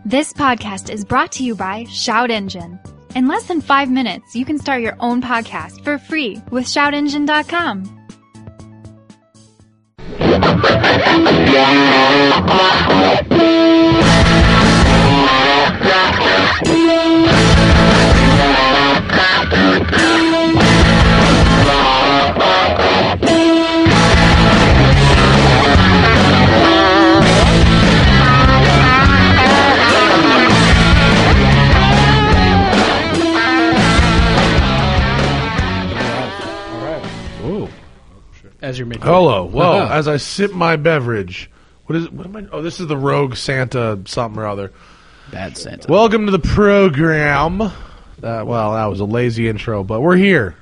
This podcast is brought to you by Shout Engine. In less than 5 minutes, you can start your own podcast for free with shoutengine.com. As you're making Hello. Well, as I sip my beverage, what am I? Oh, this is the Rogue Santa something or other. Bad Santa. Welcome to the program. That was a lazy intro, but we're here.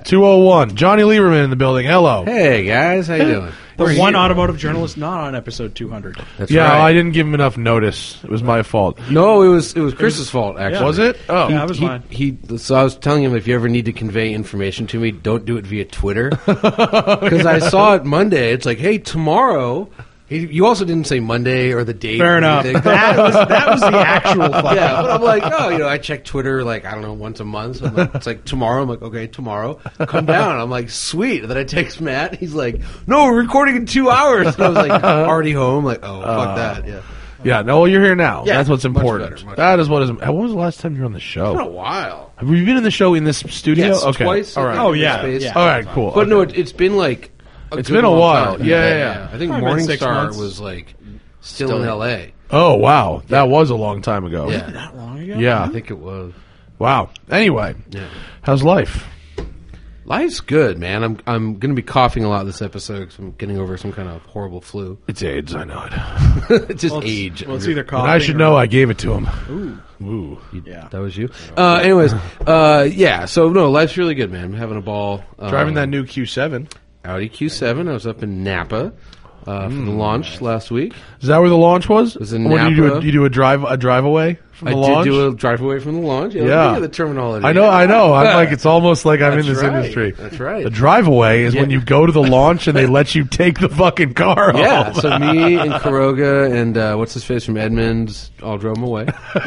201. Johnny Lieberman in the building. Hello. Hey guys, how you doing? The one automotive journalist not on episode 200. That's Yeah, right. I didn't give him enough notice. It was my fault. No, it was Chris's fault. Actually, Was it? Oh, Yeah, I was fine. So I was telling him, if you ever need to convey information to me, don't do it via Twitter. Because I saw it Monday. It's like, hey, tomorrow. You also didn't say Monday or the date. Fair or enough. anything. That was the actual fucking. Yeah, but I'm like, I check Twitter once a month. So I'm like, it's like tomorrow. I'm like, okay, tomorrow. Come down. I'm like, sweet. And then I text Matt. He's like, no, we're recording in 2 hours. And I was like, already home. Like, oh, fuck that. Yeah. yeah. No, you're here now. Yeah, That's what's much important. better, much That is what is. When was the last time you were on the It's been a show? while. Have you been in the show in this studio? Yes, okay. twice. All right. Oh, yeah. Space. Yeah. All right. Cool. But Okay. no, it's been like It's good been a long while. time. Yeah. I think Probably been 6 Morningstar months. was like still in L.A. Oh wow, that was a long time ago. Yeah, That long ago? Yeah. I think it was. Wow. Anyway, Yeah, how's life? life's good, man. I'm going to be coughing a lot this episode because I'm getting over some kind of horrible flu. It's AIDS. I know it. It's just Well, age. Well, it's either And coughing I should or- know. I gave it to him. Ooh. Ooh. Yeah. That was you. Anyways, yeah. So no, life's really good, man. I'm having a ball. Driving that new Q7. Audi Q7. I was up in Napa for the launch last week. Is that where the launch was? was in What, did you do? Napa. You do a drive away from the I launch? did do a drive away from the launch. Yeah. Think of the terminology. I know. I'm like, it's almost like I'm in That's this right. industry. That's right. The drive away is when Yeah. you go to the launch and they let you take the fucking car Yeah, home. so me and Kuroga and what's his face from Edmonds all drove him away.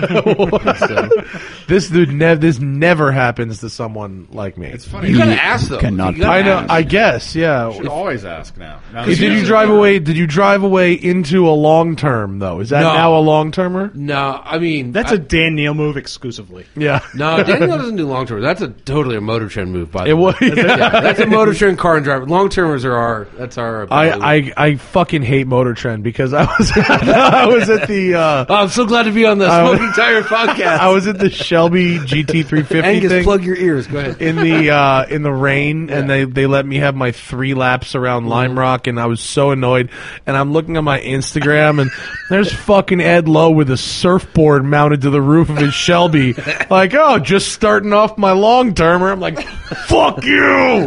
So, This never happens to someone like me. It's funny. you gotta ask though. cannot You gotta I know. ask. I guess. Yeah. You should always ask now. Did you drive away? Did you drive away into a long term though? Is that No. now a long termer? No, I mean That's a Dan Neal move exclusively. Yeah. no. Daniel doesn't do long term. That's totally a Motor Trend move. By the It way, was. yeah, that's a Motor Trend car and driver. Long termers are our. That's our. I fucking hate Motor Trend because I was I was at the Oh, I'm so glad to be on the Smoking Tire podcast. I was at the Shelby GT350 Angus, thing plug your ears. Go ahead. in the rain, and they let me have my 3 laps around Lime Rock, and I was so annoyed. And I'm looking at my Instagram, and there's fucking Ed Lowe with a surfboard mounted to the roof of his Shelby, like, oh, just starting off my long termer. I'm like, fuck you.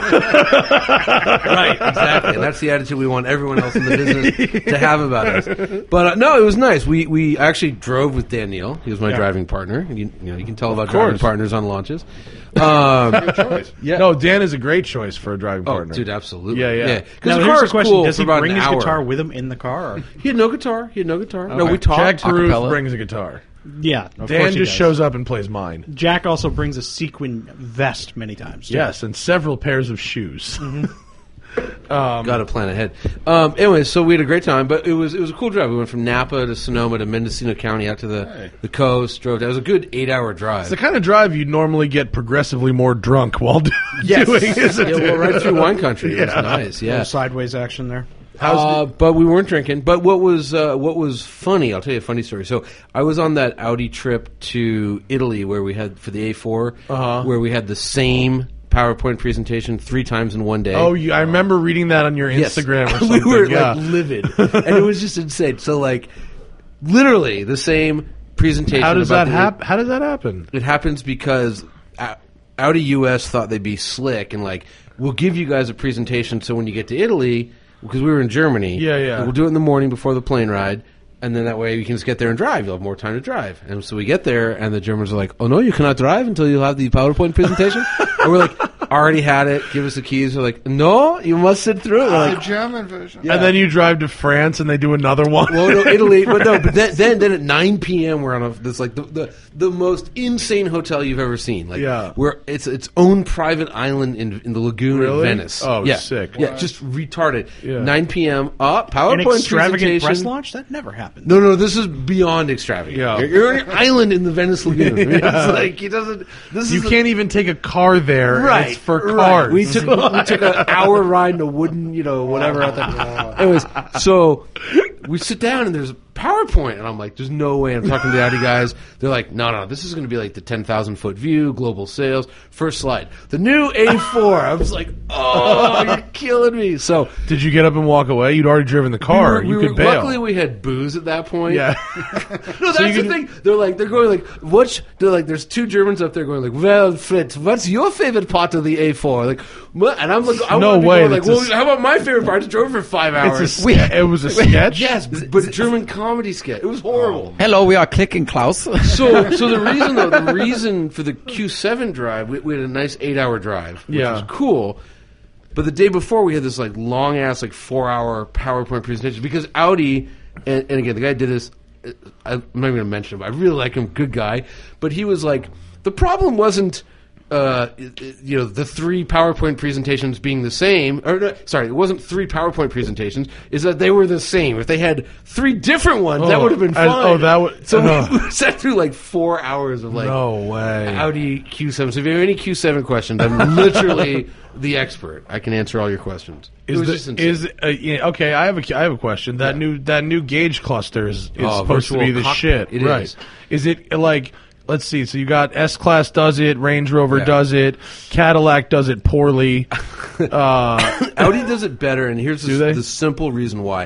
Right, exactly. And that's the attitude we want everyone else in the business to have about us. But no, it was nice. We actually drove with Dan Neal. He was my driving partner. You can tell about driving partners on launches. choice. Yeah. No, Dan is a great choice for a driving Oh, partner. dude, absolutely. Yeah. Because Now, the here's car the is question: cool does for he about bring an his hour. guitar with him in the car? Or? He had no guitar. No, we Jack talked. Caruth brings a guitar. Yeah, of course Dan he just does. shows up and plays mine. Jack also brings a sequin vest many times. too. Yes, and several pairs of shoes. Got to plan ahead. Anyway, so we had a great time, but it was a cool drive. We went from Napa to Sonoma to Mendocino County out to the coast. Drove. That was a good 8-hour drive. It's the kind of drive you'd normally get progressively more drunk while doing, isn't yeah, it? well, right through wine country. It was nice. A Yeah. little sideways action there. But we weren't drinking. But what was funny? I'll tell you a funny story. So I was on that Audi trip to Italy where we had for the A4, where we had the same PowerPoint presentation 3 times in one day. Oh, I remember reading that on your Yes. Instagram or something. We were yeah. like livid, and it was just insane. So like, literally the same presentation. How does about that happen? How does that happen? It happens because Audi US thought they'd be slick and like, we'll give you guys a presentation so when you get to Italy, because we were in Germany, we'll do it in the morning before the plane ride, and then that way you can just get there and drive. You'll have more time to drive. And so we get there, and the Germans are like, oh no, you cannot drive until you have the PowerPoint presentation? And we're like, already had it. Give us the keys. We're like, no, you must sit through it. We're The like, German version. And then you drive to France and they do another one. well, no, Italy, but then at 9 p.m. we're on this like the most insane hotel you've ever seen. Like, where it's its own private island in the lagoon of Venice. Oh, sick! Yeah, just retarded. 9 p.m. PowerPoint An extravagant presentation. press launch? That never happened. No, this is beyond extravagant. Yeah. You're on an island in the Venice lagoon. I mean, it's like he doesn't. You can't even take a car there. Right, It's for cars. Right. We took an hour ride in a wooden, whatever out there. Anyways, so we sit down and there's a PowerPoint, and I'm like, there's no way. I'm talking to the Audi guys. They're like, no, this is going to be like the 10,000 foot view, global sales. First slide, the new A4. I was like, oh, you're killing me. So did you get up and walk away? You'd already driven the car. You could bail. Luckily, we had booze at that point. Yeah. No, that's the thing. They're going like, what? They're like, there's two Germans up there going like, well, Fritz, what's your favorite part of the A4? Like, what? And I'm like, no way. Like, well, how about my favorite part? I just drove for 5 hours. It was a sketch. Yes, but German comedy sketch. It was horrible. Hello, we are clicking Klaus. So the reason for the Q7 drive, we had a nice 8-hour drive, which was cool. But the day before, we had this like long ass 4-hour PowerPoint presentation because Audi, and again, the guy did this. I'm not even going to mention him. I really like him, good guy. But he was like, the problem wasn't. The 3 PowerPoint presentations being the same, it wasn't 3 PowerPoint presentations, is that they were the same. If they had 3 different ones, that would have been fine. So we sat through 4 hours of no way Audi Q7. So if you have any Q7 questions, I'm literally the expert. I can answer all your questions. Okay? I have a question. That new gauge cluster is supposed to be the cockpit. shit, It right? Is it like? Let's see. So you got S-Class does it, Range Rover does it, Cadillac does it poorly. Audi does it better, and here's the simple reason why.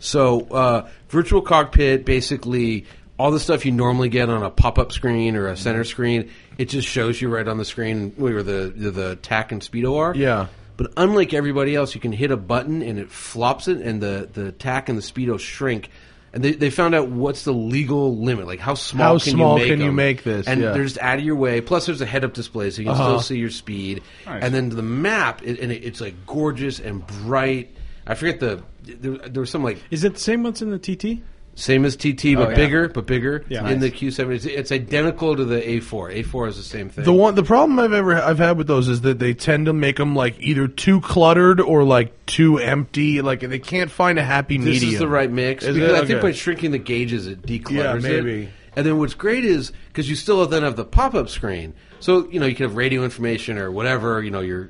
So virtual cockpit, basically all the stuff you normally get on a pop-up screen or a center screen, it just shows you right on the screen where the TAC and speedo are. Yeah. But unlike everybody else, you can hit a button and it flops it, and the TAC and the speedo shrink. And they found out what's the legal limit, like how small can you make this? And they're just out of your way. Plus, there's a head-up display, so you can still see your speed. Nice. And then the map, it's like gorgeous and bright. I forget there was some Is it the same ones in the TT? Same as TT, but bigger. Yeah. In the Q7, it's identical to the A4. A4 is the same thing. The problem I've had with those is that they tend to make them either too cluttered or too empty. They can't find a happy medium. This is the right mix. I think by shrinking the gauges, it declutters maybe. it. And then what's great is because you still then have the pop-up screen, so you can have radio information or whatever. Your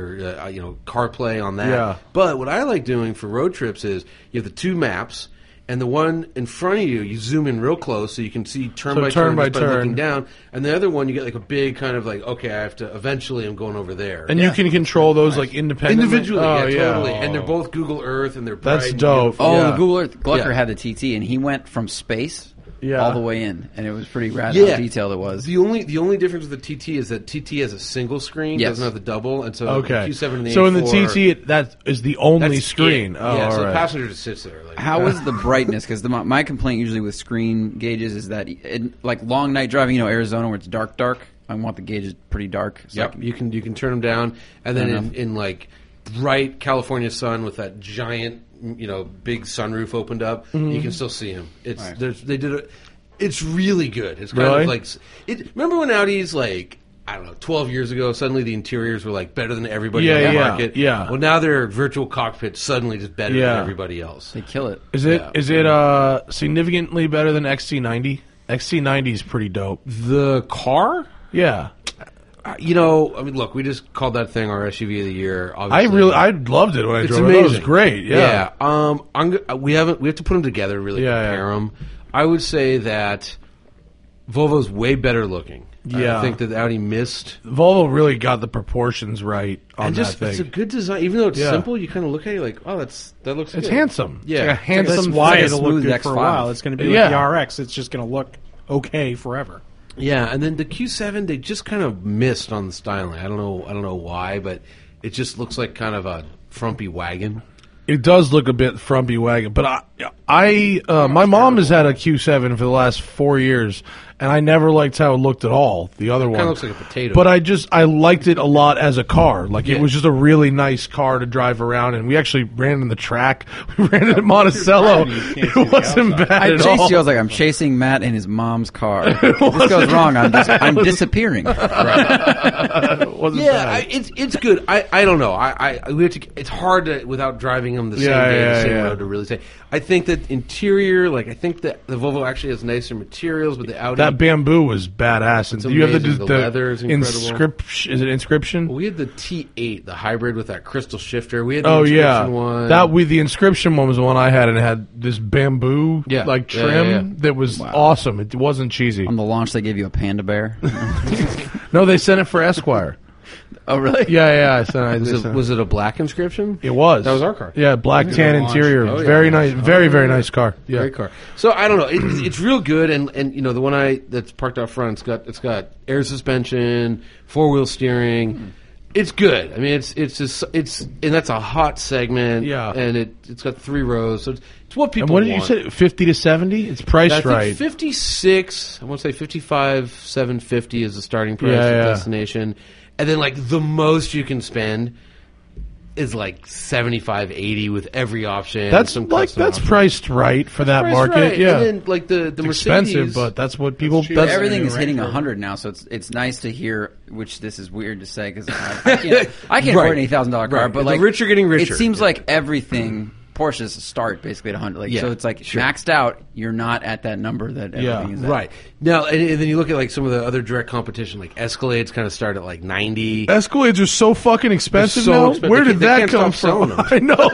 CarPlay on that. Yeah. But what I like doing for road trips is you have the 2 maps. And the one in front of you zoom in real close so you can see turn by turn by looking down. And the other one, you get a big kind of okay, I have to, eventually I'm going over there. And you can control those independently? Individually, totally. And they're both Google Earth and they're bright. That's dope. The Google Earth. Glucker had the TT and he went from space all the way in. And it was pretty rad how detailed it was. The only difference with the TT is that TT has a single screen, doesn't have the double. And so the Q7 and the So A4, in the TT, that is the only screen. So the passenger just sits there. How is the brightness? Because my complaint usually with screen gauges is that long night driving, Arizona where it's dark, I want the gauges pretty dark. So you can turn them down, and then in bright California sun with that giant big sunroof opened up, you can still see them. It's they did it. It's really good. It's kind of remember when Audi's 12 years ago, suddenly the interiors were better than everybody on the market. Yeah. Well, now their virtual cockpit suddenly just better than everybody else. They kill it. Is it significantly better than XC90? XC90 is pretty dope. The car? Yeah. Look, we just called that thing our SUV of the year. Obviously. I loved it when I drove it. It was great. Yeah. We have to put them together, really compare them. I would say that Volvo's way better looking. Yeah. I think that Audi missed. Volvo really got the proportions right on that thing. It's a good design. Even though it's simple, you kind of look at it that looks good. It's handsome. Yeah. It's a handsome That's why it'll look good X5. for a while. It's going to be like the RX. It's just going to look okay forever. Yeah, and then the Q7, they just kind of missed on the styling. I don't know why, but it just looks like kind of a frumpy wagon. It does look a bit frumpy wagon, but my mom has had a Q7 for the last 4 years, and I never liked how it looked at all. The other one Kind of looks like a potato. but I liked it a lot as a car. Like it was just a really nice car to drive around, and we actually ran in the track. We ran it at Monticello. It wasn't bad I at chased all. you. I was like, I'm chasing Matt in his mom's car. If this goes wrong, I'm disappearing. It wasn't bad. It's good. I don't know. We have to. It's hard to without driving them the same day, the same road to really say. I think that interior, like I think that the Volvo actually has nicer materials, but the Audi That bamboo was badass. And you have amazing. The leather is incredible. Inscription. Is it Inscription? We had the T8, the hybrid with that crystal shifter. We had the Inscription one. The Inscription one was the one I had, and it had this bamboo trim that was awesome. It wasn't cheesy. On the launch, they gave you a panda bear. No, they sent it for Esquire. Oh, really? Yeah. Was it a black Inscription? It was. That was our car. Yeah, black tan interior. Very nice. Very nice car. Yeah. Great car. So I don't know. It's real good, and you know the one that's parked out front. It's got air suspension, 4-wheel steering. It's good. I mean, it's and that's a hot segment. Yeah. And it's got 3 rows, so it's what people. And what did want. you say? 50 to 70? It's priced right. 56. I want to say 55,750 is the starting price of destination. And then, like, the most you can is like 75, 80 with every option. That's priced right for that market. Right. Yeah, and then like the it's Mercedes, expensive, but that's what people. Everything is hitting 100 now, so it's nice to hear. Which this is weird to say because I can't afford an $8,000 car. But like the rich are getting richer. It seems like everything. Porsches start basically at 100. Like, so it's like maxed out. You're not at that number that everything is at. Right. Now, and then you look at like some of the other direct competition, like Escalades kind of start at like 90. Escalades are so fucking expensive now. Where did that come from? I know.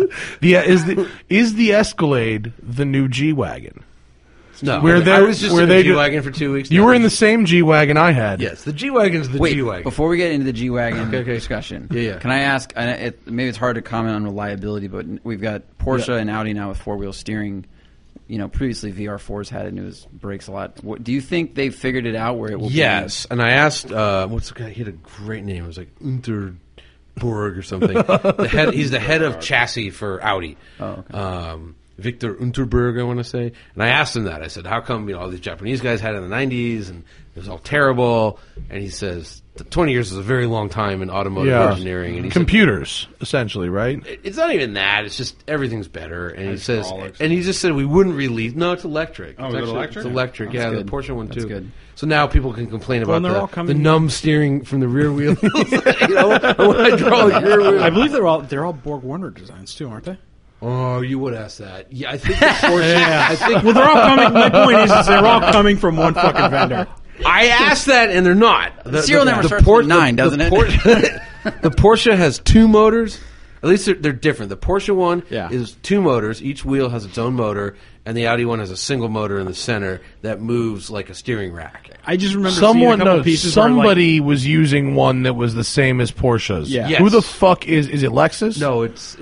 Is the Escalade the new G-Wagon? No, I was just in the G-Wagon for 2 weeks. You were in the same G-Wagon I had. Yes, the G-Wagon's the G-Wagon. Before we get into the G-Wagon discussion, yeah. Can I ask, maybe it's hard to comment on reliability, but we've got Porsche and Audi now with 4-wheel steering. You know, previously VR4s had it and it breaks a lot. Do you think they've figured it out where it will be? Yes, and I asked, what's the guy? He had a great name. It was like Unterborg or something. He's the head of chassis for Audi. Oh, okay. Victor Unterberg, I want to say. And I asked him that. I said, how come all these Japanese guys had it in the 90s and it was all terrible? And he says, 20 years is a very long time in automotive engineering. And he computers, essentially, right? It's not even that. It's just everything's better. And he says, and he just said we wouldn't release. No, it's electric. Oh, it's electric? It's electric. That's the good. Porsche one too. That's good. So now people can complain about the the numb steering from the rear wheels. You know, hydraulic rear wheels. I believe they're all Borg Warner designs too, aren't they? Oh, you would ask that. Yeah, I think the Porsche. I think. Well, they're all coming. My point is they're all coming from one fucking vendor. I asked that, and they're not. The serial number starts with 9, doesn't it? The Porsche has 2 motors. At least they're different. The Porsche one is 2 motors. Each wheel has its own motor, and the Audi one has a single motor in the center that moves like a steering rack. I just remember seeing a couple pieces. Somebody was using one that was the same as Porsche's. Yeah. Yes. Who the fuck is it? Lexus? No, it's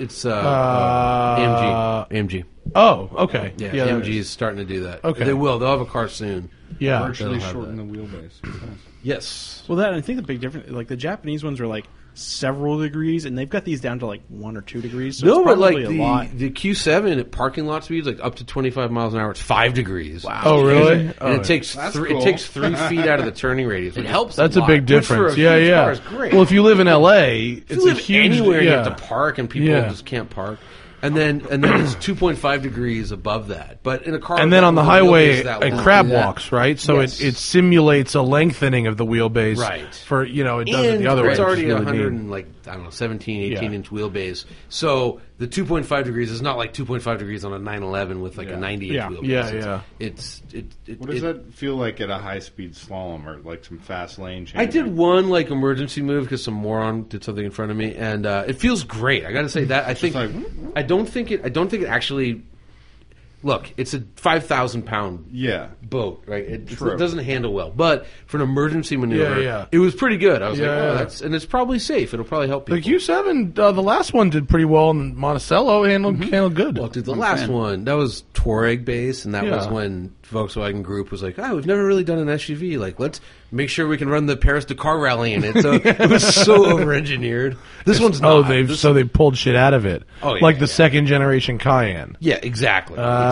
AMG. Oh, okay. Yeah, AMG is starting to do that. Okay, they will. They'll have a car soon. Yeah, virtually shorten the wheelbase. Yes. Well, I think the big difference, like the Japanese ones are like several degrees, and they've got these down to like 1 or 2 degrees. So No, it's but like probably a lot. the Q7 at parking lot speeds, like up to 25 miles an hour, it's 5 degrees. Wow. Oh, really? And it takes cool. It takes 3 feet out of the turning radius. It helps. That's a lot. big difference. for a Yeah, huge yeah. car is great. Well, if you live in LA, it's If you live a huge anywhere, you yeah. have to park, and people just can't park. And then it's 2.5 degrees above that. But in a car, And then on the highway, it it crab walks, right? So Yes. it simulates a lengthening of the wheelbase, Right. For it does it the other way. It's which already is really 100 neat. and like 17, 18 inch wheelbase. So the 2.5 degrees is not like 2.5 degrees on a 911 with like a 90 inch wheelbase. Yeah, What does that feel like at a high speed slalom or like some fast lane change? I did one like emergency move because some moron did something in front of me, and it feels great. I got to say that. I think I don't think it actually. Look, it's a 5,000 pound boat, right? It doesn't handle well, but for an emergency maneuver, it was pretty good. I was and it's probably safe. It'll probably help people. The Q7, the last one did pretty well in Monticello. Handled good. Well, dude, the last one, that was Touareg base, and that was when Volkswagen Group was like, we've never really done an SUV. Like, let's make sure we can run the Paris-Dakar rally in it. So it was so over-engineered. This one's not. They pulled shit out of it. Oh, yeah, like the second generation Cayenne. Yeah, exactly.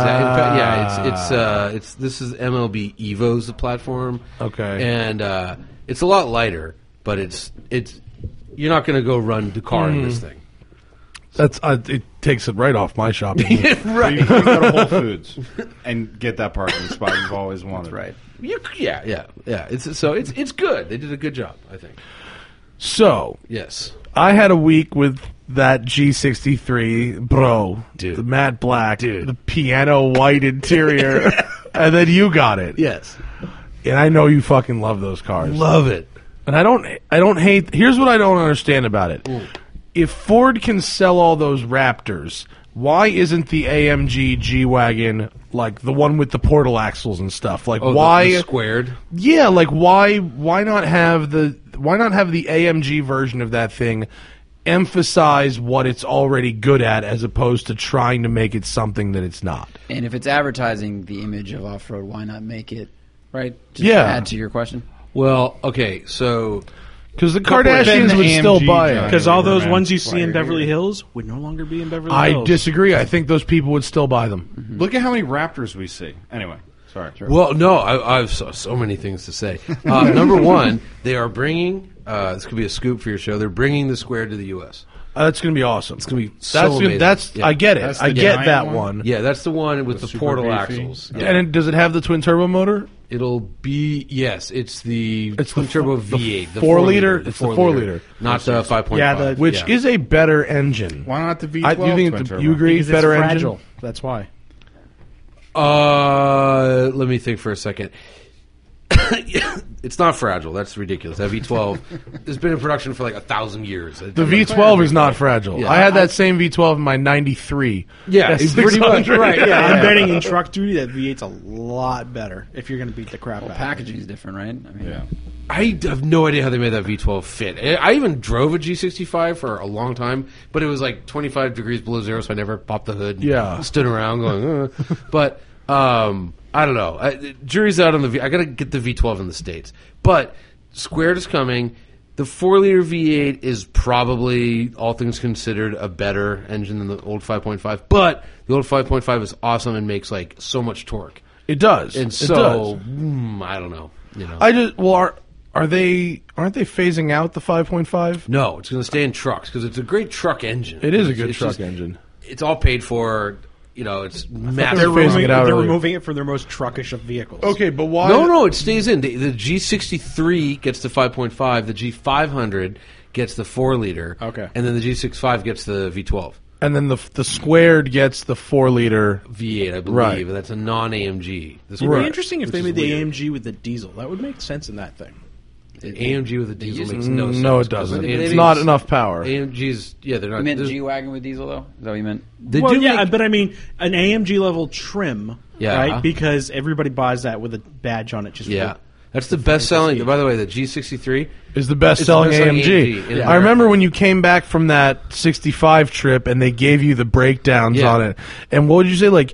exactly. In fact, it's this is MLB Evo's the platform. Okay. And it's a lot lighter, but it's you're not going to go run the car in this thing. That's it takes it right off my shopping. Right. You can go to Whole Foods and get that parking spot you've always wanted. Right. Yeah. It's good. They did a good job, I think. So Yes. I had a week with that G63, bro. Dude. The matte black, Dude. the piano white interior, and then you got it. Yes. And I know you fucking love those cars. Love it. And I don't hate. Here's what I don't understand about it. If Ford can sell all those Raptors, why isn't the AMG G-Wagon like the one with the portal axles and stuff? Like why the squared? Yeah, like why not have the AMG version of that thing emphasize what it's already good at as opposed to trying to make it something that it's not? And if it's advertising the image of off-road, why not make it, right? Just Yeah. add to your question. Well, okay, so Because the Kardashians would still buy it. Because all those ones you see in Beverly Hills would no longer be in Beverly Hills. I disagree. I think those people would still buy them. Look at how many Raptors we see. Anyway, sorry. well, no, I've so many things to say. Number one, they are bringing. This could be a scoop for your show. They're bringing the square to the U.S. That's going to be awesome. It's going to be so amazing. Yeah. I get it. That's I the get giant that one? one. Yeah, that's the one with the super portal beefy. axles. Yeah. And does it have the twin turbo motor? It'll be it's the It's twin the turbo the V8, the 4 4 liter? liter, It's the 4 liter. not the 5.5. Yeah, Which is a better engine. Why not the V12 You think twin turbo? you agree? Because Better it's engine. fragile. That's why. Let me think for a second. It's not fragile. That's ridiculous. That V12 has been in production for like 1,000 years. The V12 is not fragile. Yeah. I had that same V12 in my '93. Yeah, it's pretty much right. Yeah, Yeah. I'm betting in truck duty that V8's a lot better if you're going to beat the crap out of it. Packaging is different, right? I mean, Yeah. I have no idea how they made that V12 fit. I even drove a G65 for a long time, but it was like 25 degrees below zero, so I never popped the hood. And Yeah. stood around going, But I don't know. Jury's out on the V. I got to get the V12 in the States. But Squared is coming. The 4-liter V8 is probably, all things considered, a better engine than the old 5.5. But the old 5.5 is awesome and makes like so much torque. It does. And It so, does. I don't know. You know. Aren't they phasing out the 5.5? No, it's going to stay in trucks because it's a great truck engine. It is a good It's truck just- engine. It's all paid for. You know, it's They're, massive. phasing it out they're early. removing it for their most truckish of vehicles. Okay, but why? No, it stays in. The G63 gets the 5.5. The G500 gets the 4-liter. Okay. And then the G65 gets the V12. And then the Squared gets the 4-liter. V8, I believe. Right. And that's a non-AMG. This It'd Right. be interesting if Which they is made the weird. AMG with the diesel. That would make sense in that thing. An AMG with a diesel makes no sense. No, it doesn't. because It's not enough power. AMGs, yeah, they're not. You meant they're- G-Wagon with diesel, though? Is that what you meant? They Well, do yeah, make- but I mean, an AMG level trim, Yeah. right? Because everybody buys that with a badge on it. Just yeah. for- That's the best selling. By the way, the G63 Is the best It's the selling best-selling AMG. AMG in I remember when you came back from that 65 trip and they gave you the breakdowns Yeah. on it. And what would you say? Like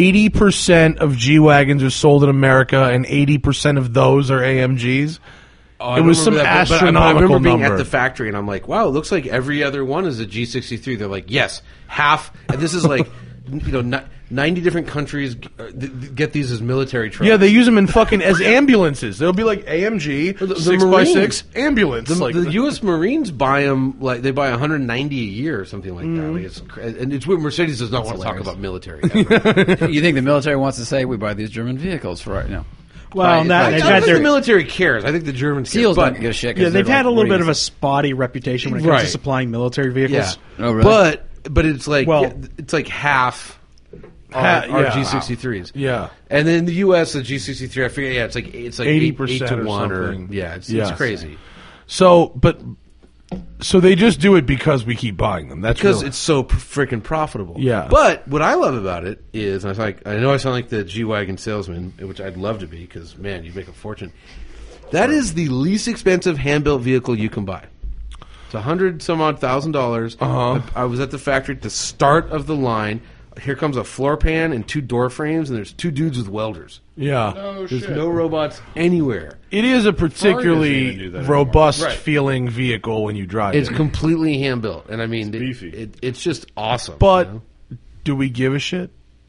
80% of G-Wagons are sold in America and 80% of those are AMGs? Oh, I It was don't some remember that, but I astronomical remember being number. at the factory, and I'm like, "Wow, it looks like every other one is a G63." They're like, "Yes, half." And this is like, 90 different countries get these as military trucks. Yeah, they use them in fucking as ambulances. They'll be like AMG, The 6x6 ambulance. The U.S. Marines buy them like they buy 190 a year or something like that. Like and it's what Mercedes does not want to talk about military. Ever. You think the military wants to say, we buy these German vehicles for right now? Well, Right, that, right. they've I don't had think their the military cares. I think the Germans SEALs care. don't give a shit. 'cause yeah, they've they're had a like, little what bit of are a spotty reputation when it comes Right. to supplying military vehicles. Yeah. Oh, really? But it's like Well- it's like half our yeah. G63s. Yeah. And then in the U.S., the G63, I figure, it's like 80% 8 to or 1 something. it's Yes. crazy So they just do it because we keep buying them. That's because really- it's so freaking profitable. Yeah. But what I love about it is, and I know I sound like the G-Wagon salesman, which I'd love to be because man, you'd make a fortune. That is the least expensive hand-built vehicle you can buy. It's $100,000. Uh-huh. I was at the factory at the start of the line. Here comes a floor pan and 2 door frames, and there's 2 dudes with welders. yeah. There's no robots anywhere. It is a Fargers even particularly do that anymore. robust Right. feeling vehicle when you drive It's it. completely hand built, and I mean, beefy. it's just awesome. But you know? do we give a shit?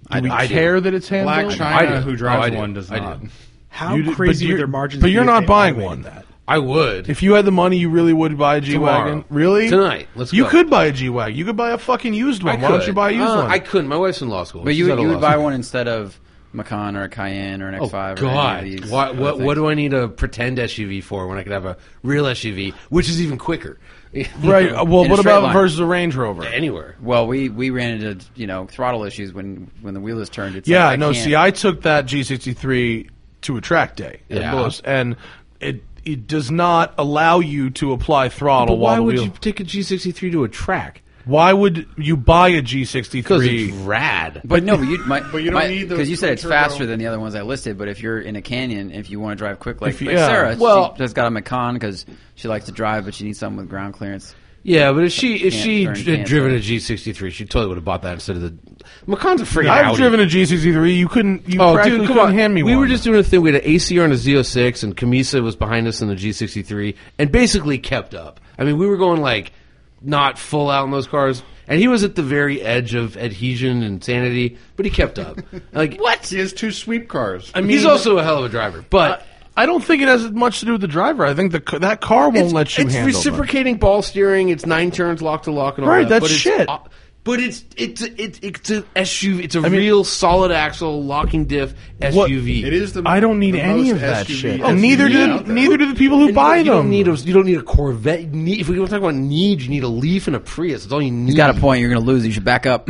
Do we care that it's hand Black built? China, who drives one, does not. How crazy are their margins? But you're be if not they buying automated one. That? I would. If you had the money, you really would buy a G-Wagon? Really? Tonight. Let's go. You could buy a G-Wagon. You could buy a fucking used one. Why don't you buy a used one? I couldn't. My wife's in law school. But She's you out of would law buy school. one instead of Macan or a Cayenne or an X5 or God, any of these. what do I need a pretend SUV for when I could have a real SUV, which is even quicker? Right. Well, In a what straight about line. versus a Range Rover? Anywhere. Well, we ran into throttle issues when the wheel is turned. It's Yeah, like, no. can't- See, I took that G63 to a track day at Yeah. Lewis, and it does not allow you to apply throttle But while why the would wheel. you take a G63 to a track? Why would you buy a Because G63? it's rad. But no, but you don't need the because you said it's turbo. faster than the other ones I listed. But if you're in a canyon, if you want to drive quick, like yeah. Sarah, Well- she has got a Macan because she likes to drive, but she needs something with ground clearance. Yeah, but if she Can't turn, had can't driven turn. a G63, she totally would have bought that instead of the Macan's a friggin' I've Audi. driven a G63. You couldn't. You practically come couldn't on. hand me we one. were just doing a thing. We had an ACR and a Z06, and Camisa was behind us in the G63, and basically kept up. I mean, we were going like not full out in those cars, and he was at the very edge of adhesion and sanity, but he kept up. Like What? He has 2 sweep cars. I mean, he's also a hell of a driver, but. I don't think it has much to do with the driver. I think that car won't let you it's handle them. reciprocating ball steering. It's 9 turns, lock to lock, and all Right, that. that's but shit. But it's a SUV. It's a real solid axle locking diff SUV. It is the. I don't need the any most of that SUV shit. SUV Neither out there. do the people who And buy you them. You don't need a Corvette. If we want to talk about needs, you need a Leaf and a Prius. That's all you need. He's got a point. You're going to lose. You should back up.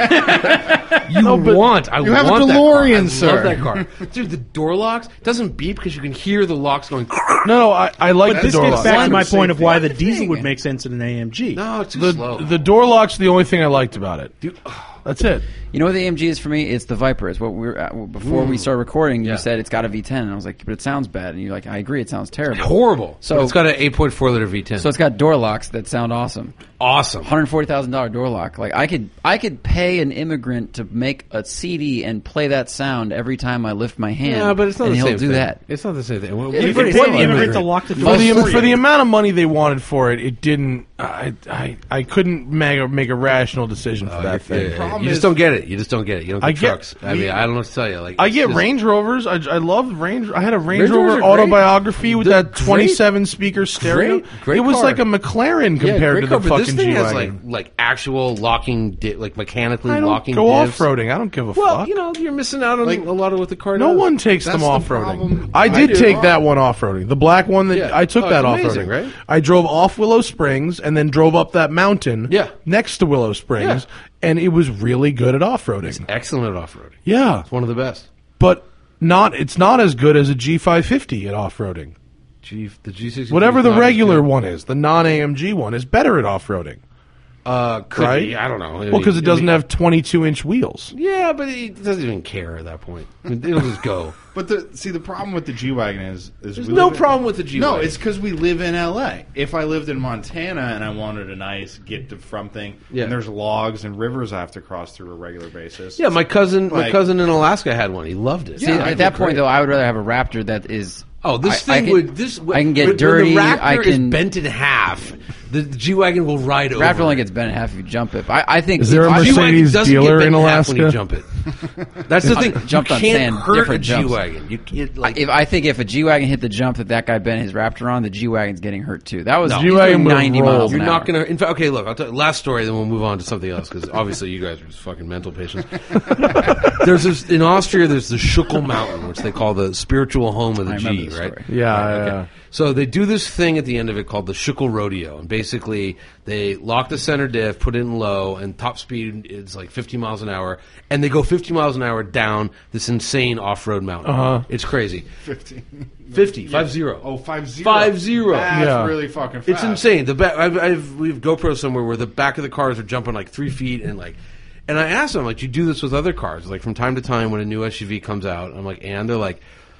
You want. I You have a want that DeLorean, car. I sir. love that car. Dude, the door locks doesn't beep because you can hear the locks going. No, I like the This door gets locks. back to my point of why the Safety. diesel would make sense in an AMG. No, it's too slow. The door lock's the only thing I liked about it. That's it. You know what the AMG is for me? It's the Viper. It's what we were before we started recording. Yeah. You said it's got a V10, and I was like, but it sounds bad. And you're like, I agree, it sounds terrible. Horrible. So- But it's got an 8.4 liter V10. So it's got door locks that sound awesome. awesome. $140,000 door lock. Like I could pay an immigrant to make a CD and play that sound every time I lift my hand. Yeah, but it's not and the he'll same do thing. that. It's not the same thing. Well, It's You pretty can pay similar. the immigrant to lock the door For the amount of money they wanted for it, it didn't. I couldn't make a rational decision for that thing. You just don't get it. You just don't get it. You don't get I get- trucks. I mean, I don't know what to tell you. Like I it's get just- Range Rovers. I love Range. I had a Range Range Rovers Rover are great. autobiography with They're that 27 speaker stereo. great it was car. like a McLaren Yeah, compared great to car, the but fucking this thing has G-Wagon. like actual locking, like mechanically I don't locking. go divs. off-roading. I don't give a Well, fuck. you know, you're missing out on Like, a lot of what the car No does. one takes That's them the off-roading. problem. I did I do. take that one off-roading. The black one that Yeah. I took Oh, that it's off-roading. amazing, right? I drove off Willow Springs and then drove up that mountain Yeah. next to Willow Springs, and it was really good at off-roading. Excellent at off-roading. Yeah, It's one of the best. but it's not as good as a G550 at off-roading. The G63. Whatever is the not as regular good. one is, the non-AMG one is better at off-roading. Could right? be. I don't know. Well, because it doesn't have 22-inch wheels. Yeah, but it doesn't even care at that point. I mean, it'll just go. But the problem with the G-Wagon is There's we no live in- problem with the G-Wagon. No, it's because we live in L.A. If I lived in Montana and I wanted a nice get to from thing, Yeah. and there's logs and rivers I have to cross through a regular basis. Yeah, my cousin Like- in Alaska had one. He loved it. See, Yeah, at that point, though, I would rather have a Raptor that is. Oh, this I thing can- would. This I can get when dirty. The Raptor I is can. bent in half. The G-Wagon will ride over. Raptor only it. gets bent in half if you jump it. I think Is there if a I- Mercedes G-Wagon doesn't dealer get bent in half when you Alaska? jump it. That's the thing. Jumped you on can't sand, hurt different a jumps. G-Wagon. I think if a G-Wagon hit the jump that guy bent his Raptor on, the G-Wagon's getting hurt too. That was No. he's G-Wagon doing would've 90 rolled. miles an You're hour. not going to. In fact, okay, look. I'll tell you, last story, then we'll move on to something else because obviously you guys are just fucking mental patients. There's this in Austria. There's the Schuckel Mountain, which they call the spiritual home of the I G. remember this Right? story. Yeah, Right, yeah. So they do this thing at the end of it called the Schuckel Rodeo, and basically they lock the center diff, put it in low, and top speed is like 50 miles an hour, and they go 50 miles an hour down this insane off-road mountain. It's crazy. 50. 50. Oh, 50. 50. That's Yeah. really fucking fast. It's insane. The back, we have GoPros somewhere where the back of the cars are jumping like 3 feet and like. And I asked them, like, do you do this with other cars? Like from time to time when a new SUV comes out, I'm like, and they're like,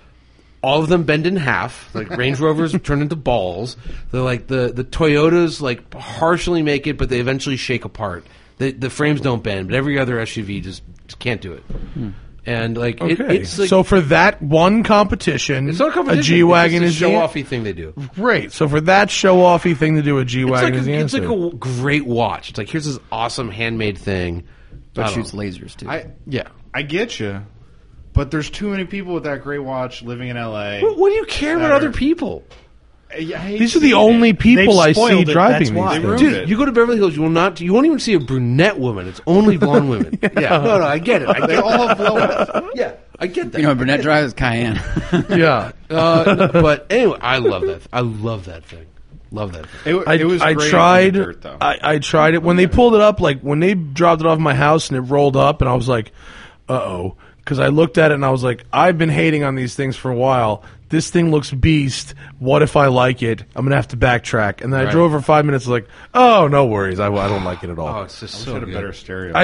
all of them bend in half. Like Range Rovers turn into balls. They're like the Toyotas like partially make it, but they eventually shake apart. The frames don't bend, but every other SUV just can't do it. And like Okay. it's like So for that one competition, it's not a competition. a G-Wagon it's is just a the show-offy thing they do. great. So for that show-offy thing to do, a G-Wagon is the It's answer. like a great watch. It's like here's this awesome handmade thing. I But don't shoots know. lasers too. Yeah. I get you, but there's too many people with that great watch living in L.A. What do you care about other people? These are the only people I see driving these things. Dude, you go to Beverly Hills, you won't even see a brunette woman. It's only blonde women. Yeah. No, I get it. They all have blowouts. Yeah, I get that. You know, brunette drive is Cayenne. Yeah. But anyway, I love that. I love that thing. Love that thing. It was I great tried. in the dirt, though. I tried it when they pulled it up. Like when they dropped it off my house and it rolled up, and I was like, "Uh-oh," because I looked at it and I was like, "I've been hating on these things for a while. This thing looks beast. What if I like it? I'm gonna have to backtrack." And then I drove for 5 minutes. Like, oh, no worries. I don't like it at all. Oh, it's just so Should have good. better stereo.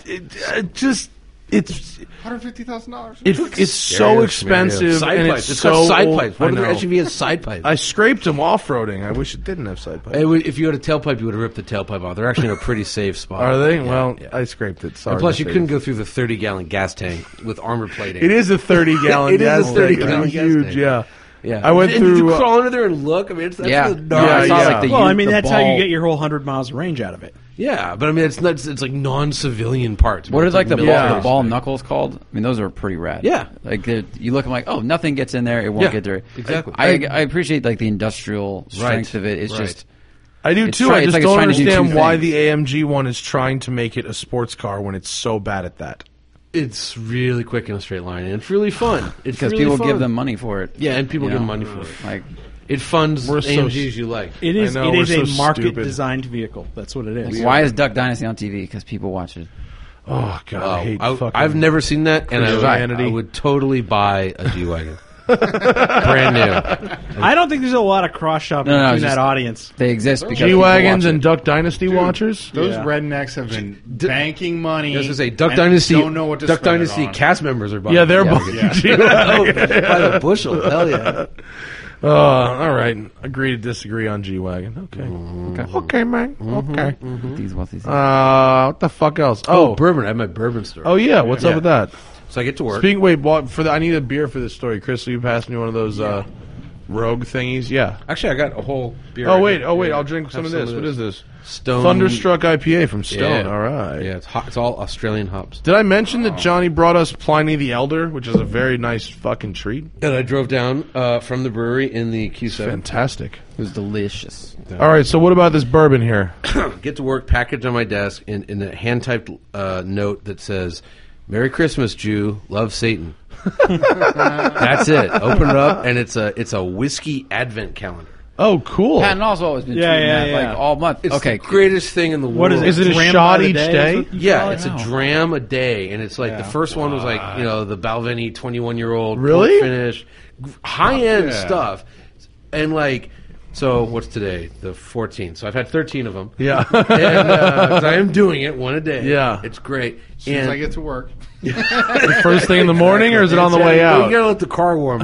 It's $150,000. it's so expensive Side and pipes. it's It's got so side old. pipes. I What other know. SUV has side pipes? I scraped them off-roading. I wish it didn't have side pipes. If you had a tailpipe, you would have ripped the tailpipe off. They're actually in a pretty safe spot. Are they? Yeah, Well, yeah. I scraped it. Sorry. And plus, to you say couldn't this. go through the 30-gallon gas tank with armor plating. It is a 30-gallon It is a gas tank. 30-gallon It's gas huge, tank. yeah. Yeah, I went and did you through, crawl under there and look? I mean, that's Yeah. the No, dark. I saw like the Well, I mean, the that's how ball. you get your whole 100 miles of range out of it. Yeah, but I mean, it's not. It's like non-civilian parts. What are It's like the military ball stuff. knuckles called? I mean, those are pretty rad. Yeah. like you look, I'm like, oh, nothing gets in there. It won't Yeah, get there. exactly. I appreciate like the industrial strength of it. It's Right. just I do It's too. try- I it's just like it's don't trying to do understand two why things. the AMG one is trying to make it a sports car when it's so bad at that. It's really quick in a straight line, and it's really fun. It's because really people fun. give them money for it. Yeah, and people you give know? money for it. Like, It funds We're so AMGs you like. It is. I know, It is we're a so market stupid. designed vehicle. That's what it is. why is Duck Dynasty on TV? Because people watch it. Oh God, I hate fucking. I've never seen that, and Christianity. I would totally buy a G-Wagon. Brand new. I don't think there's a lot of cross shopping No, no, between just- that audience. They exist because G-Wagons people watch and Duck Dynasty watchers. Those Yeah. rednecks have been banking money. I was going to say, Duck and Dynasty. Don't know what to Duck spend it Dynasty on. cast members are buying. Yeah, they're G-Wagons. buying G-Wagons. By the bushel. Hell yeah. All right. Agree to disagree on G-Wagon. Okay. Okay, man. Okay. it. These wealthy. What the fuck else? Oh, Oh, bourbon. I have my bourbon store. oh yeah. What's up with that? So I get to work. Wait. I need a beer for this story. Chris, will you pass me one of those Rogue thingies? Yeah. Actually, I got a whole beer. Oh right wait. here. Oh wait. Yeah. I'll drink some Have of this. What is this? Stone. Thunderstruck IPA from Stone. Yeah. All right. Yeah, it's hot. It's all Australian hops. Did I mention that Johnny brought us Pliny the Elder, which is a very nice fucking treat? And I drove down from the brewery in the Q7. Fantastic. It was delicious. All right. So what about this bourbon here? Get to work, package on my desk in a hand-typed note that says, "Merry Christmas, Jew. Love Satan." That's it. Open it up, and it's a whiskey advent calendar. Oh, cool. Patton Oswalt has been Yeah, tweeting yeah, that yeah. like all month. It's Okay, the greatest thing in the world. What is it? Is it a Dram shot by the each day, day? is what you Yeah, call it? it's a dram a day, and it's like the first one was like the Balvenie 21-year-old Really? finish, high end yeah. stuff, and like. So what's today? The 14th. So I've had 13 of them. Yeah. And, 'cause I am doing it one a day. Yeah. It's great. As soon as I get to work. First thing in the morning, or is it on the way You out? gotta let the car warm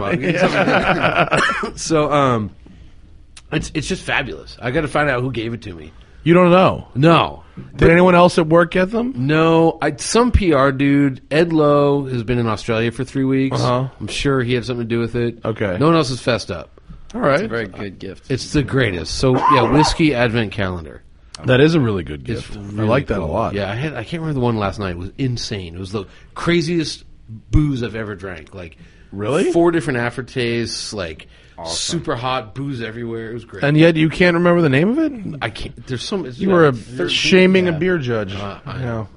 up. So it's just fabulous. I got to find out who gave it to me. You don't know. No. Did anyone else at work get them? No, some PR dude, Ed Lowe, has been in Australia for 3 weeks. Uh-huh. I'm sure he had something to do with it. Okay. No one else has fessed up. All right. very good gift. It's the greatest. So yeah, whiskey advent calendar. That is a really good It's gift. really I like that cool. a lot. Yeah, I can't remember the one last night. It was insane. It was the craziest booze I've ever drank. Like Really? 4 different aftertastes, like super hot booze everywhere. It was great. And yet you can't remember the name of it? I can't. There's some. You were shaming a beer judge. I know.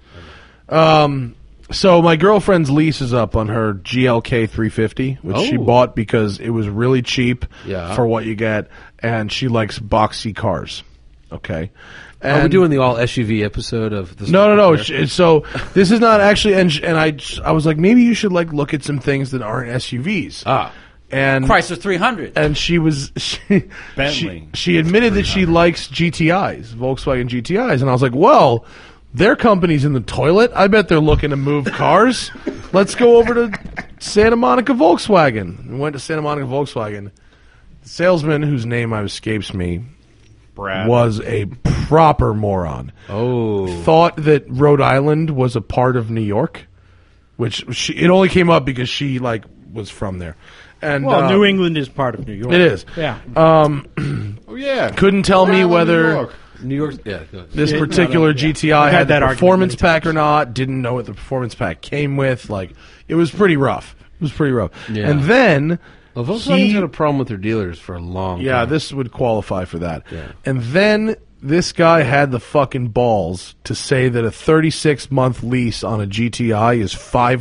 know. So my girlfriend's lease is up on her GLK 350, which she Oh. bought because it was really cheap Yeah. for what you get, and she likes boxy cars. Okay. Are we doing the all SUV episode of this? No. So this is not actually, and I was like, maybe you should like look at some things that aren't SUVs. And Chrysler 300. and she Bentley. she admitted that she likes GTIs, Volkswagen GTIs, and I was like, well, their company's in the toilet. I bet they're looking to move cars. Let's go over to Santa Monica Volkswagen. We went to Santa Monica Volkswagen. The salesman, whose name escapes me, Brad. was a proper moron. Oh. Thought that Rhode Island was a part of New York, which it only came up because she like was from there. And Well, New England is part of New York. it is. Yeah. Oh yeah. Couldn't tell Rhode me Island, New whether York. New York. Yeah. This particular GTI had that the argument performance many pack or not. Didn't know what the performance pack came with. Like, it was pretty rough. Yeah. And then Well, Volkswagen's had a problem with their dealers for a long time. yeah, this would qualify for that. Yeah. And then this guy had the fucking balls to say that a 36-month lease on a GTI is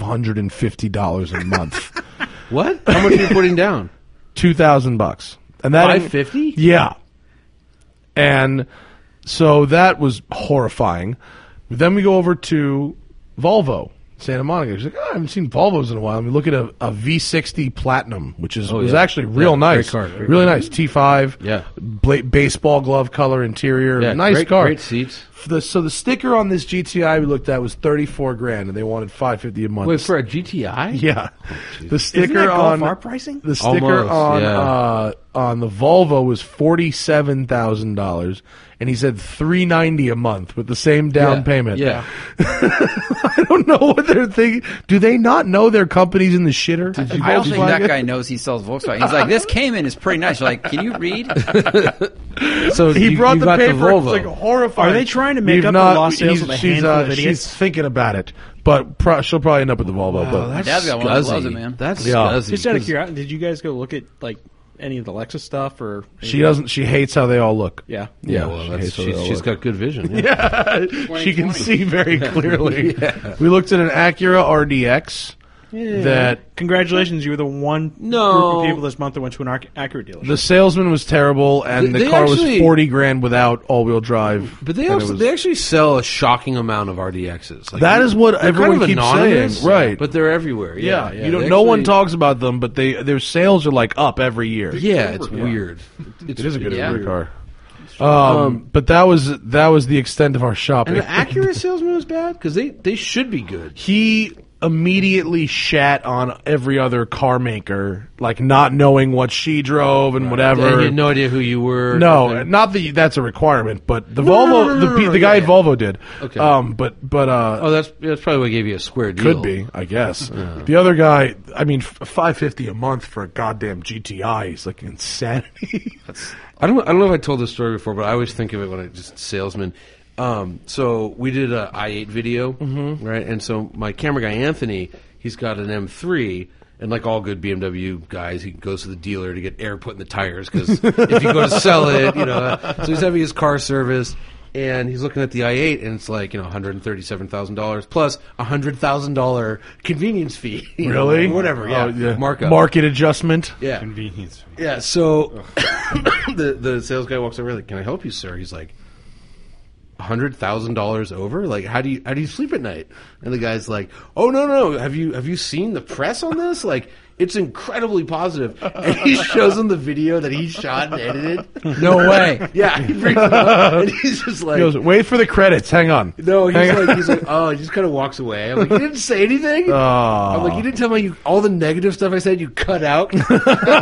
$550 a month. What? How much are you putting down? $2,000, and that $550? Yeah. And so that was horrifying. Then we go over to Volvo, Santa Monica. She's like, I haven't seen Volvos in a while. And we look at a V60 Platinum, which was actually real nice. Great car. Really nice. T5. Yeah. Baseball glove color interior. Yeah, nice car. Great seats. So the sticker on this GTI we looked at was $34,000, and they wanted $550 a month. Wait, for a GTI? Yeah. The sticker Isn't that on Golf R pricing? the sticker Almost, on the Volvo was $47,000, and he said $390 a month with the same down payment. Yeah. I don't know what they're thinking. Do they not know their company's in the shitter? I don't think that guy knows he sells Volkswagen. He's like, this Cayman is pretty nice. You're like, can you read? So He brought the got paper. The Volvo. It was like horrifying. Are they trying to make We've up not- the lost sales with a she's, handful of idiots? She's thinking about it, but she'll probably end up with the Volvo. but My dad's got one of those, loves it, man. That's Yeah. scuzzy. Just out of curiosity, did you guys go look at like any of the Lexus stuff or? she doesn't. She hates how they all look. Yeah. Yeah, well, she that's, hates how they all she's look. got good vision. Yeah. She can see very clearly. We looked at an Acura RDX that Congratulations, you were the one group of people this month that went to an Acura dealership. the salesman was terrible, and They the car actually- was $40,000 without all-wheel drive. But they And it also was- they actually sell a shocking amount of RDXs. Like, That is what they're everyone kind of keeps anonymous, saying, right? But they're everywhere. yeah, Yeah, you don't. They No one actually- talks about them, but their sales are like up every year. Yeah, it's weird. It is a good Yeah. car. But that was the extent of our shopping. And the Acura salesman was bad because they should be good. He immediately shat on every other car maker, like not knowing what she drove and whatever. And he had no idea who you were. No, not that that's a requirement, but the Volvo, the guy at Volvo did. Okay. But Oh, that's probably what gave you a square deal. could be, I guess. The other guy, I mean, $550 a month for a goddamn GTI is like insanity. I don't know if I told this story before, but I always think of it when I just salesman. So we did a i8 video, right? And so my camera guy Anthony, he's got an M3, and like all good BMW guys, he goes to the dealer to get air put in the tires because if you go to sell it, so he's having his car serviced. And he's looking at the i8, and it's like $137,000 plus $100,000 convenience fee. Really? Whatever. Yeah. Oh, yeah. Markup. Market adjustment. Yeah. Convenience. Yeah, so the sales guy walks over like, "Can I help you, sir?" He's like, $100,000 over? Like, how do you sleep at night? And the guy's like, "Oh no, have you seen the press on this? Like, it's incredibly positive." And he shows him the video that he shot and edited. No way. Yeah, he brings it up, and he's just like, He goes, wait for the credits. Hang on. no, Hang on. he's like, oh, he just kind of walks away. I'm like, you didn't say anything? I'm like, you didn't tell me all the negative stuff I said you cut out? Because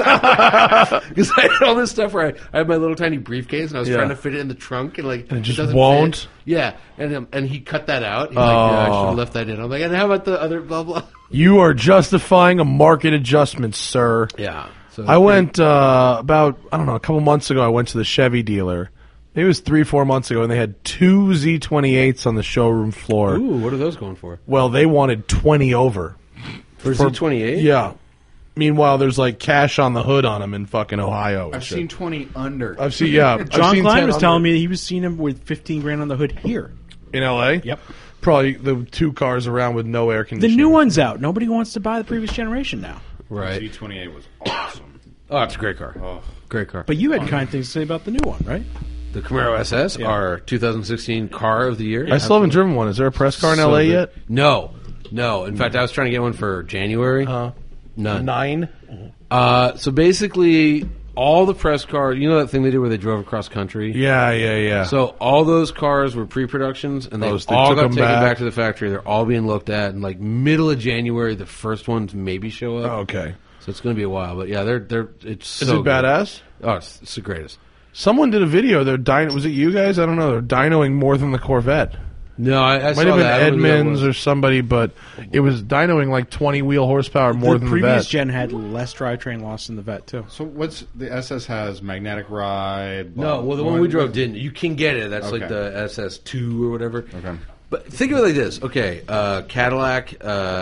I had all this stuff where I had my little tiny briefcase and I was Yeah. trying to fit it in the trunk and like And it just doesn't won't? fit. Yeah, and he cut that out. He's like, yeah, I should have left that in. I'm like, and how about the other blah blah? You are justifying a market adjustment, sir. Yeah. So I went about, I don't know, a couple months ago, I went to the Chevy dealer. Maybe it was 3-4 months ago, and they had 2 Z28s on the showroom floor. Ooh, what are those going for? Well, they wanted 20 over. For Z28? Yeah. Meanwhile, there's like cash on the hood on them in fucking Ohio. and I've shit. seen 20 under. I've seen, yeah. I've John seen Klein 10 was under. telling me that he was seeing him with $15,000 on the hood here. In L.A.? Yep. Probably the 2 cars around with no air The conditioning. new one's out. Nobody wants to buy the previous generation now. Right. Z28 was awesome. Oh, it's a great car. Great car. But you had kind things to say about the new one, right? The Camaro SS, our 2016 car of the year. I still haven't driven one. Is there a press car in So L.A. good. yet? No. In fact, I was trying to get one for January. None. 9? So basically, all the press cars, you know that thing they did where they drove across country? Yeah. So all those cars were pre-productions, and they Oh, so they all took got them taken back? back to the factory. They're all being looked at, and like middle of January, the first ones maybe show up. Oh, okay. So it's going to be a while, but yeah, it's Is so it badass? Good. Oh, it's the greatest. Someone did a video. They're dyno. Was it you guys? I don't know. They're dynoing more than the Corvette. No, I saw Might have been that. I don't know who that Edmonds was. or somebody, but it was dynoing like 20 wheel horsepower more the than the previous Vet. gen had less drivetrain loss than the Vet too. So what's the SS has magnetic ride? No, well, the one we drove didn't. You can get it. That's like Okay. the SS2 or whatever. Okay. But think of it like this. Okay, Cadillac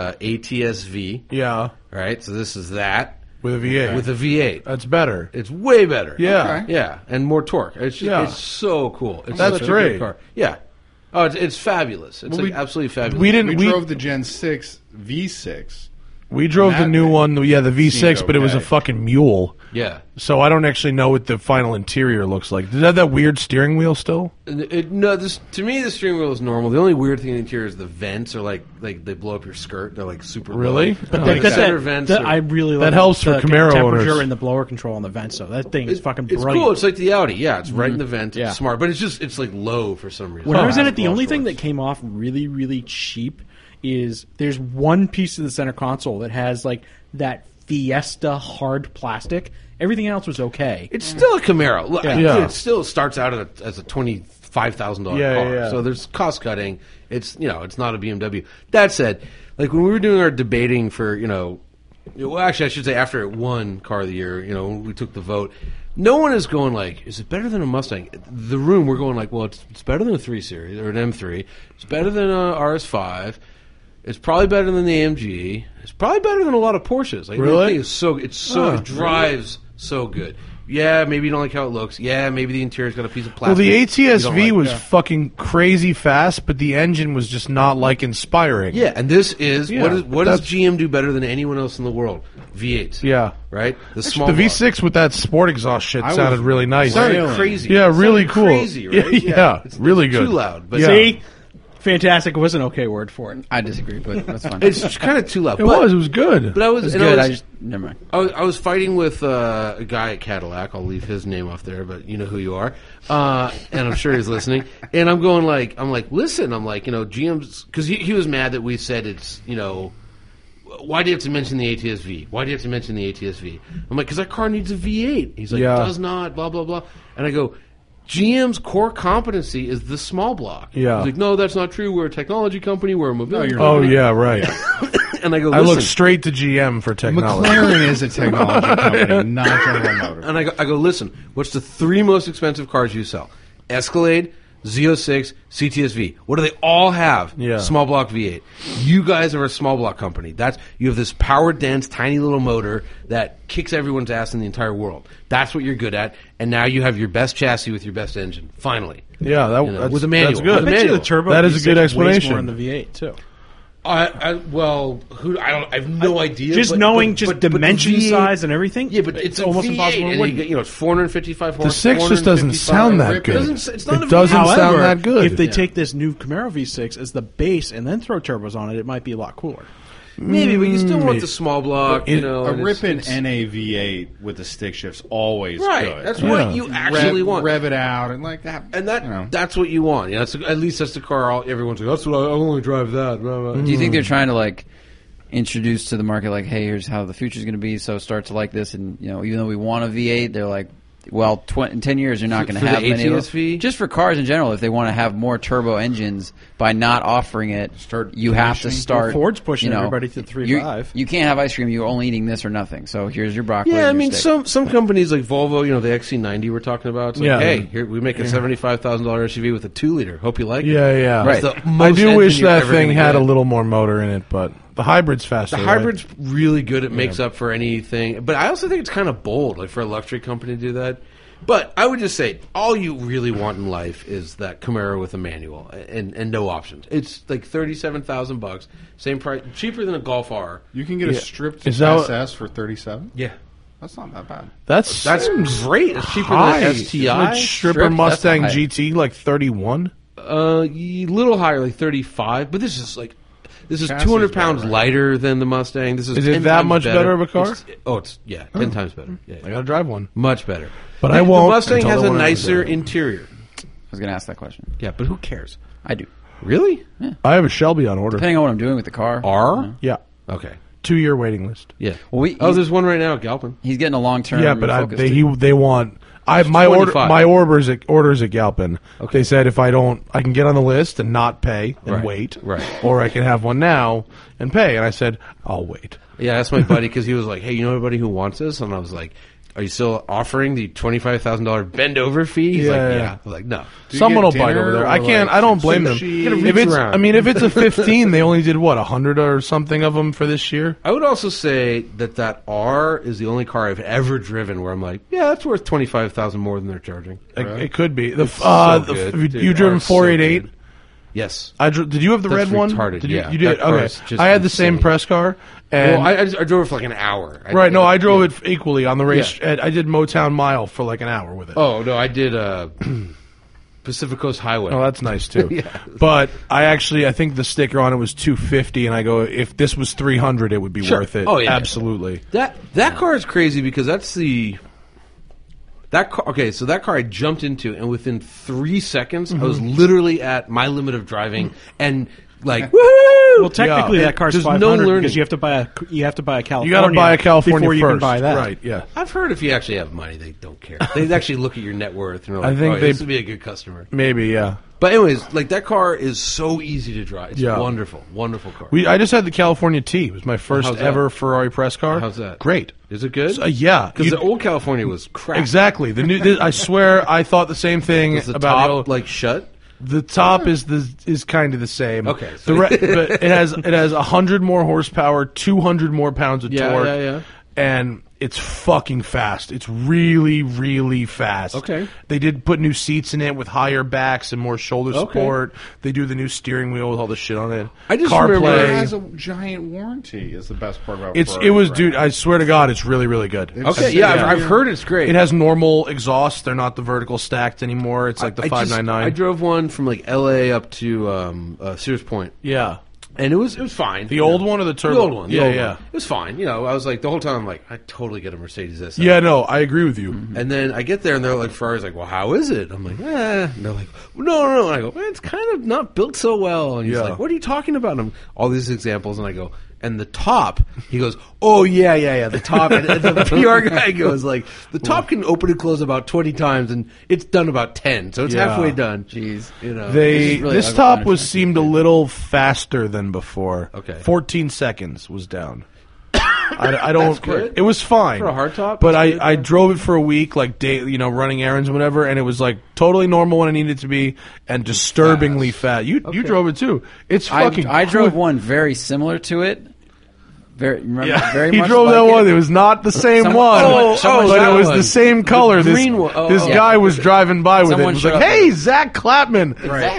ATS-V. Yeah, Right? So this is that. with a V8. With a V8. That's better. It's way better. Yeah. Okay. Yeah, and more torque. It's just, Yeah. it's so cool. It's That's such a great. good car. Yeah. Oh, it's fabulous. It's Well, like absolutely fabulous. We drove the Gen 6 V6. We drove the That new thing one, the V6, seemed but it was a okay. fucking mule. Yeah. So I don't actually know what the final interior looks like. Does it have that weird steering wheel still? No, to me the steering wheel is normal. The only weird thing in the interior is the vents are like they blow up your skirt. They're like super Really? low. But Like That's center that, vents. that- are- I really That like helps for the Camaro temperature owners. and the blower control on the vent. So that thing is fucking it's brilliant. cool. It's like the Audi. Yeah, it's right in the vent. Yeah. It's smart, but it's like low for some reason. When I was in Has it, the gloss only thing doors. that came off really, really cheap is there's one piece of the center console that has like that Fiesta hard plastic. Everything else was okay. It's still a Camaro. Look, Yeah. It still starts out as a $25,000 Yeah, car. yeah. So there's cost cutting. It's it's not a BMW. That said, like when we were doing our debating for well, actually I should say after it won Car of the Year, when we took the vote, no one is going like, is it better than a Mustang? The room we're going like, well, it's better than a 3 Series or an M3. It's better than a RS5. It's probably better than the AMG. It's probably better than a lot of Porsches. Like, Really? the thing is it drives so good. Yeah, maybe you don't like how it looks. Yeah, maybe the interior's got a piece of Well, plastic. the you don't ATS-V like. was fucking crazy fast, but the engine was just not like inspiring. Yeah, and this is Yeah, what does that's- GM do better than anyone else in the world? V8s. Yeah. Right? The small The block. V6 with that sport exhaust shit sounded really nice. Sounded Really? crazy. Yeah, It really sounded cool. Crazy, right? Yeah, It's really good. Too loud, but Yeah. See, fantastic was an okay word for it. I disagree, but that's fine. it's kind of too loud. It was good. But I was, It's and good. I I was, just never mind. I was fighting with a guy at Cadillac. I'll leave his name off there, but you know who you are, and I'm sure he's listening. And I'm going like, listen, GM's because he was mad that we said it's why do you have to mention the ATS-V? Why do you have to mention the ATS-V? I'm like, because that car needs a V8. He's like, Yeah. it does not, blah blah blah. And I go, GM's core competency is the small block. Yeah. He's like, no, that's not true. We're a technology company. We're a mobility. you're Oh, company. yeah, right. And I go, I listen. look straight to GM for technology. McLaren is a technology company, not General Motors. And I go, listen, what's the 3 most expensive cars you sell? Escalade, Z06, CTS-V. What do they all have? Yeah. Small block V8. You guys are a small block company. You have this power dense, tiny little motor that kicks everyone's ass in the entire world. That's what you're good at. And now you have your best chassis with your best engine. Finally. Yeah, that's, with a manual. that's good. I bet you manual. the turbo That is a V6 good weighs explanation. more on the V8 too. I have no idea. Just but- knowing but- but dimension the V8 size and everything. Yeah, but it's almost a V8, impossible. and to win. it's 455 The horse. 6 just doesn't 455 sound that rip. good. It's not It a doesn't V8. sound that good. If they take this new Camaro V6 as the base and then throw turbos on it, it might be a lot cooler. Maybe, but you still Maybe. want the small block. It- A and Ripon it's- NAV8 with the stick shifts always Right, good. that's Yeah. what you actually want. Rev it out and like that. And that you know. that's what you want. At least that's the car everyone's like, that's what I only drive that. Blah, blah. Do you think they're trying to introduce to the market hey, here's how the future's going to be, so start to like this, and even though we want a V8, they're like, well, in 10 years you're not going to For have the many of ATS-V? those. Just for cars in general, if they want to have more turbo engines, by not offering it, you have to commissioning. start. Well, Ford's pushing you know, everybody to 3.5. You can't have ice cream. You're only eating this or nothing. So here's your broccoli. Yeah, I and your mean, steak. some companies like Volvo, the XC90 we're talking about. It's like, Yeah. hey, here we make a $75,000 SUV with a 2-liter. Hope you like it. Yeah, yeah. It's the I most do engine wish you're that ever thing gonna had a get. little more motor in it, but the hybrid's faster. The right? hybrid's really good. It makes up for anything. But I also think it's kind of bold, for a luxury company to do that. But I would just say, all you really want in life is that Camaro with a manual and no options. It's like $37,000, same price, cheaper than a Golf R. You can get a stripped Is that SS for $37. Yeah, That's not that bad. That's great. It's cheaper high. than an STI. Like stripper Strip, Mustang that's high. GT, like 31. Little higher, like 35. But this is Chassis 200 is pounds better, right? lighter than the Mustang. This is Is it 10 that times much better of a car? It's 10 times better. Yeah, I gotta drive one, much better. but I won't. The Mustang until has the a one I nicer have. interior. I was going to ask that question. Yeah, but who cares? I do. Really? I have a Shelby on order. Depending on what I'm doing with the car. R? Yeah, Okay. 2-year waiting list. Yeah. Well, there's one right now at Galpin. He's getting a long-term. Yeah, but refocus, they want. My orders at Galpin. Okay. They said if I can get on the list and not pay and wait, or I can have one now and pay. And I said I'll wait. Yeah, that's my buddy because he was like, "Hey, you know anybody who wants this?" And I was like, "Are you still offering the $25,000 bend over fee?" He's like, "Yeah." I was like, "No." Someone will bite over there. I can't. I don't blame them. If it's a 15, they only did what 100 or something of them for this year. I would also say that R is the only car I've ever driven where I'm like, yeah, that's worth $25,000 more than they're charging. It could be. You driven 488. Yes. Did you have the That's red one? retarded, You yeah. did? That car Okay. is just I had the insane. same press car. And I drove it for like an hour. I drove it equally on the race. I did Motown Mile for like an hour with it. Oh, no, I did Pacific Coast Highway. Oh, that's nice too. Yeah. But I think the sticker on it was $250, and I go, if this was $300, it would be worth it. Oh, yeah. Absolutely. That car is crazy because that's that car. Okay, so that car I jumped into, and within 3 seconds, I was literally at my limit of driving, and like, woohoo! Well, technically, that car's There's 500 no learning. because you have to buy a California. You got to buy a California before you first. can buy that. Right? Yeah. I've heard if you actually have money, they don't care. They actually look at your net worth and are like, I think this would be a good customer. Maybe, yeah. But anyways, like that car is so easy to drive. It's wonderful, wonderful car. I just had the California T. It was my first ever Ferrari press car. How's that? Great. Is it good? Yeah. Because the old California was crap. Exactly. The new. I swear, I thought the same thing Is the about top the old, like shut? The top is kind of the same. Okay. But it has 100 more horsepower, 200 more pounds of torque. Yeah. And it's fucking fast. It's really, really fast. Okay. They did put new seats in it with higher backs and more shoulder support. They do the new steering wheel with all the shit on it. I just It remember has a giant warranty. Is the best part about Dude. I swear to God, it's really, really good. I've heard it's great. It has normal exhaust. They're not the vertical stacked anymore. It's like the 599. I drove one from like L.A. up to Sears Point. Yeah. And it was fine. The old one or the turbo? The old one. Yeah. It was fine. You know, I was like, the whole time I'm like, I totally get a Mercedes S. Yeah, no, I agree with you. And then I get there and they're like, Ferrari's like, well, how is it? I'm like, And they're like, no. And I go, it's kind of not built so well. And he's like, what are you talking about? And all these examples. And I go, and the top, he goes, oh, yeah, the top. And the PR guy goes like, the top can open and close about 20 times, and it's done about 10. So it's halfway done. Jeez. You know, this top seemed a little faster than before. Okay. 14 seconds was down. I don't. That's good. It was fine For a hardtop? but That's I good. drove it for a week, like running errands and whatever, and it was like totally normal when it needed to be, and disturbingly fast. You drove it too. It's fucking. I drove one very similar to it. Very He much drove like that one. it. It was not the same Someone- one, someone but showed it was one. the same color. The This green one. this guy was driving by with it. Someone It was showed like, up "Hey, Zach Clapman!"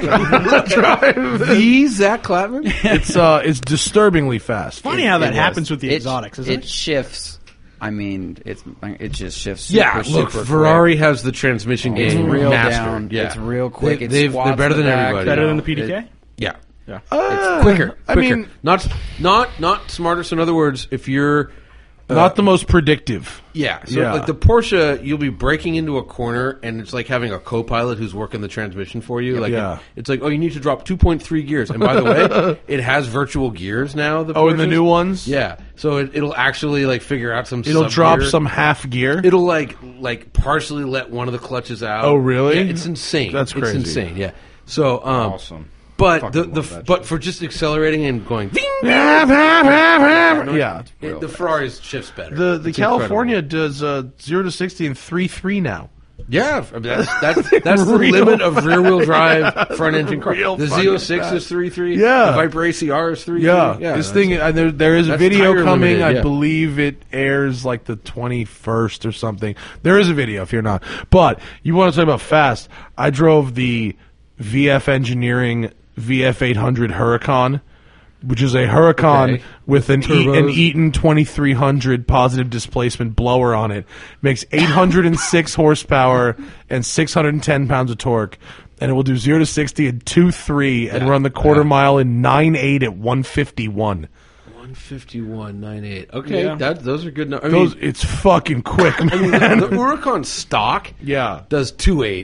The Zach Clapman? It's disturbingly fast. Funny how that It happens was. with the exotics, isn't it? It shifts. I mean, it just shifts. Yeah, super, look, super Ferrari has the transmission quick. It's game real mastered. down. Yeah. It's real quick. They're better than everybody. Better than the PDK? Yeah. It's Quicker. I mean, not smarter. So in other words, if you're not the most predictive. like the Porsche, you'll be braking into a corner, and it's like having a co-pilot who's working the transmission for you. Like it's like, oh, you need to drop 2.3 gears. And by the way, it has virtual gears now. The in the Porsches. new ones, Yeah, so it'll actually like figure out some. it'll drop sub-gear. some half gear. It'll like partially let one of the clutches out. Oh, really? Yeah, it's insane. That's crazy. It's insane. Yeah. So Awesome. But Fucking love that but shit. for just accelerating and going, ding, Yeah, the Ferrari's shifts better. the It's California incredible. does 0 to 60 in 3.3 now. Yeah, I mean, that's the limit of rear wheel drive front engine car. Real The fucking Z06 fast. is 3.3. Yeah. The Viper ACR is 3.3. Yeah, this thing. There is a that's video tire coming. limited, I yeah. believe it airs like the 21st or something. There is a video if you're not. But you want to talk about fast? I drove the VF Engineering VF800 Huracan, which is a Huracan with an Eaton 2300 positive displacement blower on it. Makes 806 horsepower and 610 pounds of torque. And it will do 0 to 60 in 2.3 and run the quarter mile in 9.8 at 151. 151.98. Okay, those are good numbers. It's fucking quick, man. The Huracan stock Yeah. does 2.8.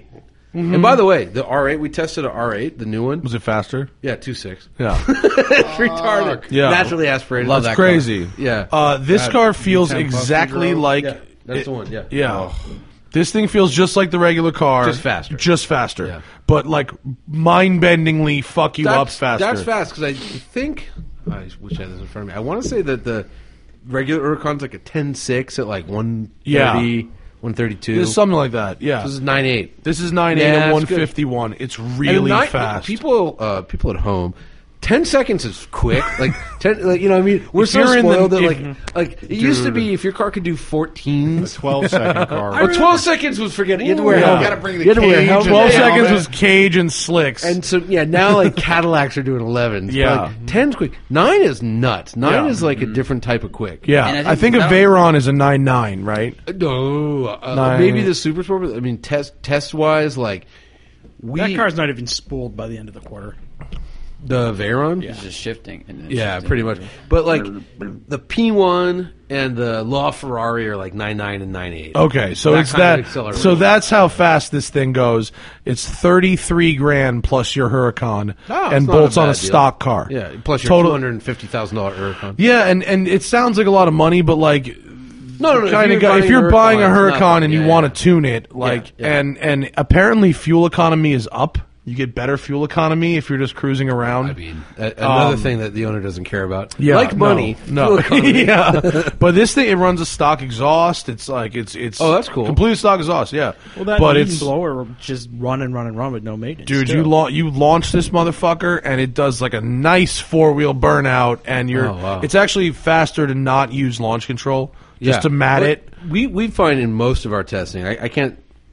Mm-hmm. And by the way, the R8, we tested an R8, the new one. Was it faster? Yeah, 2.6. Yeah. It's retarded. Yeah. Naturally aspirated. Love That's that crazy. car. Yeah. This car feels V10 exactly Buffy like... Yeah, that's the one, yeah. Yeah. This thing feels just like the regular car. Just faster. Just faster. Yeah. But like mind-bendingly fuck you up faster. That's fast, because I think... I wish I had this in front of me. I want to say that the regular Huracan's like a 10.6 at like 130, 132. It's something like that, yeah. This is 9.8. This is 9.8 Yeah, and it's good. 151. It's really fast. People at home, 10 seconds is quick. Like 10, like, you know, what I mean, we're If so you're in the- spoiled that if- like it used to be if your car could do 14. A 12-second car. Or 12 seconds was forget it. You had to wear a Yeah. helmet. You gotta bring the You had to wear a cage helmet. and 12 Yeah. seconds Yeah. was cage and slicks. And so now like Cadillacs are doing 11s. Yeah. But, like, 10's quick. 9 is nuts. 9 Yeah. is like a different type of quick. yeah, And I think a that- Veyron is a 9.9, right? No, Nine. maybe the Super Sport. But I mean, test wise, like That car's not even spooled by the end of the quarter. the Veyron. It's just shifting. And then Yeah, shifting. pretty much. But like the P1 and the LaFerrari are like 9.9 and 9.8. Okay, so That it's kind of that. acceleration. So that's how fast this thing goes. It's 33 grand plus your Huracan Oh, it's and not bolts a on a bad deal. stock car. Yeah, plus your Total- $250,000 Huracan. Yeah, and it sounds like a lot of money, but like No. kind of if you're buying a Huracan and you want to tune it, like yeah. and apparently fuel economy is up. You get better fuel economy if you're just cruising around. I mean, another thing that the owner doesn't care about. Yeah, like money. No, fuel economy. yeah. But this thing, it runs a stock exhaust. It's like it's. Oh, that's cool. Complete stock exhaust. Yeah. Well, that but Eden it's blower will just run and run and run with no maintenance. dude. still. You launch this motherfucker and it does like a nice 4-wheel burnout, and you're. Oh, wow. It's actually faster to not use launch control, just Yeah. to mat But it. We find in most of our testing, I can't.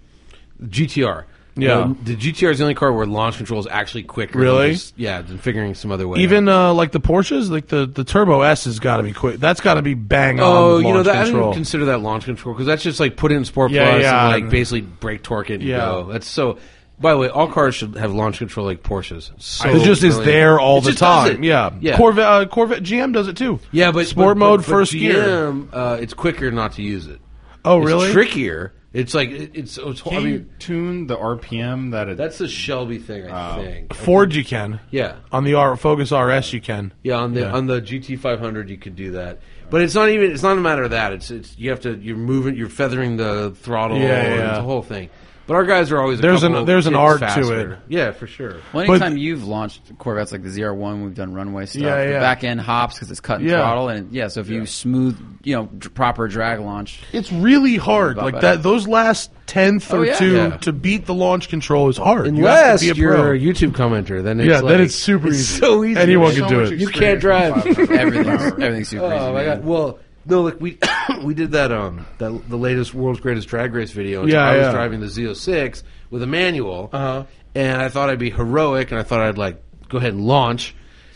GTR. Yeah. The GTR is the only car where launch control is actually quicker. Really? Than figuring some other way. Even out. like the Porsches, like the Turbo S has got to be quick. That's got to be bang on. Oh, with you know launch that I control. didn't consider that launch control because that's just like put it in Sport Yeah, Plus yeah, and like and- basically brake torque it and Yeah. go. That's so. By the way, all cars should have launch control like Porsches. So It just is brilliant. there all It the just does time. it. Yeah. Yeah. Corvette GM does it too. Yeah, but sport mode first GM, gear. it's quicker not to use it. Oh, It's really? trickier. It's like it's. Can I you mean, tune the RPM that it... that's the Shelby thing. I think Ford, you can. Yeah, On the Focus RS, you can. yeah. On the GT500, you could do that. But it's not even. It's not a matter of that. It's you have to. You're moving. You're feathering the throttle. Yeah, and yeah. It's a whole thing. But our guys are always. There's there's an art to it. Yeah, for sure. Well, But- anytime you've launched Corvettes like the ZR1, we've done runway stuff. Yeah, The yeah. back end hops because it's cut and Yeah. throttle, and so if you smooth, proper drag launch. It's really hard. About Like better. that. Those last tenth or yeah. two Yeah. to beat the launch control is hard. Unless you have to be a you're pro. a YouTube commenter, then it's Yeah, like, then it's super easy. So easy. Anyone There's can so do much it. You can't drive. Everything's super easy. Oh my man. god! Well, no, like we we did that the latest world's greatest drag race video. And Yeah, I was yeah. driving the Z06 with a manual, and I thought I'd be heroic, and I thought I'd like go ahead and launch,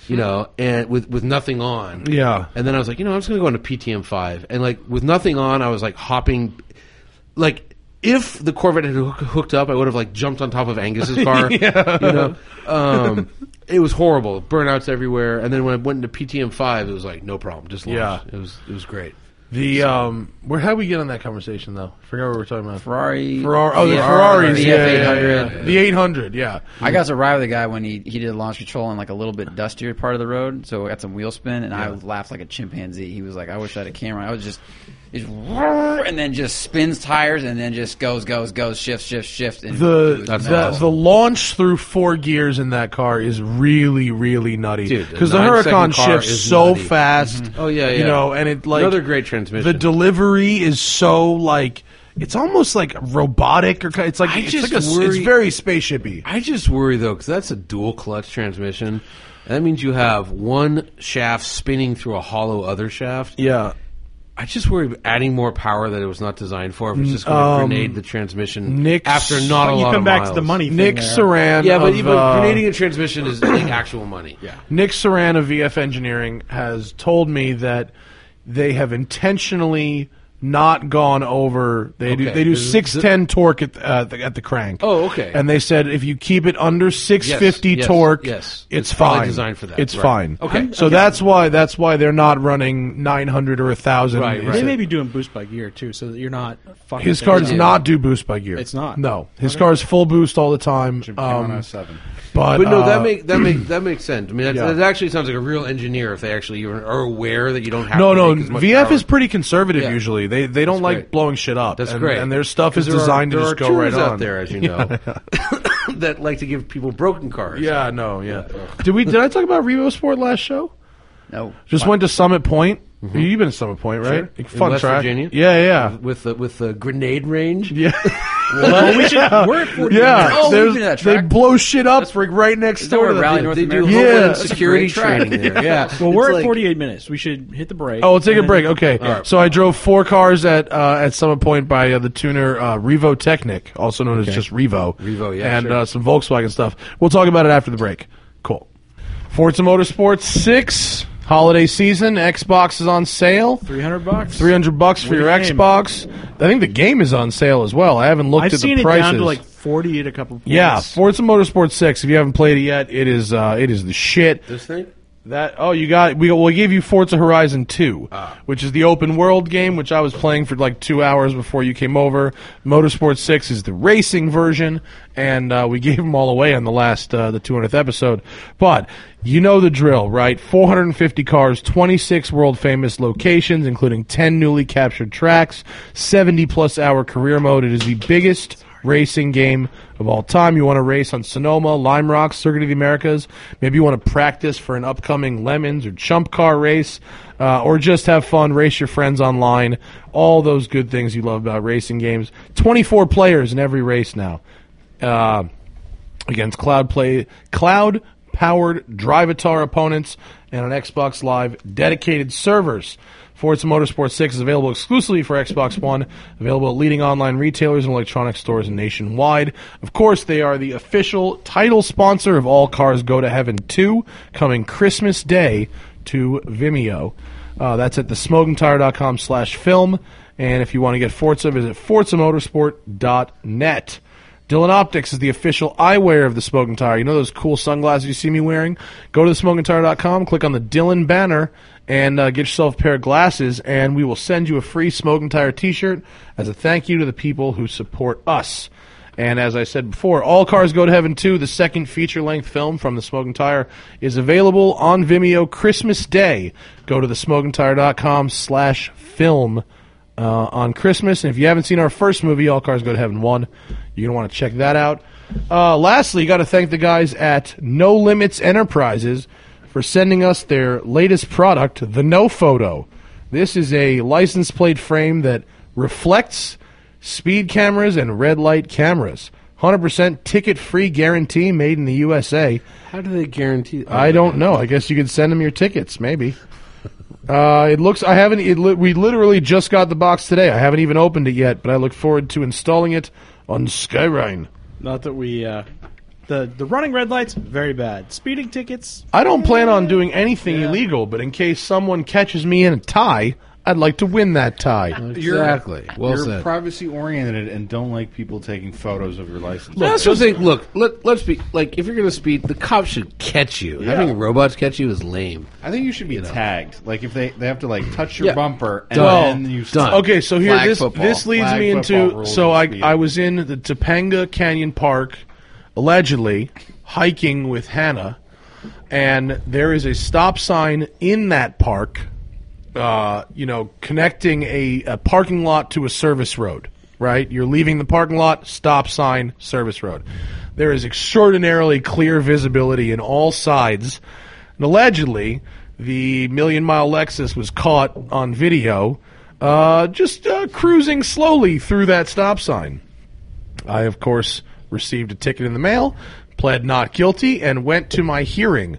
and with nothing on. Yeah. And then I was like, I'm just gonna go into PTM5, and like with nothing on, I was like hopping, like. If the Corvette had hooked up, I would have like jumped on top of Angus's car. It was horrible, burnouts everywhere. And then when I went into PTM5, it was like no problem, just launch. Yeah. It was great. The how we get on that conversation though? Forgot what we were talking about. Ferrari. Oh, the VF Ferraris. the Yeah, F800. yeah. The 800. Yeah. I got to ride with a guy when he did launch control on like a little bit dustier part of the road, so I got some wheel spin, and I laughed like a chimpanzee. He was like, "I wish I had a camera." I was just and then just spins tires, and then just goes, shift. And The launch through 4 gears in that car is really, really nutty. Dude, Because the the 9-second Huracan car shifts is so nutty. fast. Oh yeah, And it like another great transmission. the delivery is so like it's almost like robotic or it's like it's very spaceshipy. I just worry though because that's a dual clutch transmission. That means you have one shaft spinning through a hollow other shaft. Yeah. I just worry about adding more power that it was not designed for. If it's just going to grenade the transmission after not a But you lot come of back miles. to the money thing Nick there. Saran. Yeah, but of, even grenading a transmission is like actual money. Yeah. Nick Saran of VF Engineering has told me that they have intentionally not gone over. They do 610 torque at the crank. Oh, okay. And they said if you keep it under 650 torque, it's fine. Designed for that. It's fine. Okay. So that's why they're not running 900 or 1,000. Right. They may be doing boost by gear too, so that you're not fucking. His car does not do boost by gear. It's not. No, his car is full boost all the time. But no, that makes sense. I mean, that actually sounds like a real engineer if they actually are aware that you don't have. No. Make as much VF power. is pretty conservative usually. They don't like blowing shit up. That's great. And their stuff is designed to just go right on. There are tuners out there, as you know, that like to give people broken cars. Yeah. Did I talk about Revo Sport last show? No. Just went to Summit Point. Mm-hmm. You've been to Summit Point, right? Sure. Fun in West track. Virginia. Yeah. With the grenade range. Yeah. Well, we're at 40 Oh, we've been to that they track. blow shit up right next door to Rally that. North They do America? Homeland That's a security great track. training there. Yeah. Well, we're It's at like- 48 minutes. We should hit the break. Oh, we'll take a and break. then- Okay. Right. So I drove 4 cars at Summit Point by the tuner Revo Technic, also known as just Revo. Revo, yeah, and sure. some Volkswagen stuff. We'll talk about it after the break. Cool. Forza Motorsport 6 holiday season. Xbox is on sale. $300. $300 for your What a game. Xbox. I think the game is on sale as well. I haven't looked I've at seen the it prices. down to like 40 at a couple of points. Yeah, Forza Motorsport 6. If you haven't played it yet, it is the shit. This thing. We'll give you Forza Horizon 2, which is the open world game, which I was playing for like 2 hours before you came over. Motorsport 6 is the racing version, and we gave them all away on the last the 200th episode. But you know the drill, right? 450 cars, 26 world famous locations, including 10 newly captured tracks, 70+ hour career mode. It is the biggest racing game of all time. You want to race on Sonoma, Lime Rock, Circuit of the Americas. Maybe you want to practice for an upcoming Lemons or Chump Car race, or just have fun, race your friends online. All those good things you love about racing games. 24 players in every race now, against cloud-powered Drivatar opponents and on Xbox Live dedicated servers. Forza Motorsport 6 is available exclusively for Xbox One, available at leading online retailers and electronic stores nationwide. Of course, they are the official title sponsor of All Cars Go to Heaven 2, coming Christmas Day to Vimeo. That's at thesmokingtire.com/film, and if you want to get Forza, visit forzamotorsport.net. Dylan Optics is the official eyewear of the Smoking Tire. You know those cool sunglasses you see me wearing? Go to thesmokingtire.com, click on the Dylan banner, and get yourself a pair of glasses, and we will send you a free Smoking Tire t-shirt as a thank you to the people who support us. And as I said before, All Cars Go to Heaven 2, the second feature-length film from The Smoking Tire, is available on Vimeo Christmas Day. Go to thesmokingtire.com/film on Christmas. And if you haven't seen our first movie, All Cars Go to Heaven 1, you're going to want to check that out. Lastly, you got to thank the guys at No Limits Enterprises for sending us their latest product, the No Photo. This is a license plate frame that reflects speed cameras and red light cameras. 100% ticket-free guarantee, made in the USA. How do they guarantee? I don't know. I guess you could send them your tickets, maybe. It looks. I haven't. We literally just got the box today. I haven't even opened it yet, but I look forward to installing it on Skyline. Not that we. The running red lights, very bad. Speeding tickets. I don't plan on doing anything illegal, but in case someone catches me in a tie, I'd like to win that tie. Exactly. Well You're said. privacy oriented and don't like people taking photos of your license. That's what I'm saying. Look, let's be like, if you're going to speed, the cops should catch you. Having robots catch you is lame. I think you should be tagged. Like if they have to like touch your bumper and Done. then you Done. Okay, so here Flag football. this leads Flag me football into. rules So of I speeding. was in the Topanga Canyon Park, allegedly hiking with Hannah, and there is a stop sign in that park. Connecting a parking lot to a service road, right? You're leaving the parking lot, stop sign, service road. There is extraordinarily clear visibility in all sides. And allegedly, the $1 Million Lexus was caught on video just cruising slowly through that stop sign. I, of course, received a ticket in the mail, pled not guilty, and went to my hearing.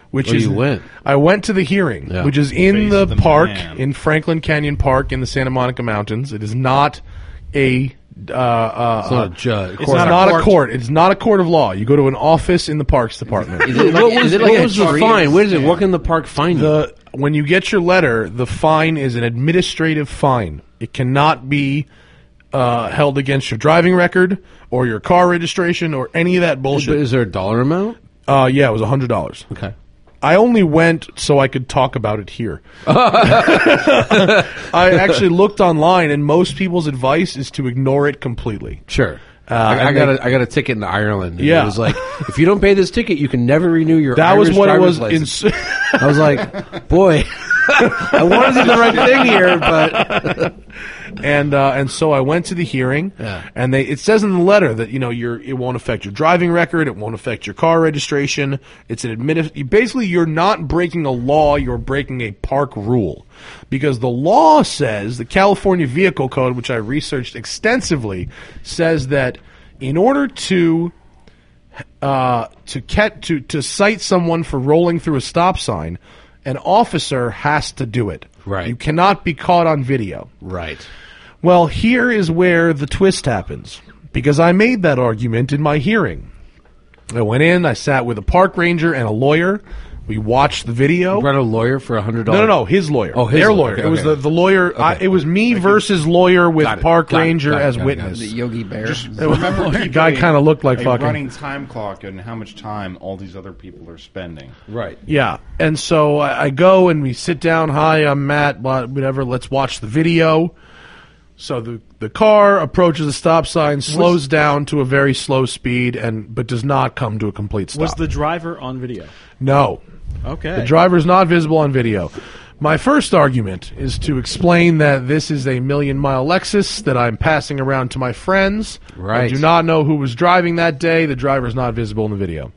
I went to the hearing, which is in the park, in Franklin Canyon Park in the Santa Monica Mountains. It is not a It's not a judge. It's not a court. It's not a court of law. You go to an office in the Parks Department. What was the fine? What is it? What can the park fine you? when you get your letter, the fine is an administrative fine. It cannot be held against your driving record or your car registration or any of that bullshit. But is there a dollar amount? Yeah, it was $100. Okay. I only went so I could talk about it here. I actually looked online, and most people's advice is to ignore it completely. Sure. I got a ticket in Ireland. And Yeah. It was like, if you don't pay this ticket, you can never renew your That Irish was what it driver's was. license. I was like, boy, I want to do the right thing here, but And so I went to the hearing, and it says in the letter that it won't affect your driving record, it won't affect your car registration. It's basically you're not breaking a law, you're breaking a park rule, because the law says the California Vehicle Code, which I researched extensively, says that in order to cite someone for rolling through a stop sign, an officer has to do it. Right. You cannot be caught on video. right. Well, here is where the twist happens, because I made that argument in my hearing. I went in, I sat with a park ranger and a lawyer. We watched the video. You brought a lawyer for $100. No, his lawyer. Oh, his their lawyer. lawyer. It was the lawyer. Okay. It was me versus lawyer with Got it. park Got it. ranger Got it. as Got it. witness. The Yogi Bear. The guy kind of looked like a fucking. running time clock and how much time all these other people are spending. Right. Yeah, and so I go and we sit down. Hi, I'm Matt. Whatever. Let's watch the video. So the car approaches a stop sign, slows down to a very slow speed, but does not come to a complete stop. Was the driver on video? No. Okay. The driver is not visible on video. My first argument is to explain that this is a million-mile Lexus that I'm passing around to my friends. Right. I do not know who was driving that day. The driver is not visible in the video.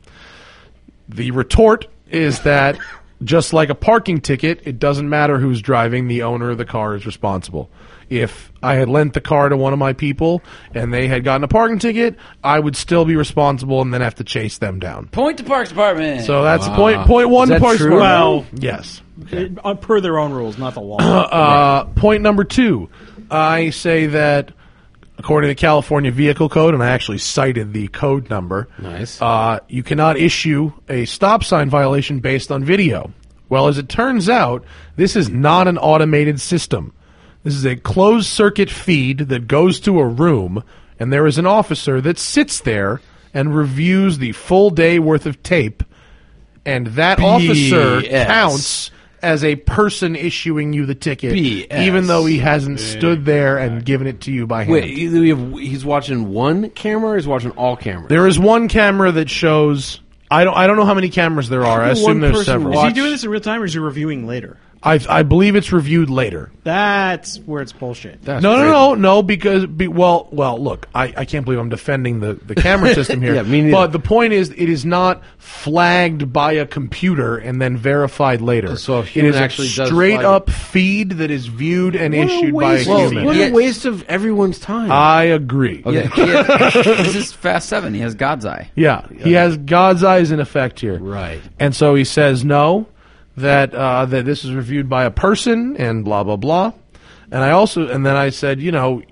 The retort is that, just like a parking ticket, it doesn't matter who's driving. The owner of the car is responsible. If I had lent the car to one of my people and they had gotten a parking ticket, I would still be responsible and then have to chase them down. Point to Parks Department. So that's point one Is to that Parks true? Department. Well, yes. Per their own rules, not the law. Point number 2, I say that according to the California Vehicle Code, and I actually cited the code number, Nice. you cannot issue a stop sign violation based on video. Well, as it turns out, this is not an automated system. This is a closed-circuit feed that goes to a room, and there is an officer that sits there and reviews the full day worth of tape, and that officer counts as a person issuing you the ticket, even though he hasn't stood there and given it to you by hand. Wait, he's watching one camera or he's watching all cameras? There is one camera that shows... I don't know how many cameras there are. I assume there's several. Is he doing this in real time or is he reviewing later? I believe it's reviewed later. That's where it's bullshit. No, because look, I can't believe I'm defending the camera system here. Yeah, me neither. But the point is, it is not flagged by a computer and then verified later. So if it is actually a does straight flag up feed that is viewed and issued by a Well, human. what a waste of everyone's time. I agree. Okay. This is Fast 7. He has God's eye. Yeah, he has God's eyes in effect here. Right. And so he says no, that this is reviewed by a person and blah blah blah. And then I said,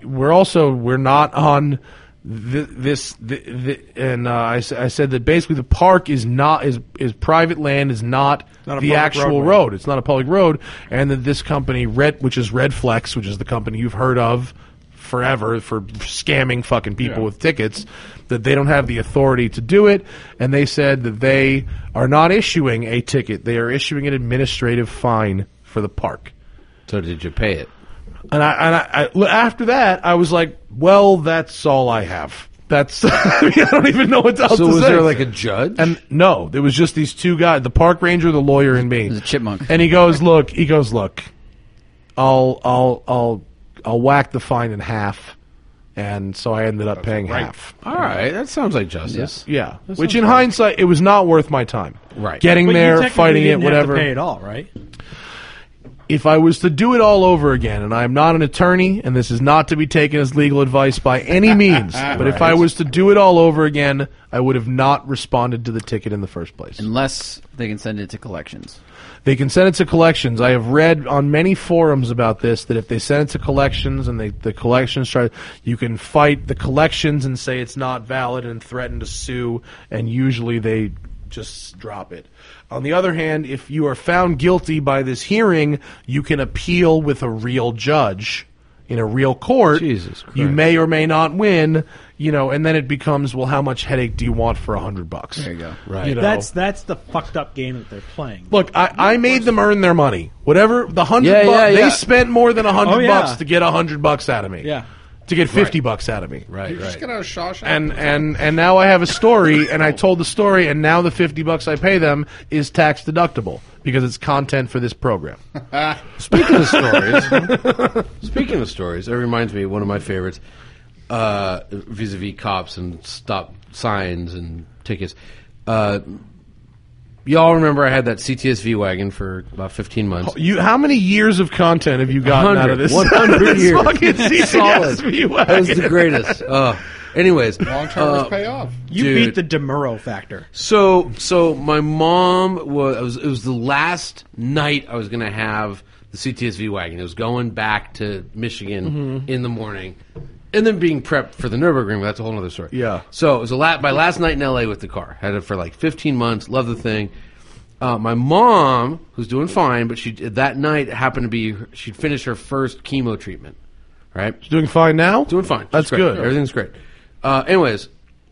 we're not on I said that basically the park is private land, is not the actual road. It's not a public road, and that this company which is Redflex, which is the company you've heard of forever for scamming fucking people with tickets, that they don't have the authority to do it, and they said that they are not issuing a ticket. They are issuing an administrative fine for the park. So did you pay it? And I after that, I was like, well, that's all I have. That's I don't even know what else to say. So was there like a judge? And no, there was just these two guys, the park ranger, the lawyer, and me. It was a chipmunk. And he goes, look, I'll whack the fine in half. And so I ended up paying half. All right, that sounds like justice. Yeah. Which in hindsight, it was not worth my time. Right. Getting But there, you technically fighting it, didn't whatever. Have to pay it all, right? If I was to do it all over again, and I am not an attorney, and this is not to be taken as legal advice by any means, but if I was to do it all over again, I would have not responded to the ticket in the first place. Unless they can send it to collections. They can send it to collections. I have read on many forums about this, that if they send it to collections and the collections you can fight the collections and say it's not valid and threaten to sue, and usually they just drop it. On the other hand, if you are found guilty by this hearing, you can appeal with a real judge in a real court. Jesus Christ. You may or may not win, and then it becomes, well, how much headache do you want for $100? There you go. Right. That's the fucked up game that they're playing. Look, I made them earn their money. Whatever the $100, they spent more than $100 to get $100 out of me. Yeah. To get $50 out of me. Right. Just get out of Shawshank. And now I have a story, and I told the story, and now the $50 I pay them is tax deductible because it's content for this program. Speaking of stories, that reminds me of one of my favorites, vis-a-vis cops and stop signs and tickets. Y'all remember I had that CTSV wagon for about 15 months. How many years of content have you gotten out of this? 100 years. Fucking CTSV wagon. That was the greatest. Anyways. Long-termers pay off. You beat the DeMuro factor. So my mom it was the last night I was going to have the CTSV wagon. It was going back to Michigan in the morning. And then being prepped for the Nürburgring, but that's a whole other story. Yeah. So it was my last night in L.A. with the car. Had it for like 15 months. Loved the thing. My mom, who's doing fine, but that night happened to be she'd finished her first chemo treatment. Right. She's doing fine now. Doing fine. That's great. good. Everything's great. Anyways,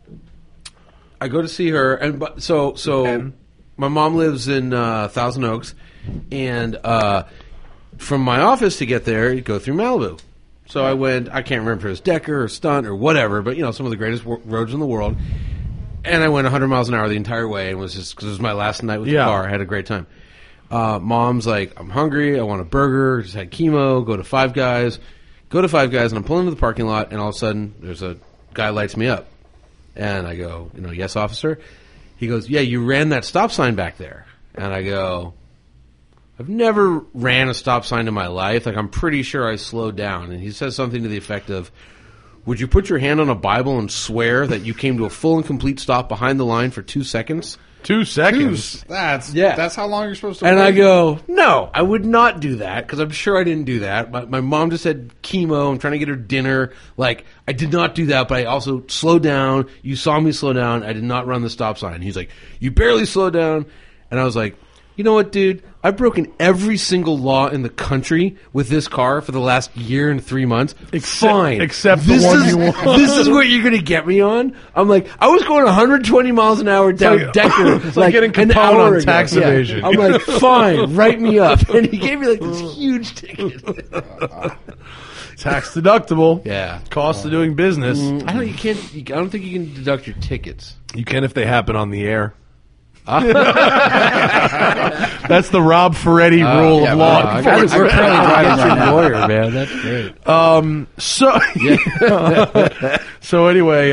I go to see her, and so my mom lives in Thousand Oaks, and from my office to get there, you go through Malibu. So I went, I can't remember if it was Decker or Stunt or whatever, but some of the greatest roads in the world. And I went 100 miles an hour the entire way, and was just because it was my last night with the car. I had a great time. Mom's like, I'm hungry, I want a burger, just had chemo, go to Five Guys. Go to Five Guys, and I'm pulling into the parking lot, and all of a sudden, there's a guy lights me up. And I go, yes, officer. He goes, yeah, you ran that stop sign back there. And I go, I've never ran a stop sign in my life. Like, I'm pretty sure I slowed down. And he says something to the effect of, would you put your hand on a Bible and swear that you came to a full and complete stop behind the line for 2 seconds? 2 seconds? That's how long you're supposed to wait. And I go, no, I would not do that, because I'm sure I didn't do that. My mom just had chemo. I'm trying to get her dinner. Like, I did not do that, but I also slowed down. You saw me slow down. I did not run the stop sign. He's like, you barely slowed down. And I was like, you know what, dude? I've broken every single law in the country with this car for the last year and 3 months. Fine. Except the one you want. This is what you're going to get me on? I'm like, I was going 120 miles an hour down Decker. It's like getting Capone on tax evasion. I'm like, fine, write me up. And he gave me like this huge ticket. Tax deductible. Yeah. Cost of doing business. I don't think you can deduct your tickets. You can if they happen on the air. That's the Rob Ferretti rule of law. We're currently driving right now. Lawyer, man. That's great. So anyway,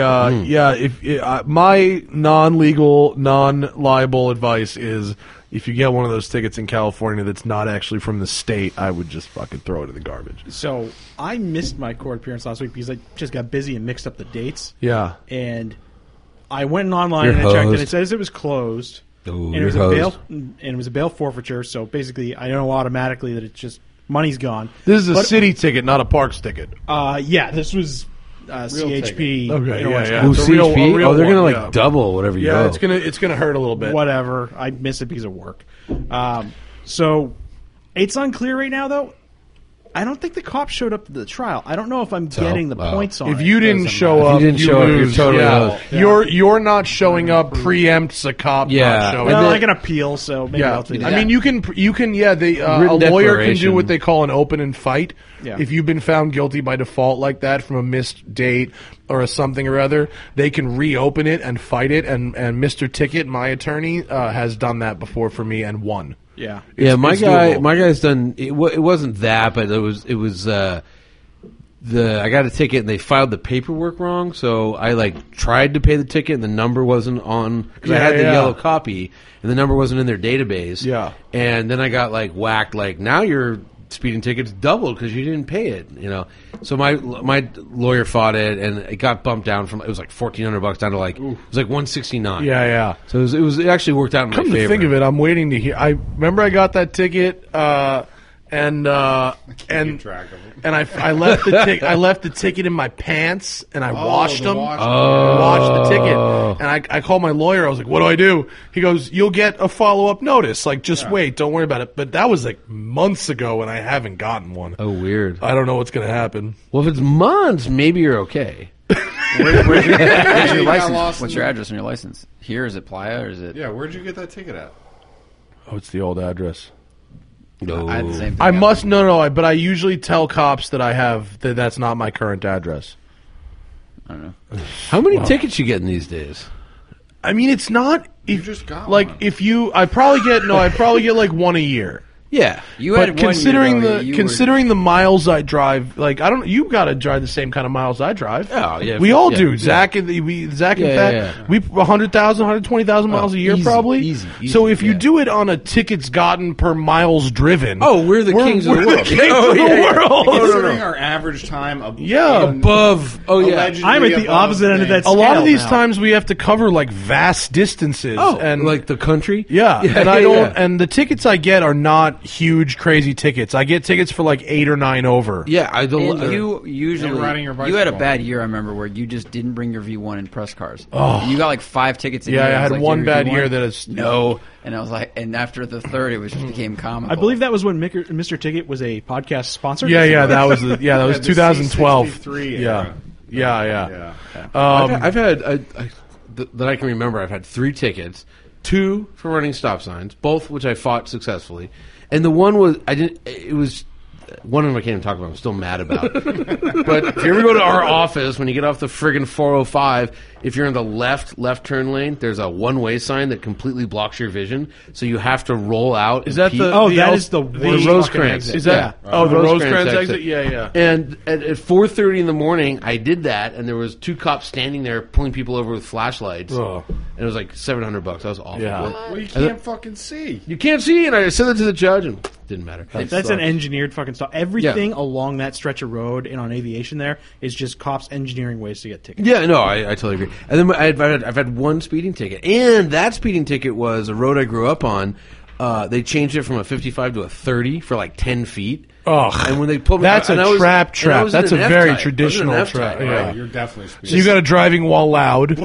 my non-legal, non-liable advice is, if you get one of those tickets in California that's not actually from the state, I would just fucking throw it in the garbage. So I missed my court appearance last week because I just got busy and mixed up the dates. Yeah. And I went online and I checked, and it says it was closed. Ooh, and it was a bail forfeiture. So basically, I know automatically that it's just money's gone. This is a city ticket, not a Parks ticket. Yeah, this was CHP. Okay, yeah. Ooh, CHP? They're gonna double whatever you owe. it's gonna hurt a little bit. Whatever. I miss it because of work. So it's unclear right now, though. I don't think the cops showed up to the trial. I don't know if I'm getting the points on it. If you didn't show up, you're totally lose. You're not showing up preempts a cop not showing up. Well, I can appeal, so maybe I'll do that. I mean, you can. A lawyer can do what they call an open and fight. Yeah. If you've been found guilty by default like that from a missed date or a something or other, they can reopen it and fight it. And Mr. Ticket, my attorney, has done that before for me and won. Yeah, my guy's done. It wasn't that, but it was. I got a ticket and they filed the paperwork wrong, so I tried to pay the ticket and the number wasn't on because I had the yellow copy and the number wasn't in their database. Yeah, and then I got whacked. Now your speeding ticket's doubled because you didn't pay it. So my lawyer fought it and it got bumped down from it was $1,400 down to it was $169. Yeah. So it actually worked out in my favor. Come to think of it, I'm waiting to hear. I remember I got that ticket. and track of it. and I left the ticket in my pants, and I washed them. watch. I washed the ticket, and I called my lawyer. I was like, "What do I do?" He goes, "You'll get a follow-up notice. Like, just wait. Don't worry about it." But that was like months ago, and I haven't gotten one. Oh, weird. I don't know what's going to happen. Well, if it's months, maybe you're okay. Where's your got license? lost What's in your the- address on your license? Here, is it Playa or is it? Yeah, where'd you get that ticket at? Oh, it's the old address. No. I had the same thing. I must but I usually tell cops that I have that's not my current address. I don't know. How many tickets you getting these days? I mean, it's not. You just got like one. if you, I probably get like one a year. Yeah. You had But one considering year, though, you were- considering the miles I drive, like I don't, you got to drive the same kind of miles I drive. Oh, yeah. We all Yeah, do. yeah. Zach and Zach and Yeah, Fat, yeah. we 100,000, 120,000 miles a year easy, probably. easy, So if you yeah. do it on a tickets gotten per miles driven, Oh, we're the kings of the we're world. kings Oh, of the yeah, yeah. world. Considering our average time Above. Oh, yeah. allegedly I'm at the above opposite end of that A lot scale of these now. times we have to cover like vast distances. Oh, and like the country? yeah, and I yeah, don't. yeah. And the tickets I get are not huge, crazy tickets. I get tickets for like 8 or 9 over. Yeah, I don't. And you usually And riding your you had a bicycle. bad year. I remember where you just didn't bring your V1 in press cars. Oh. You got like 5 tickets. In Yeah, a I year. had was like, one "Your bad V1?" year that is No, and I was like, and after the third, it was just became comical. I believe that was when Mr. Ticket was a podcast sponsor. Yeah, that was that was the 2012. C63 Yeah. era. Yeah. I've had that I can remember. I've had 3 tickets, 2 for running stop signs, both which I fought successfully, and the one was I didn't. It was one of them I can't even talk about. I'm still mad about. But if you ever go to our office, when you get off the friggin' 405, if you're in the left turn lane, there's a one-way sign that completely blocks your vision, so you have to roll out. Is and that peek. the? Oh, the that El- is the the worst Rosecrans. fucking exit. Is that? Yeah. Oh, the Rosecrans Rosecrans exit. exit. Yeah. And at 4:30 in the morning, I did that, and there was 2 cops standing there pulling people over with flashlights, Oh. and it was like $700. That was awful. Yeah. Well, you can't fucking see. You can't see, and I said that to the judge, and didn't matter. That's an engineered fucking stop. Everything along that stretch of road and on Aviation there is just cops engineering ways to get tickets. Yeah, no, I totally agree. And then I've had 1 speeding ticket, and that speeding ticket was a road I grew up on. They changed it from a 55 to a 30 for like 10 feet. Ugh. And when they pulled me, That's and a I was- trap. and I was That's in a an very F-type. traditional I was in an trap. F-type, Yeah. right? You're definitely speeding. So you got a driving while loud.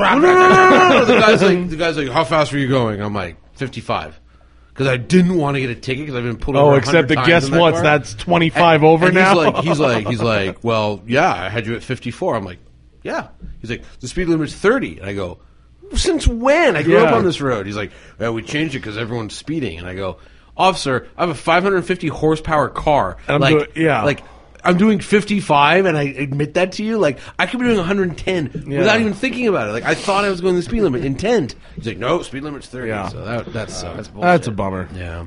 No, the guy's like, how fast were you going? I'm like, 55. Because I didn't want to get a ticket because I've been pulled over Oh, 100 except that times guess in that what? car. That's 25 over And now. He's like, well, yeah, I had you at 54. I'm like, yeah. He's like, the speed limit's 30. And I go, since when? I grew up Yeah. on this road. He's like, well, we changed it because everyone's speeding. And I go, officer, I have a 550 horsepower car. And I'm like, I'm doing 55, and I admit that to you. Like, I could be doing 110 without even thinking about it. Like, I thought I was going the speed limit. Intent. He's like, no, speed limit's 30. Yeah. So that sucks. That's a bummer. Yeah.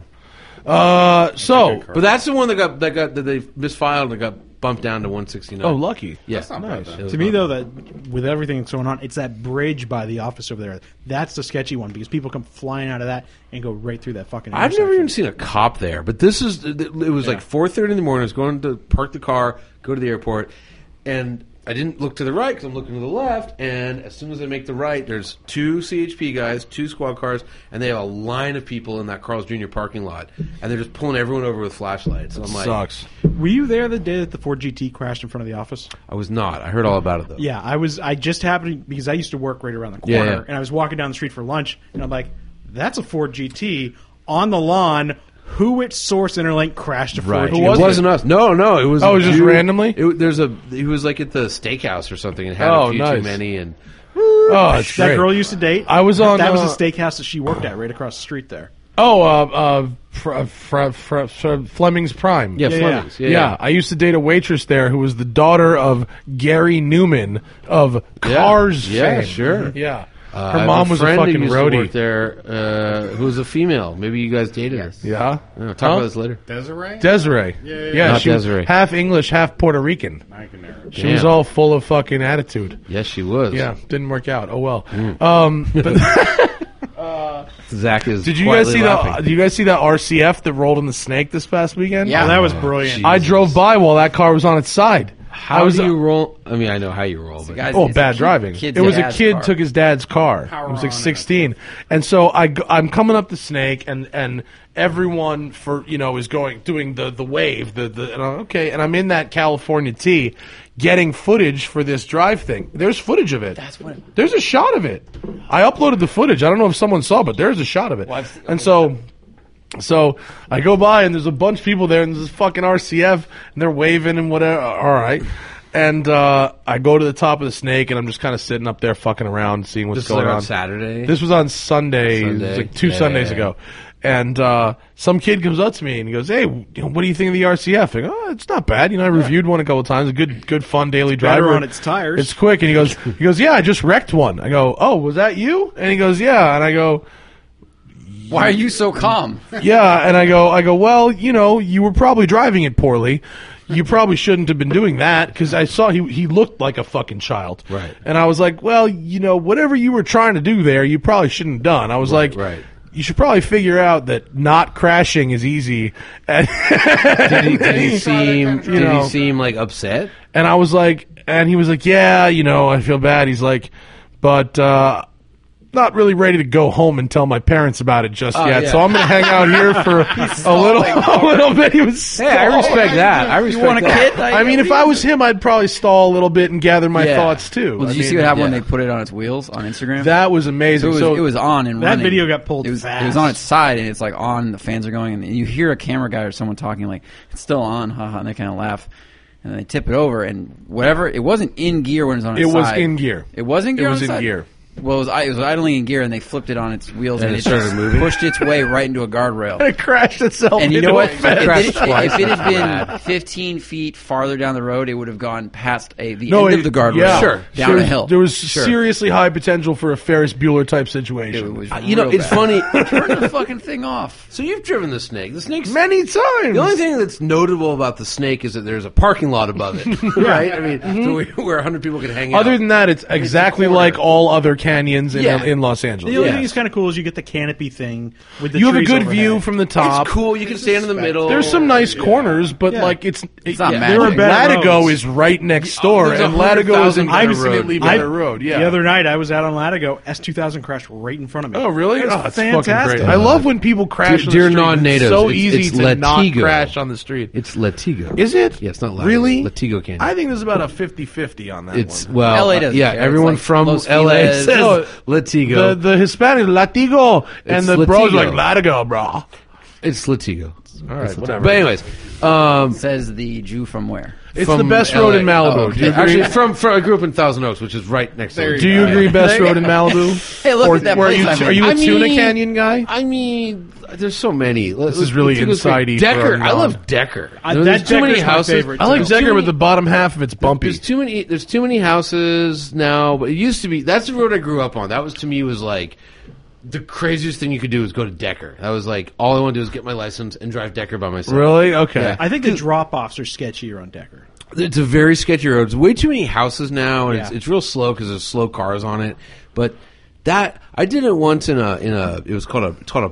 So, But that's the one that they misfiled and got bumped down to 169. oh, lucky. yeah. Nice. To me, though, that with everything that's going on, it's that bridge by the office over there. That's the sketchy one because people come flying out of that and go right through that fucking. I've never even intersection. seen a cop there, but this is. It was like 4:30 in the morning. I was going to park the car, go to the airport, and I didn't look to the right because I'm looking to the left. And as soon as I make the right, there's 2 CHP guys, 2 squad cars, and they have a line of people in that Carl's Jr. parking lot, and they're just pulling everyone over with flashlights. And I'm like, Sucks. Were you there the day that the Ford GT crashed in front of the office? I was not. I heard all about it though. Yeah, I was. I just happened because I used to work right around the corner, Yeah, yeah. and I was walking down the street for lunch, and I'm like, "That's a Ford GT on the lawn." Hewitt Source Interlink crashed a Ford Right. GT. It wasn't us. No, it was. Oh, it a was just dude- randomly? He was like at the steakhouse or something and had Oh, a few nice. too many and. Oh, it's That great. girl used to date. I was on, That was a steakhouse that she worked at right across the street there. Fleming's Prime. Yeah, Yeah, Fleming's. Yeah, I used to date a waitress there who was the daughter of Gary Newman of Cars Yeah, fame. sure. Yeah. I Her have mom was a friend who fucking used to work roadie. there, who was a female. Maybe you guys dated her. Yeah. Talk Huh? about this later. Desiree? Desiree. Yeah. Not she was Desiree. half English, half Puerto Rican. I can narrow it. She was Damn. all full of fucking attitude. Yes, she was. Yeah, didn't work out. Oh well. Zach is. Did you guys quietly see laughing. Did you guys see that RCF that rolled in the snake this past weekend? Yeah. Well, that was brilliant. Jeez. I drove by while that car was on its side. How do you roll? I mean, I know how you roll, but Bad driving. It was a kid took his dad's car. He was like 16, and so I'm coming up the snake, and everyone is doing the wave, and and I'm in that California T, getting footage for this drive thing. There's footage of it. There's a shot of it. I uploaded the footage. I don't know if someone saw, but there's a shot of it. So I go by and there's a bunch of people there and there's this fucking RCF and they're waving and whatever. All right. And I go to the top of the snake and I'm just kind of sitting up there fucking around seeing what's going on. Saturday? This was on Sunday. It was like 2 Sundays ago. And some kid comes up to me and he goes, "Hey, what do you think of the RCF?" I go, "It's not bad. I reviewed one a couple times. A good, fun daily driver. Better on its tires. It's quick." And he goes, "Yeah, I just wrecked one." I go, "Oh, was that you?" And he goes, "Yeah." And I go, "Why are you so calm?" Yeah, and I go, "Well, you were probably driving it poorly. You probably shouldn't have been doing that," because I saw he looked like a fucking child. Right. And I was like, "Well, whatever you were trying to do there, you probably shouldn't have done." I was right. You should probably figure out that not crashing is easy. And did he seem like upset? And I was like, and he was like, "Yeah, I feel bad." He's like, "But not really ready to go home and tell my parents about it just yet, so I'm going to hang out here for a little bit." He was I respect that. You want a kid? I mean, if I was him, I'd probably stall a little bit and gather my thoughts too. Well, did you see what happened when they put it on its wheels on Instagram? That was amazing. So it was on and running. That video got pulled fast. It was on its side and it's like on. The fans are going and you hear a camera guy or someone talking like, "It's still on, haha," and they kind of laugh. And then they tip it over and whatever. It wasn't in gear when it was on its side. It was in gear. It was in gear. It was in gear. Well, it was idling in gear, and they flipped it on its wheels, and it started moving. Pushed its way right into a guardrail. It crashed itself. And you know what? If it twice. had been 15 feet farther down the road, it would have gone past the end of the guardrail, down a hill. There was seriously high potential for a Ferris Bueller type situation. It was it's funny. Turn the fucking thing off. So you've driven the snake. The snake's many times. The only thing that's notable about the snake is that there's a parking lot above it, right? I mean, where 100 people can hang out. Other than that, it's exactly like all other canyons in Los Angeles. The only thing that's kind of cool is you get the canopy thing with the you have a trees good overhead. view from the top. It's cool. You can stand in the middle. There's some nice corners, but it's not magic. Latigo is right next door, and Latigo is an infinitely better road. Yeah. The other night I was out on Latigo, S2000 crashed right in front of me. Oh, really? That's fantastic. Fucking great. I love when people crash on the street. Dear non-natives, it's so easy it's to Latigo. not crash on the street. It's Latigo. Is it? Yeah, it's not Latigo. Really? Latigo Canyon. I think there's about a 50-50 on that one. Well, LA doesn't care. everyone It's like from Los LA Feliz. says Latigo. The Hispanic Latigo, and It's the bros Latigo. are like Latigo, bro. It's Latigo. All right, whatever. But anyways, Says the Jew from where? It's from the best LA. road in Malibu. Oh, okay. Do you agree? Actually, from I grew up in Thousand Oaks, which is right next to. Do you agree best road in Malibu? Hey, look Or at that where place I'm in. are you a I Tuna mean- Canyon guy? I mean, there's so many. This is really Latigo's great. inside-y for Decker. our I non- love Decker. That There's too many Decker's my houses. favorite, I like There's Decker, but the bottom half of it's bumpy. There's too many houses now, but it used to be. That's the road I grew up on. That was to me was like the craziest thing you could do is go to Decker. That was like all I want to do is get my license and drive Decker by myself. Really? Okay. Yeah. I think the drop-offs are sketchier on Decker. It's a very sketchy road. There's way too many houses now, and Yeah. it's real slow because there's slow cars on it. But that I did it once in a it's called a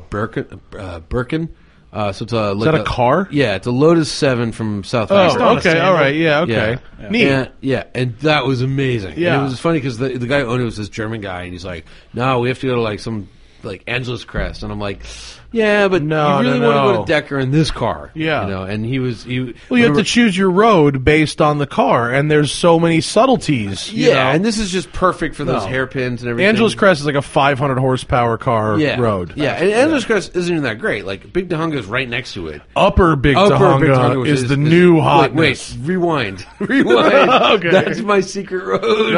Birkin. So it's a Is that a car? Yeah, it's a Lotus 7 from South Oh, Africa. okay. All right. Yeah. Okay. Neat. And that was amazing. Yeah. And it was funny because the guy who owned it was this German guy, and he's like, "No, we have to go to like some like Angeles Crest," and I'm like, "Yeah, but No, you really no, want to no. go to Decker in this car." Yeah. And he Well, you have to choose your road based on the car, and there's so many subtleties. you know? and this is just perfect for those No. hairpins and everything. Angeles Crest is like a 500 horsepower car road. Yeah, and Angeles Crest isn't even that great. Like Big Dahunga is right next to it. Upper Big Dahunga which is the new hotness. Wait, rewind. Okay. That's my secret road.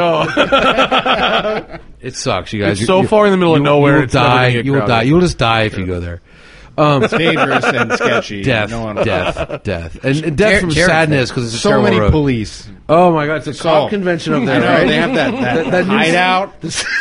No. It sucks, you guys. It's so far in the middle of nowhere, You will it's never die. gonna get You will crowded. die. You'll just die if you go there. It's dangerous and sketchy. Death, No one death, and death from sadness because it's a so terrible many road. police. Oh my God, it's a cop convention up I there. know, Right? they have that new- hideout.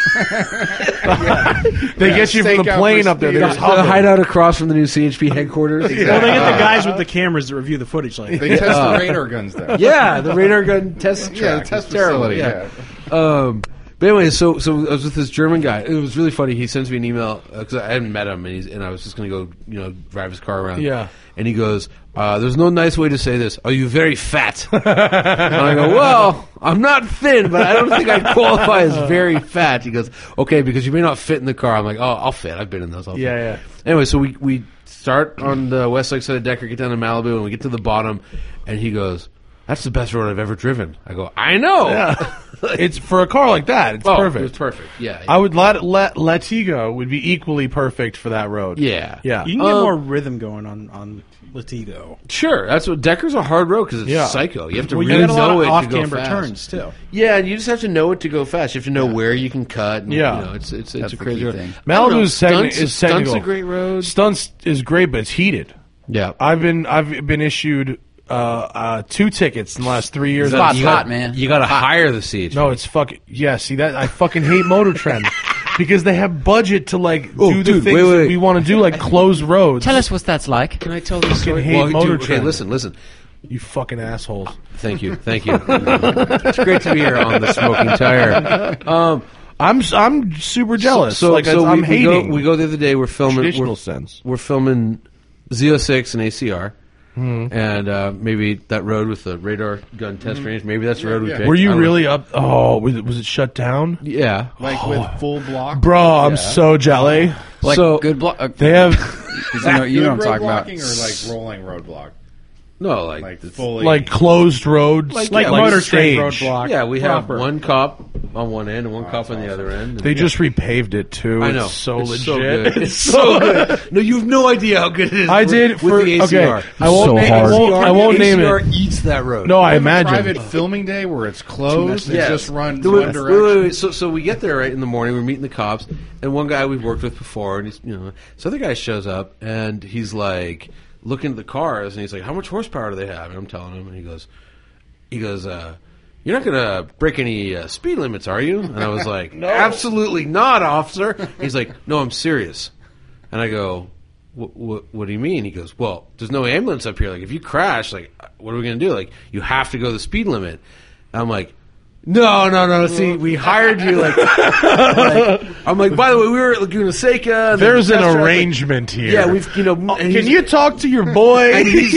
They get you from the Stakeout plane for up there. They speed. just The hover. hideout across from the new CHP headquarters. Well, they get the guys with the cameras that review the footage. Like, They test the radar guns there. Yeah, the radar gun test Yeah, the track. test It's terrible. facility. Yeah. But anyway, so I was with this German guy. It was really funny. He sends me an email because I hadn't met him, and I was just going to go, drive his car around. Yeah. And he goes, "There's no nice way to say this. Are you very fat?" And I go, "Well, I'm not thin, but I don't think I'd qualify as very fat." He goes, "Okay, because you may not fit in the car." I'm like, "Oh, I'll fit. I've been in those." Yeah. Anyway, so we start on the west side of Decker, get down to Malibu, and we get to the bottom, and he goes, "That's the best road I've ever driven." I go, "I know." Yeah. It's for a car like that. It's perfect. It was perfect. Yeah. I would let Latigo would be equally perfect for that road. Yeah. Yeah. You can get more rhythm going on Latigo. Sure, that's what Decker's a hard road because it's psycho. You have to Well, really you got a lot know of it to go off-camber fast. turns too. Yeah, and you just have to know it to go fast. You have to know where you can cut. And, Yeah. it's That's a the crazy key road. thing. Malibu is Stunts technical. a great road. Stunts is great, but it's heated. Yeah, I've been issued 2 tickets in the last 3 years. Spot's you hot, man. You got to hire the CHP. No, it's fucking see that I fucking hate Motor Trend because they have budget to do the things that we want to do, like closed roads. Tell us what that's like. Can I tell this story? hate Motor okay, Trend. listen. You fucking assholes. Thank you. It's great to be here on the Smoking Tire. I'm super jealous. So I'm hating. We go the other day. We're filming. Traditional sense. We're filming Z06 and ACR. And maybe that road with the radar gun test range. Maybe that's the road we picked. Were I you don't really up? Oh, was it shut down? Yeah. Like with full block? Bro, I'm so jelly. Like So- good block. They have you know what I'm Road talking about. blocking or like rolling roadblock? No, Like fully. like closed roads, Like like Motor stage. Trend roadblock. Yeah, we have proper. one cop on one end and one cop on the other end. They just repaved it too. I know. It's so It's legit. so good. It's so good. No, you have no idea how good it is. I did with for the ACR. okay. I won't. So name, hard. I won't name ACR it. eats that road. No, I You have a imagine. private filming day where it's closed and Yes. just runs Wait, one direction. wait. So we get there right in the morning. We're meeting the cops, and one guy we've worked with before, and he's this other guy shows up, and he's like looking at the cars, and he's like, "How much horsepower do they have?" And I'm telling him, and he goes, "You're not going to break any speed limits, are you?" And I was like, "No, absolutely not, officer." He's like, "No, I'm serious." And I go, What do you mean?" He goes, "Well, there's no ambulance up here. Like, if you crash, like, what are we going to do? Like, you have to go the speed limit." And I'm like, No. See, we hired you. I'm like, by the way, we were at Laguna Seca. And There's an test drive, arrangement here. Yeah, we've and Can he's- you talk to your boy? And he's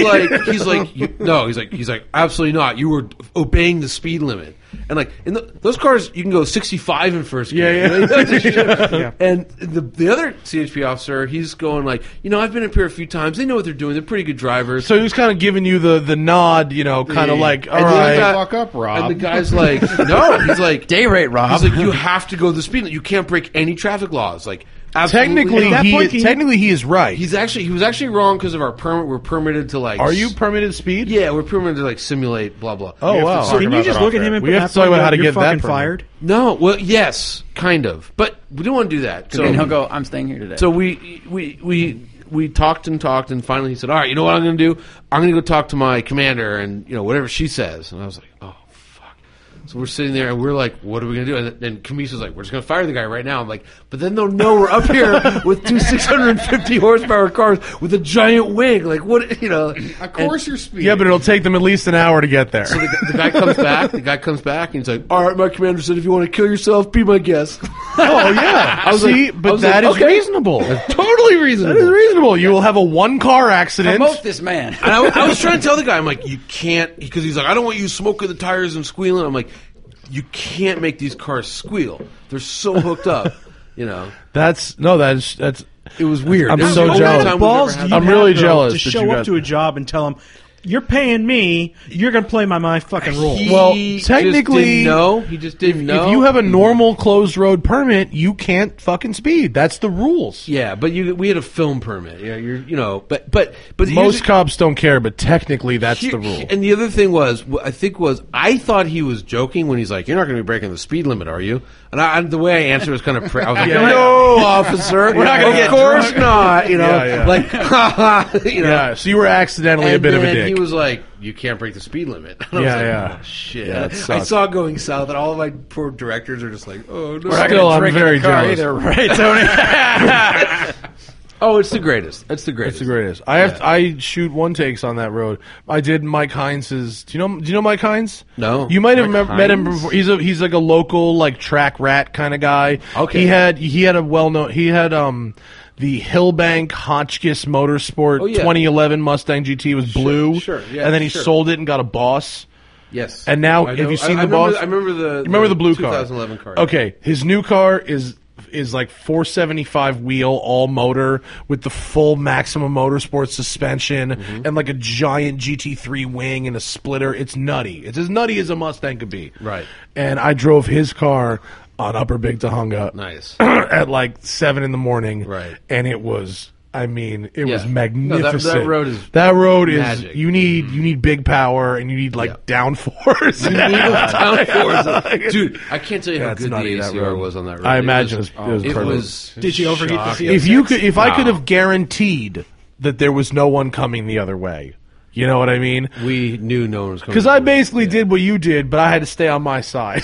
like, absolutely not. You were obeying the speed limit. And like in those cars, you can go 65 in first gear. Yeah. And the other CHP officer, he's going like, I've been up here a few times. They know what they're doing. They're pretty good drivers. So he was kind of giving you the nod, kind of like, all And the other right. guy- Fuck up, Rob. And the guy's like, no. He's like, Day rate, Rob. he's like, you have to go the speed limit. You can't break any traffic laws. Like, absolutely. Technically, he is right. he was actually wrong because of our permit. We're permitted to like. Are you permitted speed? Yeah, we're permitted to like simulate blah blah. Oh wow. talk Can you about just that look off at him air. and We have to talk about how to you're get that fucking permit. fired? No, well, yes, kind of, but we don't want to do that. So, And he'll go, I'm staying here today. so we talked, and finally he said, "All right, you know what I'm going to do? I'm going to go talk to my commander, and whatever she says." And I was like, "Oh fuck!" So we're sitting there, and we're like, "What are we going to do?" And then Kamisa's like, "We're just going to fire the guy right now." I'm like, "But then they'll know we're up here with two 650 horsepower cars with a giant wing. Like what? Of course you're speeding. Yeah, but it'll take them at least an hour to get there. So the guy comes back. The guy comes back, and he's like, "All right, my commander said if you want to kill yourself, be my guest." Oh yeah. I was See, like- I but was that like, is okay. reasonable. Totally reasonable. That is reasonable. You will have a 1-car accident. Promote this man. And I was trying to tell the guy, I'm like, you can't, because he's like, I don't want you smoking the tires and squealing. I'm like, you can't make these cars squeal. They're so hooked up, That's It was weird. I'm It was so the only jealous. time we've Balls ever do had you that. I'm have, really though, jealous to that show you up guys- to a job and tell them, "You're paying me. You're going to play my fucking rules." Well, He technically- he just didn't know. If you have a normal closed road permit, you can't fucking speed. That's the rules. yeah, but we had a film permit. Yeah, but Most cops don't care, but technically that's Here- the rule. And the other thing was, I thought he was joking when he's like, "You're not going to be breaking the speed limit, are you?" And the way I answered was kind of, I was like, Yeah. "No, officer, we're not gonna of get course not." Yeah. like, Yeah, so you were accidentally a And bit of a then dick. he was like, "You can't break the speed limit." And I was Yeah, like, yeah. "Oh, shit." Yeah, it I sucks. saw it going south, and all of my poor directors are just like, "Oh no." Still, I'm very car jealous. either, right, Tony? Oh, it's the greatest. It's the greatest. It's the greatest. I shoot one takes on that road. I did Mike Hines'. Do you know Mike Hines? No. You might have met him before. He's like a local like track rat kind of guy. Okay. He had the Hillbank Hotchkiss Motorsport 2011 Mustang GT was blue. Sure. Yeah, and then he sold it and got a Boss. Yes. And now, have you seen the Boss? I remember the 2011 car. Okay, his new car is like 475 wheel, all motor, with the full Maximum Motorsport suspension and like a giant GT3 wing and a splitter. It's nutty. It's as nutty as a Mustang could be. Right. And I drove his car on Upper Big Tahunga. Nice. At like 7 in the morning. Right. And it was... I mean, it was magnificent. No, that road is magic. You need big power and you need like downforce. You need downforce, dude. I can't tell you how good the ACR was on that road. I imagine it was perfect. Did you overheat the CO6? If I could have guaranteed that there was no one coming the other way. You know what I mean? We knew no one was coming. Because I basically did what you did, but I had to stay on my side.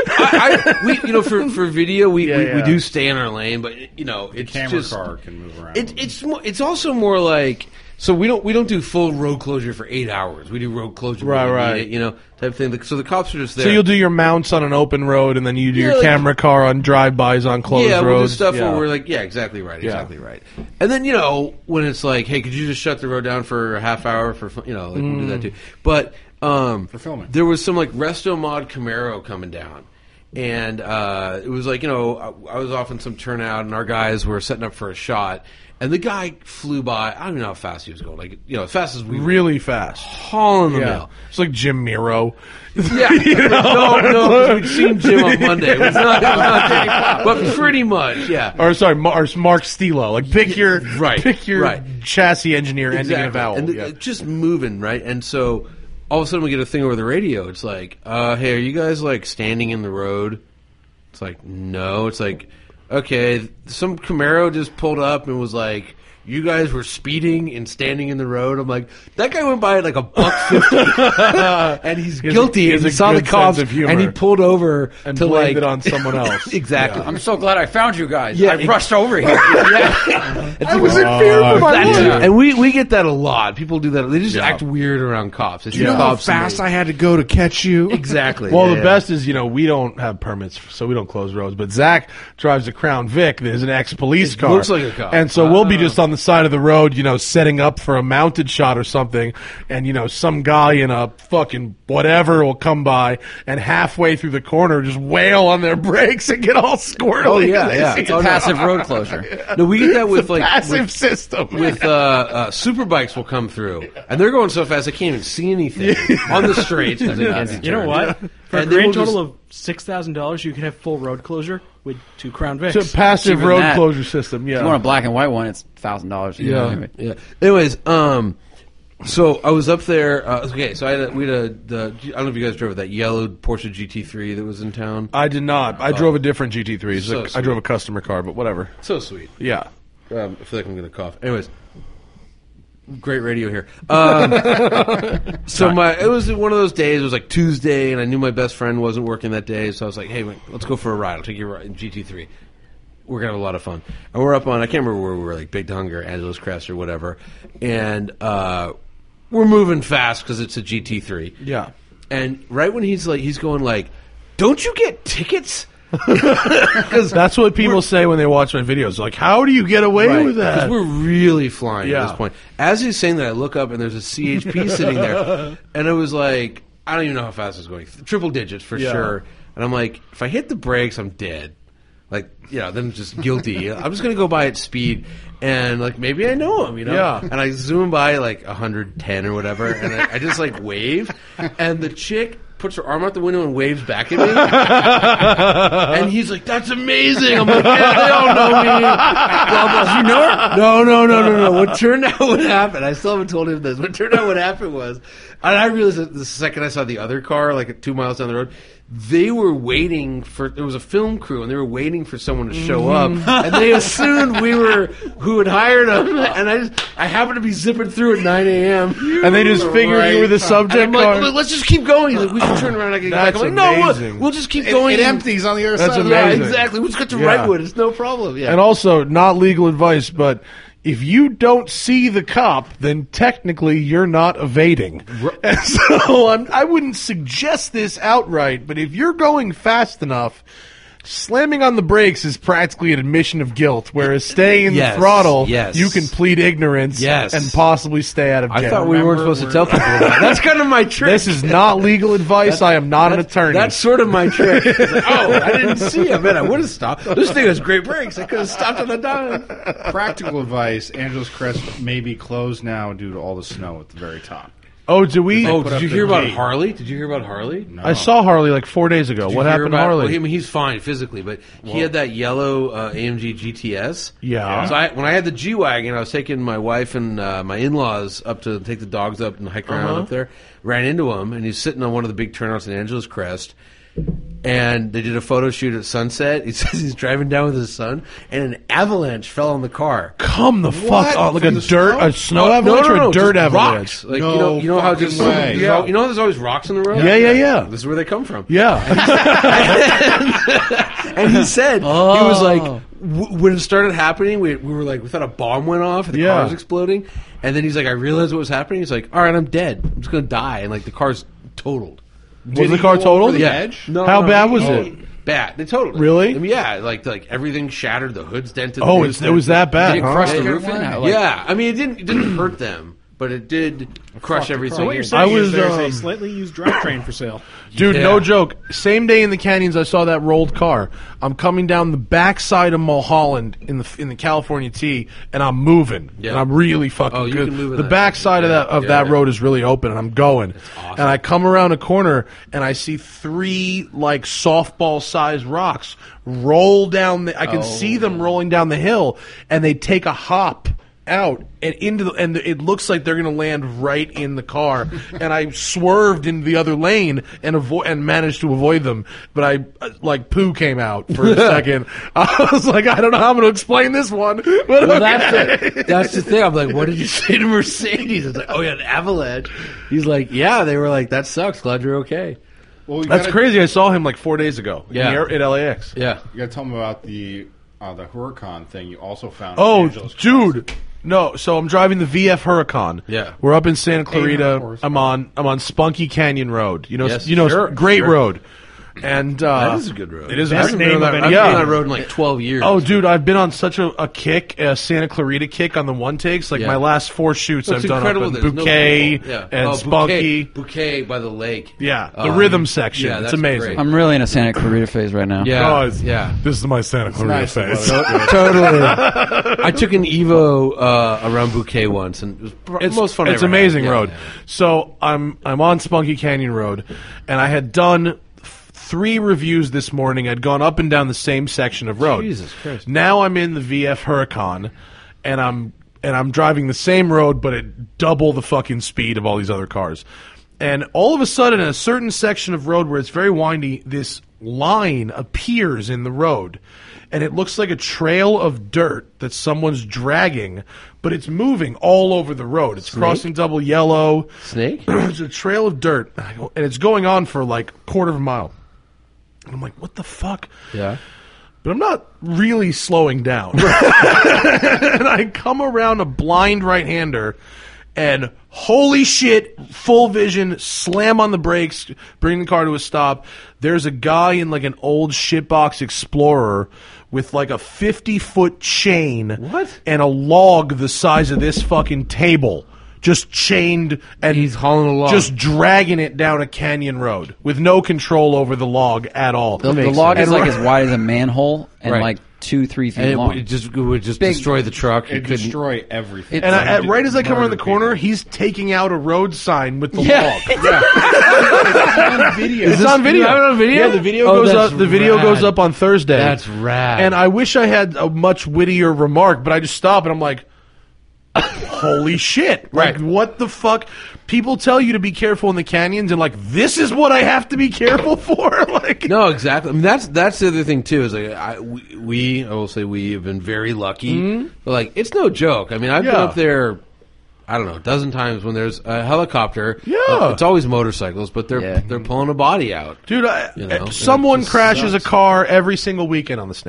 Right. For video, we do stay in our lane, but it's camera car can move around. It's also more like, so we don't do full road closure for 8 hours. We do road closure, right. Type of thing. So the cops are just there. So you'll do your mounts on an open road, and then you do your camera car on drive-bys on closed roads. We'll do stuff where we're like, exactly right. And then when it's like, hey, could you just shut the road down for a half hour for we'll do that too. But for filming, there was some like Resto Mod Camaro coming down. And it was like, I was off in some turnout, and our guys were setting up for a shot. And the guy flew by. I don't even know how fast he was going. Like, as fast as we really fast. Hauling the mill. It's like Jim Miro. Yeah. No, because we'd seen Jim on Monday. It was not but pretty much, yeah. Or Mark Stilo. Like, pick your chassis engineer ending in a vowel. And just moving, right? And so all of a sudden we get a thing over the radio. It's like, hey, are you guys like standing in the road? It's like, no. It's like, okay, some Camaro just pulled up and was like, you guys were speeding and standing in the road. I'm like, that guy went by at like $150, and he's guilty. And he saw the cops, and he pulled over and to blamed it on someone else. Exactly. I'm so glad I found you guys. I rushed over here. I was in fear for my life. And we get that a lot. People do that. They just act weird around cops. You know how fast I had to go to catch you? Exactly. Well, the best is, we don't have permits, so we don't close roads. But Zach drives a Crown Vic that is an ex-police car. Looks like a cop. And so we'll be just on the side of the road, setting up for a mounted shot or something, and some guy in a fucking whatever will come by and halfway through the corner just wail on their brakes and get all squirrely. Oh yeah. It's a passive road closure. No, we get that with like passive system. With super bikes will come through, and they're going so fast they can't even see anything on the straights. You know what? For a grand total of $6,000, you could have full road closure with 2 Crown Vics. It's a passive road closure system. Yeah. If you want a black and white one, it's $1,000. Yeah. Anyways, so I was up there. Okay, so I don't know if you guys drove that yellow Porsche GT3 that was in town. I did not. I drove a different GT3. I drove a customer car, but whatever. So sweet. Yeah. I feel like I'm going to cough. Anyways. Great radio here. So it was one of those days. It was like Tuesday, and I knew my best friend wasn't working that day, so I was like, "Hey, let's go for a ride. I'll take you a ride in GT3. We're gonna have a lot of fun." And we're up on, I can't remember where we were, like Big Hunger, Angeles Crest, or whatever. And we're moving fast because it's a GT3. Yeah. And right when he's going like, "Don't you get tickets?" Because that's what people say when they watch my videos. Like, how do you get away with that? Because we're really flying at this point. As he's saying that, I look up and there's a CHP sitting there, and it was like, I don't even know how fast it's going. Triple digits for sure. And I'm like, if I hit the brakes, I'm dead. Like, then I'm just guilty. I'm just gonna go by at speed, and like maybe I know him, Yeah. And I zoom by like 110 or whatever, and I just like wave, and the chick puts her arm out the window and waves back at me. And he's like, "That's amazing." I'm like, "Yeah, they all know me." You know her? No. What turned out what happened, I still haven't told him this. What turned out what happened was, and I realized that the second I saw the other car, like 2 miles down the road, they were waiting for, there was a film crew, and they were waiting for someone to show up, and they assumed we were who had hired them, and I happened to be zipping through at 9 a.m. And they just figured you were the subject. And I'm like, let's just keep going. He's like, we can turn around and get back. I'm like, no, we'll just keep going. It empties on the other That's side. amazing. Yeah, exactly. We'll just get to Wrightwood. It's no problem. Yeah. And also, not legal advice, but if you don't see the cop, then technically you're not evading. And so I wouldn't suggest this outright, but if you're going fast enough, slamming on the brakes is practically an admission of guilt, whereas staying in the throttle, you can plead ignorance and possibly stay out of jail. I thought we weren't supposed to tell people that. That's kind of my trick. This is not legal advice. I am not an attorney. That's sort of my trick. It's like, I didn't see him. Man, I would have stopped. This thing has great brakes. I could have stopped on the dime. Practical advice, Angeles Crest may be closed now due to all the snow at the very top. Oh, did we? Did you hear about Harley? Did you hear about Harley? No. I saw Harley like 4 days ago. What happened to Harley? Well, I mean, he's fine physically, but he had that yellow AMG GTS. Yeah. So when I had the G-Wagon, I was taking my wife and my in-laws up to take the dogs up and hike around up there. Ran into him, and he's sitting on one of the big turnouts in Angeles Crest. And they did a photo shoot at sunset. He says he's driving down with his son, and an avalanche fell on the car. Come the fuck on! Like a snow avalanche or a dirt avalanche? Rocks. Like you know how just you know there's always rocks in the road. Yeah. This is where they come from. Yeah. And he said he was like when it started happening, we were like we thought a bomb went off, and the car was exploding, and then he's like, I realized what was happening. He's like, all right, I'm dead. I'm just gonna die, and like the car's totaled. Was the car totaled? The edge? No, How bad was it? Bad. They totaled it. Really? I mean, yeah, like everything shattered. The hood's dented. Oh, it was that bad. Did it crush the roof in? Yeah, I mean, it didn't hurt them, but it did crush everything. So what you're saying is there's a slightly used drivetrain for sale. Dude, no joke. Same day in the canyons, I saw that rolled car. I'm coming down the backside of Mulholland in the California T, and I'm moving. Yeah. And I'm really fucking you good. can move in The that. backside of that road is really open, and I'm going. awesome. And I come around a corner, and I see 3 like softball-sized rocks roll down. I can see them rolling down the hill, and they take a hop out and and it looks like they're going to land right in the car. And I swerved into the other lane and managed to avoid them. But I like poo came out for a second. I was like, I don't know how I'm going to explain this one. But Well, that's the thing. I'm like, what did you say to Mercedes? It's like, oh, yeah, an avalanche. He's like, yeah. They were like, that sucks. Glad you're okay. Well, that's crazy. I saw him like 4 days ago. Yeah. At LAX. Yeah. You got to tell me about the Huracan thing you also found. Oh, in Angeles dude. No, so I'm driving the VF Huracan. Yeah. We're up in Santa Clarita. I'm on Spunky Canyon Road. Sure. Great road. And that is a good road. It is. Best I've name been of on any- that, I've been on that road in like 12 years. Oh, dude, I've been on such a kick, a Santa Clarita kick on the one takes. Like my last 4 shoots It's I've done up incredible. in There's Bouquet and Spunky. Bouquet by the lake. Yeah, the rhythm section. yeah, it's that's amazing. great. I'm really in a Santa Clarita phase right now. Yeah. Guys, yeah. This is my Santa Clarita nice face. Totally. I took an Evo around Bouquet once, and it was the most fun I It's ever had. amazing Yeah, road. yeah. So I'm on Spunky Canyon Road, and I had done 3 reviews this morning. I'd gone up and down the same section of road. Jesus Christ. Now I'm in the VF Huracan, and I'm driving the same road, but at double the fucking speed of all these other cars. And all of a sudden, in a certain section of road where it's very windy, this line appears in the road. And it looks like a trail of dirt that someone's dragging, but it's moving all over the road. It's crossing double yellow. Snake? It's a trail of dirt, and it's going on for like a quarter of a mile. And I'm like, what the fuck? Yeah. But I'm not really slowing down. And I come around a blind right-hander, and holy shit, full vision, slam on the brakes, bring the car to a stop. There's a guy in like an old shitbox Explorer with like a 50-foot chain and a log the size of this fucking table. Just chained, and he's hauling along, just dragging it down a canyon road with no control over the log at all. The log is like as wide as a manhole and like 2-3 feet And long. it would just destroy the truck. It destroy everything. And right as I come around the corner, he's taking out a road sign with the log. on video. It's on video. You have it on video? Yeah, the video goes that's up. The video rad. goes up on Thursday. That's rad. And I wish I had a much wittier remark, but I just stop and I'm like, holy shit. Like, what the fuck? People tell you to be careful in the canyons, and like, this is what I have to be careful for? Like, no, exactly. I mean, that's the other thing too. Is like I will say we have been very lucky, but like it's no joke. I mean, I've been up there, I don't know, a dozen times when there's a helicopter. Yeah, it's always motorcycles, but they're pulling a body out. Dude, someone crashes a car every single weekend on the Snake.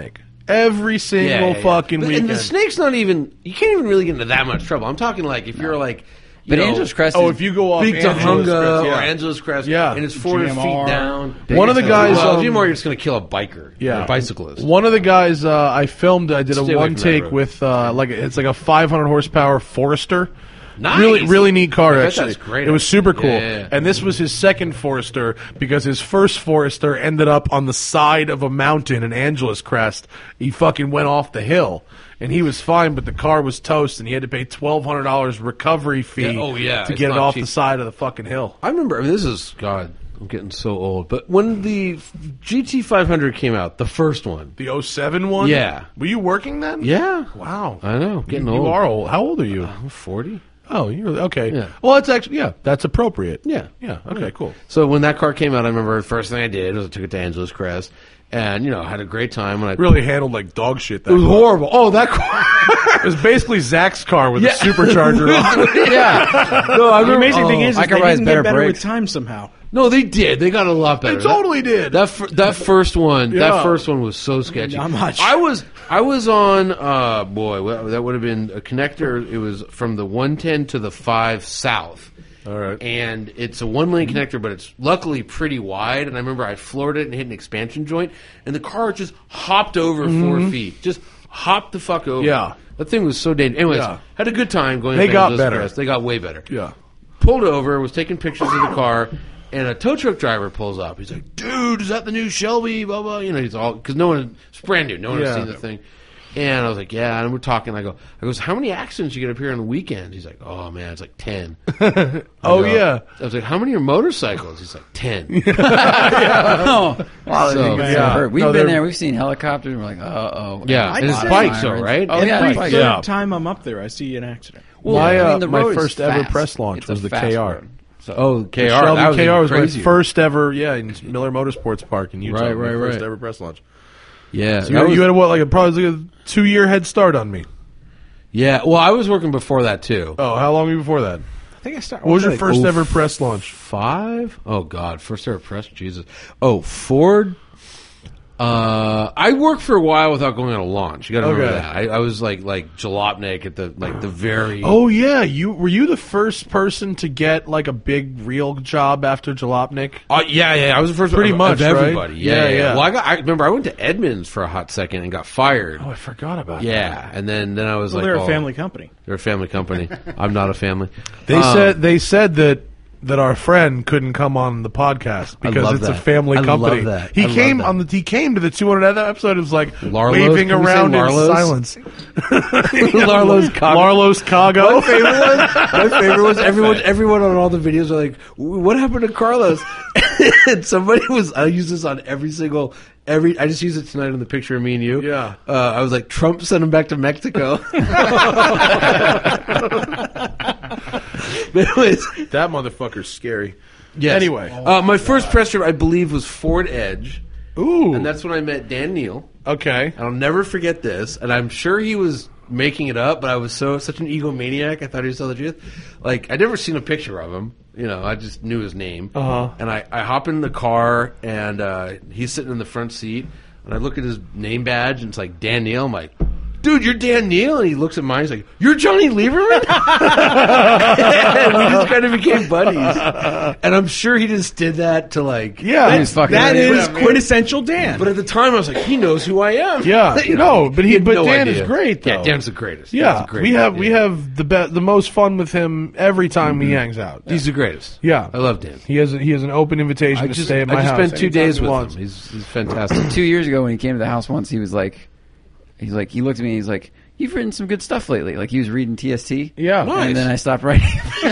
every single fucking weekend. And the snake's not even. You can't even really get into that much trouble. I'm talking like if you're like. But Angeles Crest. If you go off Big Angeles Tahunga Crest, or Angeles Crest, and it's 400 feet down. One of the guys, GMR, you're just going to kill a biker, or a bicyclist. One of the guys I filmed, I did a one take with it's like a 500 horsepower Forester. Nice. Really neat car, actually. That's great. It was super cool. Yeah. And this was his second Forester because his first Forester ended up on the side of a mountain in Angeles Crest. He fucking went off the hill. And he was fine, but the car was toast, and he had to pay $1,200 recovery fee to get it off the side of the fucking hill. I remember, this is, God, I'm getting so old. But when the GT500 came out, the first one. The 07 one? Yeah. Were you working then? Yeah. Wow. I know, getting old. You are old. How old are you? I'm 40. Oh, you're okay. Yeah. Well, that's actually, that's appropriate. Yeah. Yeah, okay, cool. So when that car came out, I remember the first thing I did was I took it to Angeles Crest. And, had a great time. And I really handled like dog shit. It was horrible. Oh, that car. It was basically Zach's car with a supercharger on. Yeah. No, the amazing thing is I they didn't get better with time somehow. No, they did. They got a lot better. They totally did. That first one. Yeah. That first one was so sketchy. Not much. I was on. That would have been a connector. It was from the 110 to the 5 south. All right. And it's a one-lane connector, but it's luckily pretty wide. And I remember I floored it and hit an expansion joint, and the car just hopped over 4 feet. Just hopped the fuck over. Yeah. That thing was so dangerous. Anyways, had a good time going. They to got Angeles better. Crest. They got way better. Yeah. Pulled over, was taking pictures of the car, and a tow truck driver pulls up. He's like, "Dude, is that the new Shelby?" Blah blah. He's all because it's brand new. No one has seen the thing. And I was like, yeah, and we're talking. I goes, how many accidents you get up here on the weekends? He's like, oh man, it's like 10. I was like, how many are motorcycles? He's like 10. We've been there. We've seen helicopters. And we're like, yeah, and it's bikes, though, right? Oh yeah, Every third time I'm up there, I see an accident. Well, my first ever press launch was the KR. KR. Shelby KR was crazy. my first ever, in Miller Motorsports Park in Utah. Right. First ever press launch. Yeah. So you had probably a 2-year head start on me. Yeah. Well, I was working before that too. Oh, how long were you before that? I think I started. What was your first ever press launch? 5? Oh God, first ever press. Jesus. Oh, Ford. I worked for a while without going on a launch. You got to remember that. I was like Jalopnik at the very. Oh yeah, were you the first person to get like a big real job after Jalopnik? Yeah. I was the first pretty much of everybody. Right? Yeah. Well, I remember I went to Edmunds for a hot second and got fired. Oh, I forgot about that. Yeah, and then I was like, they're a family company. They're a family company. I'm not a family. They said that our friend couldn't come on the podcast because it's a family company. I love that. He came to the 200th episode. It was like Larlo's, waving around in silence. Larlo's Cargo. My favorite was everyone on all the videos are like, what happened to Carlos? And somebody was. I use this on every. I just use it tonight in the picture of me and you. Yeah. I was like, Trump sent him back to Mexico. That motherfucker's scary. Yes. Anyway. My first press trip, I believe, was Ford Edge. Ooh. And that's when I met Dan Neal. Okay. And I'll never forget this. And I'm sure he was making it up, but I was such an egomaniac. I thought he was telling the truth. Like, I'd never seen a picture of him. I just knew his name. Uh-huh. And I hop in the car, and he's sitting in the front seat. And I look at his name badge, and it's like Dan Neal. I'm like, dude, you're Dan Neal? And he looks at mine. He's like, you're Johnny Lieberman? And we just kind of became buddies. And I'm sure he just did that to like... Yeah. That is quintessential Dan. But at the time, I was like, he knows who I am. Yeah. But Dan is great, though. Yeah, Dan's the greatest. Yeah. We have the most fun with him every time he hangs out. He's the greatest. Yeah. I love Dan. He has an open invitation to stay at my house. I just spent 2 days with him. He's fantastic. 2 years ago when he came to the house once, he was like... he looked at me and he's like, you've written some good stuff lately. Like, he was reading TST. Yeah. Nice. And then I stopped writing.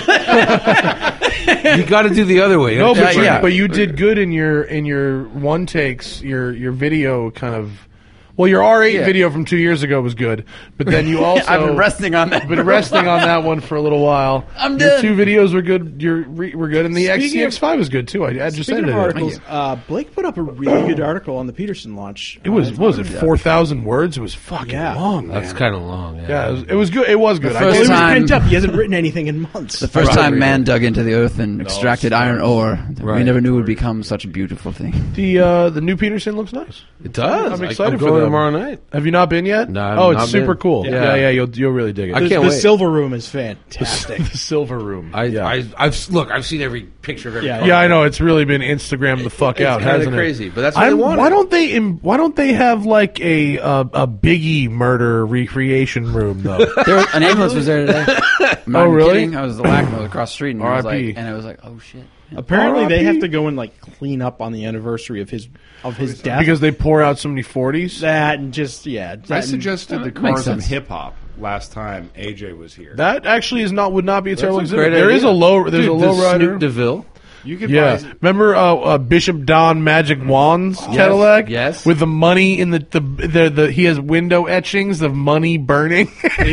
You got to do the other way. No, but you did good in your one takes, your video kind of... Well, your R8 video from 2 years ago was good, but then you also... I've been resting on that. Been resting on that one for a little while. I'm Your done. 2 videos were good. Were good, and the XCX5 was good too. I just Speaking edited of articles, it. Blake put up a really good article on the Peterson launch. It was 4,000 words? It was fucking long. That's kind of long. Yeah, it was good. It was good. first He was time- pent up. He hasn't written anything in months. The first time man dug into the earth and extracted iron ore that we Right. never knew would become such a beautiful thing. The new Peterson looks nice. It does. I'm excited I'm for going tomorrow night. Have you not been yet? No, I've oh, not it's super been. cool. Yeah. Yeah, you'll really dig it. I can't The wait. silver room is fantastic. The silver room. I've seen every picture of every car. Yeah, I know. It's really been Instagrammed the fuck out, kinda hasn't crazy, it? but that's what they wanted. Why don't they have like a Biggie murder recreation room though? An ambulance was there today. I'm not Oh, even really? kidding. I was the LAC across the street, and R.I.P. it was like, oh shit. Apparently, they R.I.P. have to go and like clean up on the anniversary of his death Because they pour out so many 40s. that and just I suggested the makes cars of sense. hip hop last time AJ was here. That actually would not be a terrible a exhibit. great There is idea. a low Dude, low the rider. Snoop DeVille. You could Yeah, buy. remember Bishop Don Magic Wands Cadillac? yes. with the money in the he has window etchings of money burning.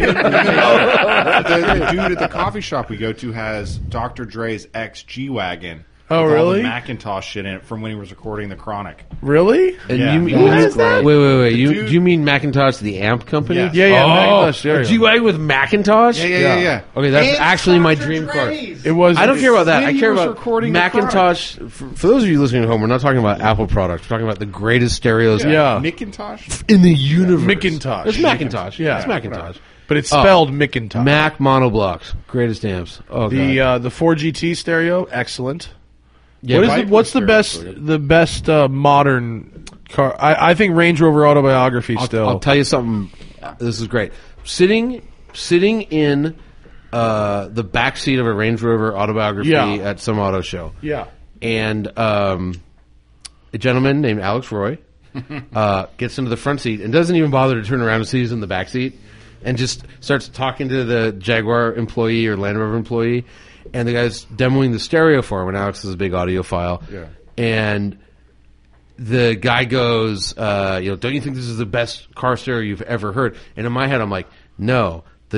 The dude at the coffee shop we go to has Dr. Dre's ex G-Wagon. Oh, with all really? the Macintosh shit in it from when he was recording The Chronic. Really? And Yeah. you mean, Who is that? Wait. Dude. Do you mean Macintosh, the amp company? Yes. Yeah, Oh, Macintosh stereo. G-Wagon with Macintosh? Yeah. Okay, that's And actually my Dr. dream car. Dre's. It was. I don't care about that. When I he care was about recording the Macintosh. For those of you listening at home, we're not talking about Apple products. We're talking about the greatest stereos Yeah. Macintosh? in the universe. Macintosh. It's Macintosh. Yeah. It's Macintosh. But it's spelled Macintosh. Mac monoblocks. Greatest amps. Oh, God. The 4GT stereo, excellent. Yeah, What's the stereo best is good. the best modern car? I think Range Rover Autobiography still. I'll tell you something. This is great. Sitting in the back seat of a Range Rover Autobiography Yeah. at some auto show. Yeah. And a gentleman named Alex Roy gets into the front seat and doesn't even bother to turn around and see who's in the back seat, and just starts talking to the Jaguar employee or Land Rover employee, and the guy's demoing the stereo for him, and Alex is a big audiophile. Yeah. And the guy goes, don't you think this is the best car stereo you've ever heard? And in my head, I'm like, no. The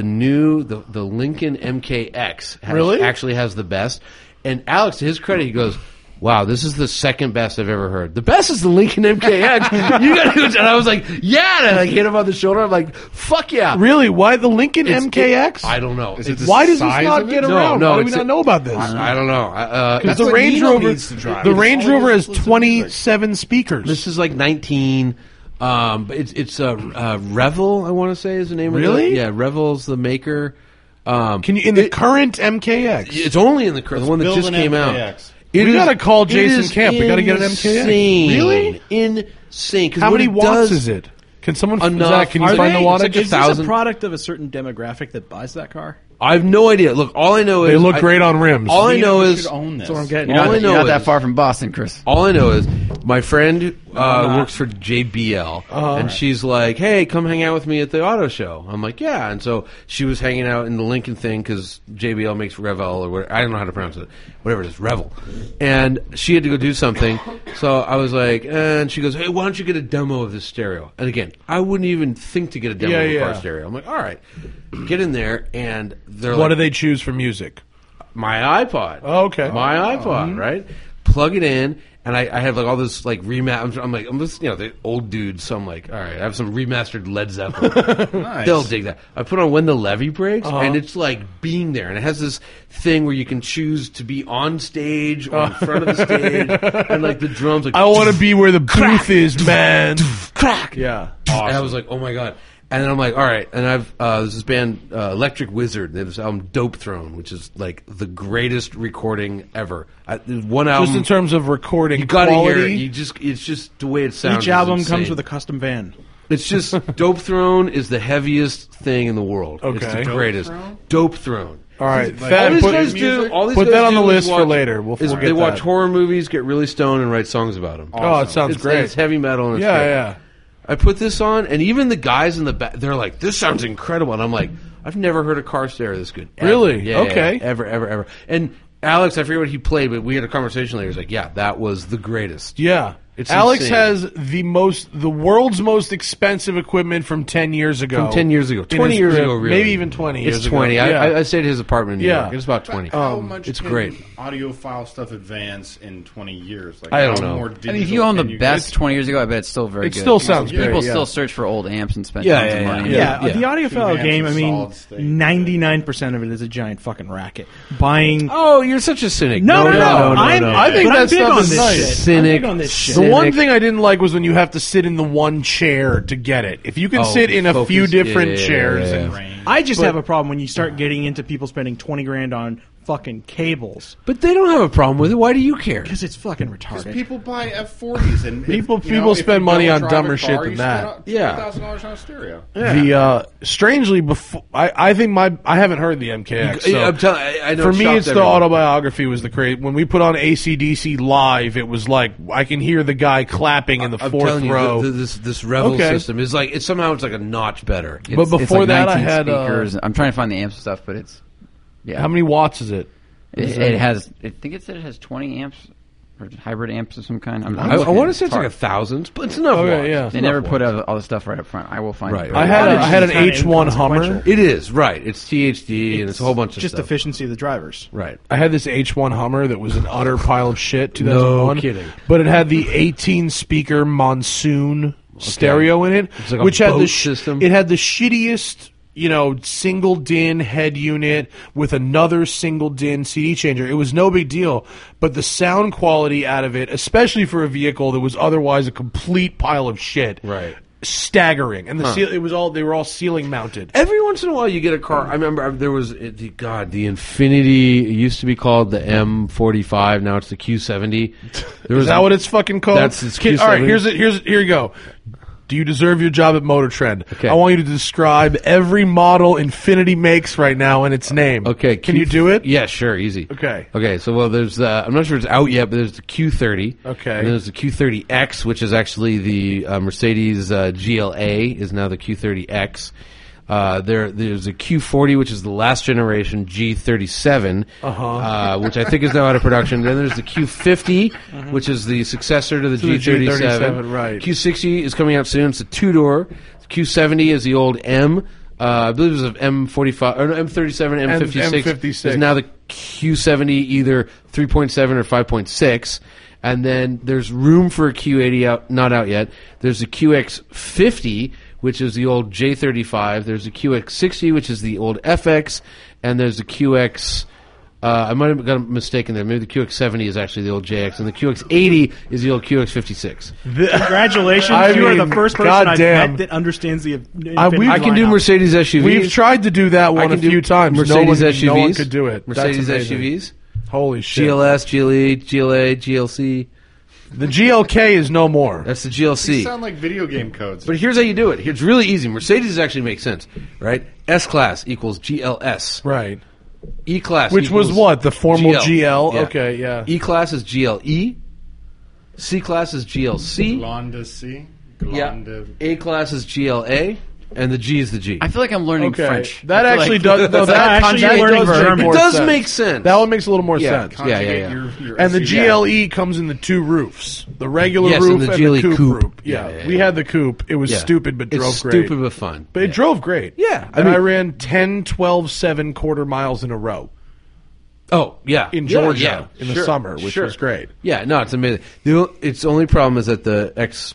Lincoln MKX Really? actually has the best. And Alex, to his credit, he goes, wow, this is the second best I've ever heard. The best is the Lincoln MKX. You gotta go. And I was like, yeah. And I like, hit him on the shoulder. I'm like, fuck yeah. Really? Why the Lincoln MKX? I don't know. Is it the Why does this size not of get it? around? No, Why do we it's not know about this? I don't know. Because That's the what Range Nino Rover, needs to drive. the It's Range all Rover his has listen 27 speakers. this is like 19. But it's Revel, I want to say, is the name Really? of it. Yeah, Revel's the maker. Can you in the current MKX? It's only in the one that build just an came out. MKX. We gotta call it Jason is Camp. We gotta get an MKX. insane. Really? Insane. 'Cause How what many it watts does- is it? Can someone Enough. Zach, can you Are find they? the wattage? It's like Is this a 1,000. product of a certain demographic that buys that car? I have no idea. Look, all I know is They look great on rims. All I know Nino is should own this. That's what I'm getting. You're All I not, know you're not that is- far from Boston, Chris. All I know is my friend works for JBL, and she's like, "Hey, come hang out with me at the auto show." I'm like, "Yeah." And so she was hanging out in the Lincoln thing because JBL makes Revel or whatever. I don't know how to pronounce it, whatever it is, Revel. And she had to go do something, so I was like, and she goes, "Hey, why don't you get a demo of this stereo?" And again, I wouldn't even think to get a demo of a car stereo. I'm like, "All right, get in there," and they're What like, do they choose for music? my iPod. Oh, okay. My iPod, right? Plug it in, and I have like all this like I'm just the old dude, so I'm like, all right, I have some remastered Led Zeppelin. Nice. They'll dig that. I put on When the Levee Breaks, and it's like being there, and it has this thing where you can choose to be on stage or in front of the stage, and like the drums, like I want to be where the booth is, man. crack. Yeah. And I was like, oh my god. And then I'm like, all right. And there's this band, Electric Wizard. They have this album, Dope Throne, which is like the greatest recording ever. One album. Just in terms of recording you gotta quality. hear it. It's just the way it sounds. Each is album insane. comes with a custom van. It's just Dope Throne is the heaviest thing in the world. It's Okay. the greatest. Dope Throne. All right, Like- Thad, All these put, guys do. All these put guys that on do the is list for watch- later. We'll is get they watch that. horror movies, get really stoned, and write songs about them. Oh, it sounds great. It's heavy metal. And it's Yeah, great. yeah. I put this on, and even the guys in the back, they're like, "This sounds incredible," and I'm like, "I've never heard a car stereo this good." Ever. Really? Yeah, Okay. ever. And Alex, I forget what he played, but we had a conversation later. He's like, "Yeah, that was the greatest." Yeah. It's Alex insane. has the world's most expensive equipment from 10 years ago. From 10 years ago, In 20 his years crib. ago, really. Maybe even 20 years It's 20. ago. I stayed at his apartment in New Yeah. York. It's about 20. How much it's can great. audiophile stuff advance in 20 years? Like, I don't how know. more I mean, if digital you own the can you best get? 20 years ago, I bet it's still very It good. still sounds People great, yeah. still search for old amps and spend Yeah, tons yeah, of money. Yeah, Yeah. the audiophile Two game, I amps in mean, solid state. 99% of it is a giant fucking racket. Buying... Oh, you're such a cynic. No. I think but that I'm big stuff on is this nice. shit. Cynic. I'm big on this shit. The The one thing I didn't like was when you have to sit in the one chair to get it. If you can sit in a few different chairs. I just have a problem when you start getting into people spending $20,000 on fucking cables. But they don't have a problem with it. Why do you care? Because it's fucking retarded. People buy F40s and people spend money on dumber shit than that. Yeah, $1,000 on a stereo. Yeah. Strangely, before I think I haven't heard the MKX. So I'm telling. I know for me, it's the autobiography was the crazy. When we put on AC/DC live, it was like I can hear the guy clapping in the fourth row. This Revel system is like somehow it's like a notch better. But before like that, I had speakers. I'm trying to find the amps and stuff, but it's How many watts is it? It has. I think it said it has 20 amps or hybrid amps of some kind. I want to say it's like 1,000, but it's enough. Okay, yeah. They never put all the stuff right up front. I will find it. I had an H1 Hummer. It is right. It's THD and it's a whole bunch of just stuff. efficiency of the drivers. Right. I had this H1 Hummer that was an utter pile of shit. 2001. No kidding. But it had the 18 speaker Monsoon stereo in it, It's like a which had boat system. It had the shittiest, single DIN head unit with another single DIN CD changer. It was no big deal, but the sound quality out of it, especially for a vehicle that was otherwise a complete pile of shit, Right. staggering. And they were all ceiling mounted. Every once in a while, you get a car. I remember there was the Infiniti. It used to be called the M45. Now it's the Q70. Is that what it's fucking called? That's its Q70. All right, here you go. Do you deserve your job at Motor Trend? Okay. I want you to describe every model Infiniti makes right now and its name. Okay. Can you do it? Yeah, sure, easy. Okay. Okay, so there's I'm not sure it's out yet, but there's the Q30. Okay. And then there's the Q30X, which is actually the Mercedes GLA is now the Q30X. There's a Q40, which is the last generation G37, which I think is now out of production. Then there's the Q50, which is the successor to the G37. Right. Q60 is coming out soon. It's a two-door. Q70 is the old M. I believe it was an M45 or no, M37, M56. M56 is now the Q70, either 3.7 or 5.6. And then there's room for a Q80 not out yet. There's a QX50, which is the old J35. There's a QX60, which is the old FX, and there's a QX. I might have got a mistake in there. Maybe the QX70 is actually the old JX, and the QX80 is the old QX56. Congratulations! You are the first person I've met that understands the. I can do Mercedes SUVs. We've tried to do that one a few times. Mercedes SUVs. No one could do it. Mercedes SUVs. Holy shit! GLS, GLE, GLA, GLC. The GLK is no more. That's the GLC. These sound like video game codes. But here's how you do it. It's really easy. Mercedes actually makes sense, right? S-Class equals GLS. Right. E-Class Which was what? The formal GL? Yeah. Okay, yeah. E-Class is GLE. C-Class is GLC. Glonda C. Yeah. A-Class is GLA. And the G is the G. I feel like I'm learning French. That actually does. No, that actually learning German. It does make sense. That one makes a little more sense. Yeah. And the GLE comes in the two roofs: the regular roof and the coupe roof. Yeah, we had the coupe. It was stupid, but drove great. Stupid but fun. But it drove great. Yeah, and I ran 10, 12, 7 quarter miles in a row. Oh yeah, in Georgia in the summer, which was great. Yeah, no, it's amazing. Its only problem is that the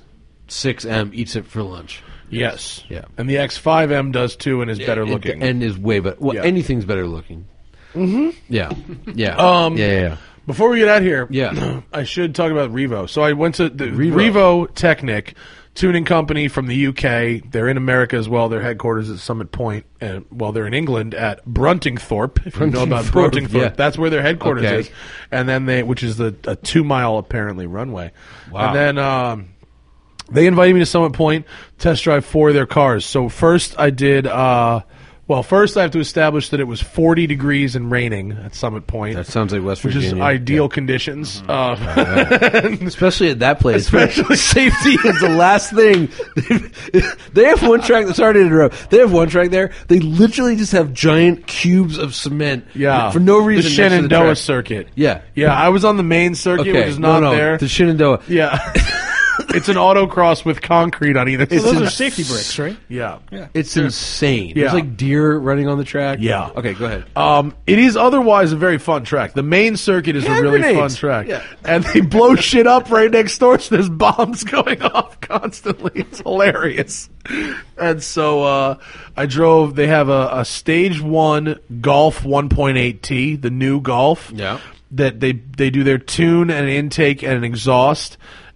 X6M eats it for lunch. Yes. Yeah. And the X5M does too, and is better looking. And is way better. Well, anything's better looking. Mm-hmm. Yeah. Yeah. Yeah. Before we get out here, I should talk about Revo. So I went to the Revo Technic tuning company from the UK. They're in America as well. Their headquarters at Summit Point, and they're in England at Bruntingthorpe. If you know about Bruntingthorpe, that's where their headquarters is. And then which is a 2-mile apparently runway. Wow. And then they invited me to Summit Point, test drive 4 of their cars. So first I did. First I have to establish that it was 40 degrees and raining at Summit Point. That sounds like West Virginia. Which is ideal conditions. Especially at that place. Especially safety is the last thing. They have one track, sorry to interrupt, they have one track there. They literally just have giant cubes of cement for no reason. The Shenandoah circuit. Yeah. Yeah, I was on the main circuit, which is not there. The Shenandoah. Yeah. It's an autocross with concrete on either side. So those are safety bricks, right? Yeah. It's insane. Yeah. There's like deer running on the track. Yeah. Okay, go ahead. It is otherwise a very fun track. The main circuit is a really fun track. Yeah. And they blow shit up right next door, so there's bombs going off constantly. It's hilarious. And so I drove, they have a Stage 1 Golf 1.8T, the new Golf. Yeah. That they do their tune and an intake and an exhaust.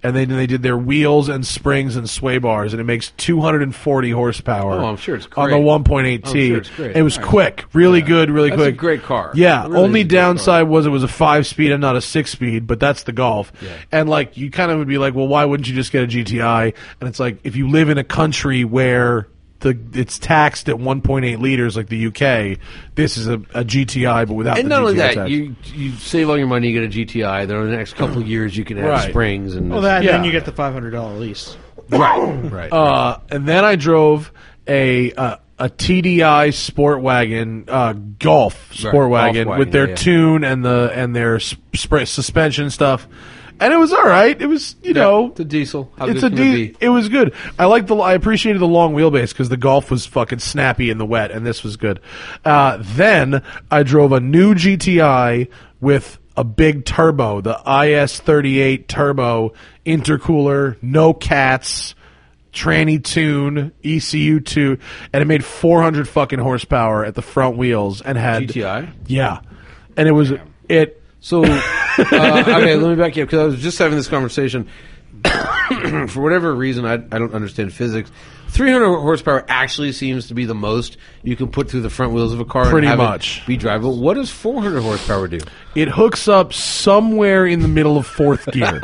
and they did their wheels and springs and sway bars, and it makes 240 horsepower. Oh, I'm sure it's on great. the 1.8T. I'm sure it's great. It was quick, really good, really That's quick. a great car. Yeah, It really only is a great downside was it was a 5-speed and not a 6-speed, but that's the Golf. Yeah. And like you kind of would be like, well, why wouldn't you just get a GTI? And it's like if you live in a country where it's taxed at 1.8 liters like the UK, this is a GTI, but without And the not only GTI that, tax. you save all your money, you get a GTI. Then in the next couple of years, you can add Right. springs and Then you get the $500 lease. right. And then I drove a TDI sport wagon, Golf sport wagon Golf with their wagon, tune and their suspension stuff, and it was all right. It was it's a diesel. How it's good a can it be? it was good. I appreciated the long wheelbase because the Golf was fucking snappy in the wet, and this was good. Then I drove a new GTI with a big turbo, the IS38 turbo intercooler, no cats, tranny tune, ECU 2, and it made 400 fucking horsepower at the front wheels and had GTI? Yeah, and it was it. So, okay, let me back you up because I was just having this conversation. For whatever reason, I don't understand physics. 300 horsepower actually seems to be the most you can put through the front wheels of a car. Pretty and have much. It be drivable. What does 400 horsepower do? It hooks up somewhere in the middle of fourth gear.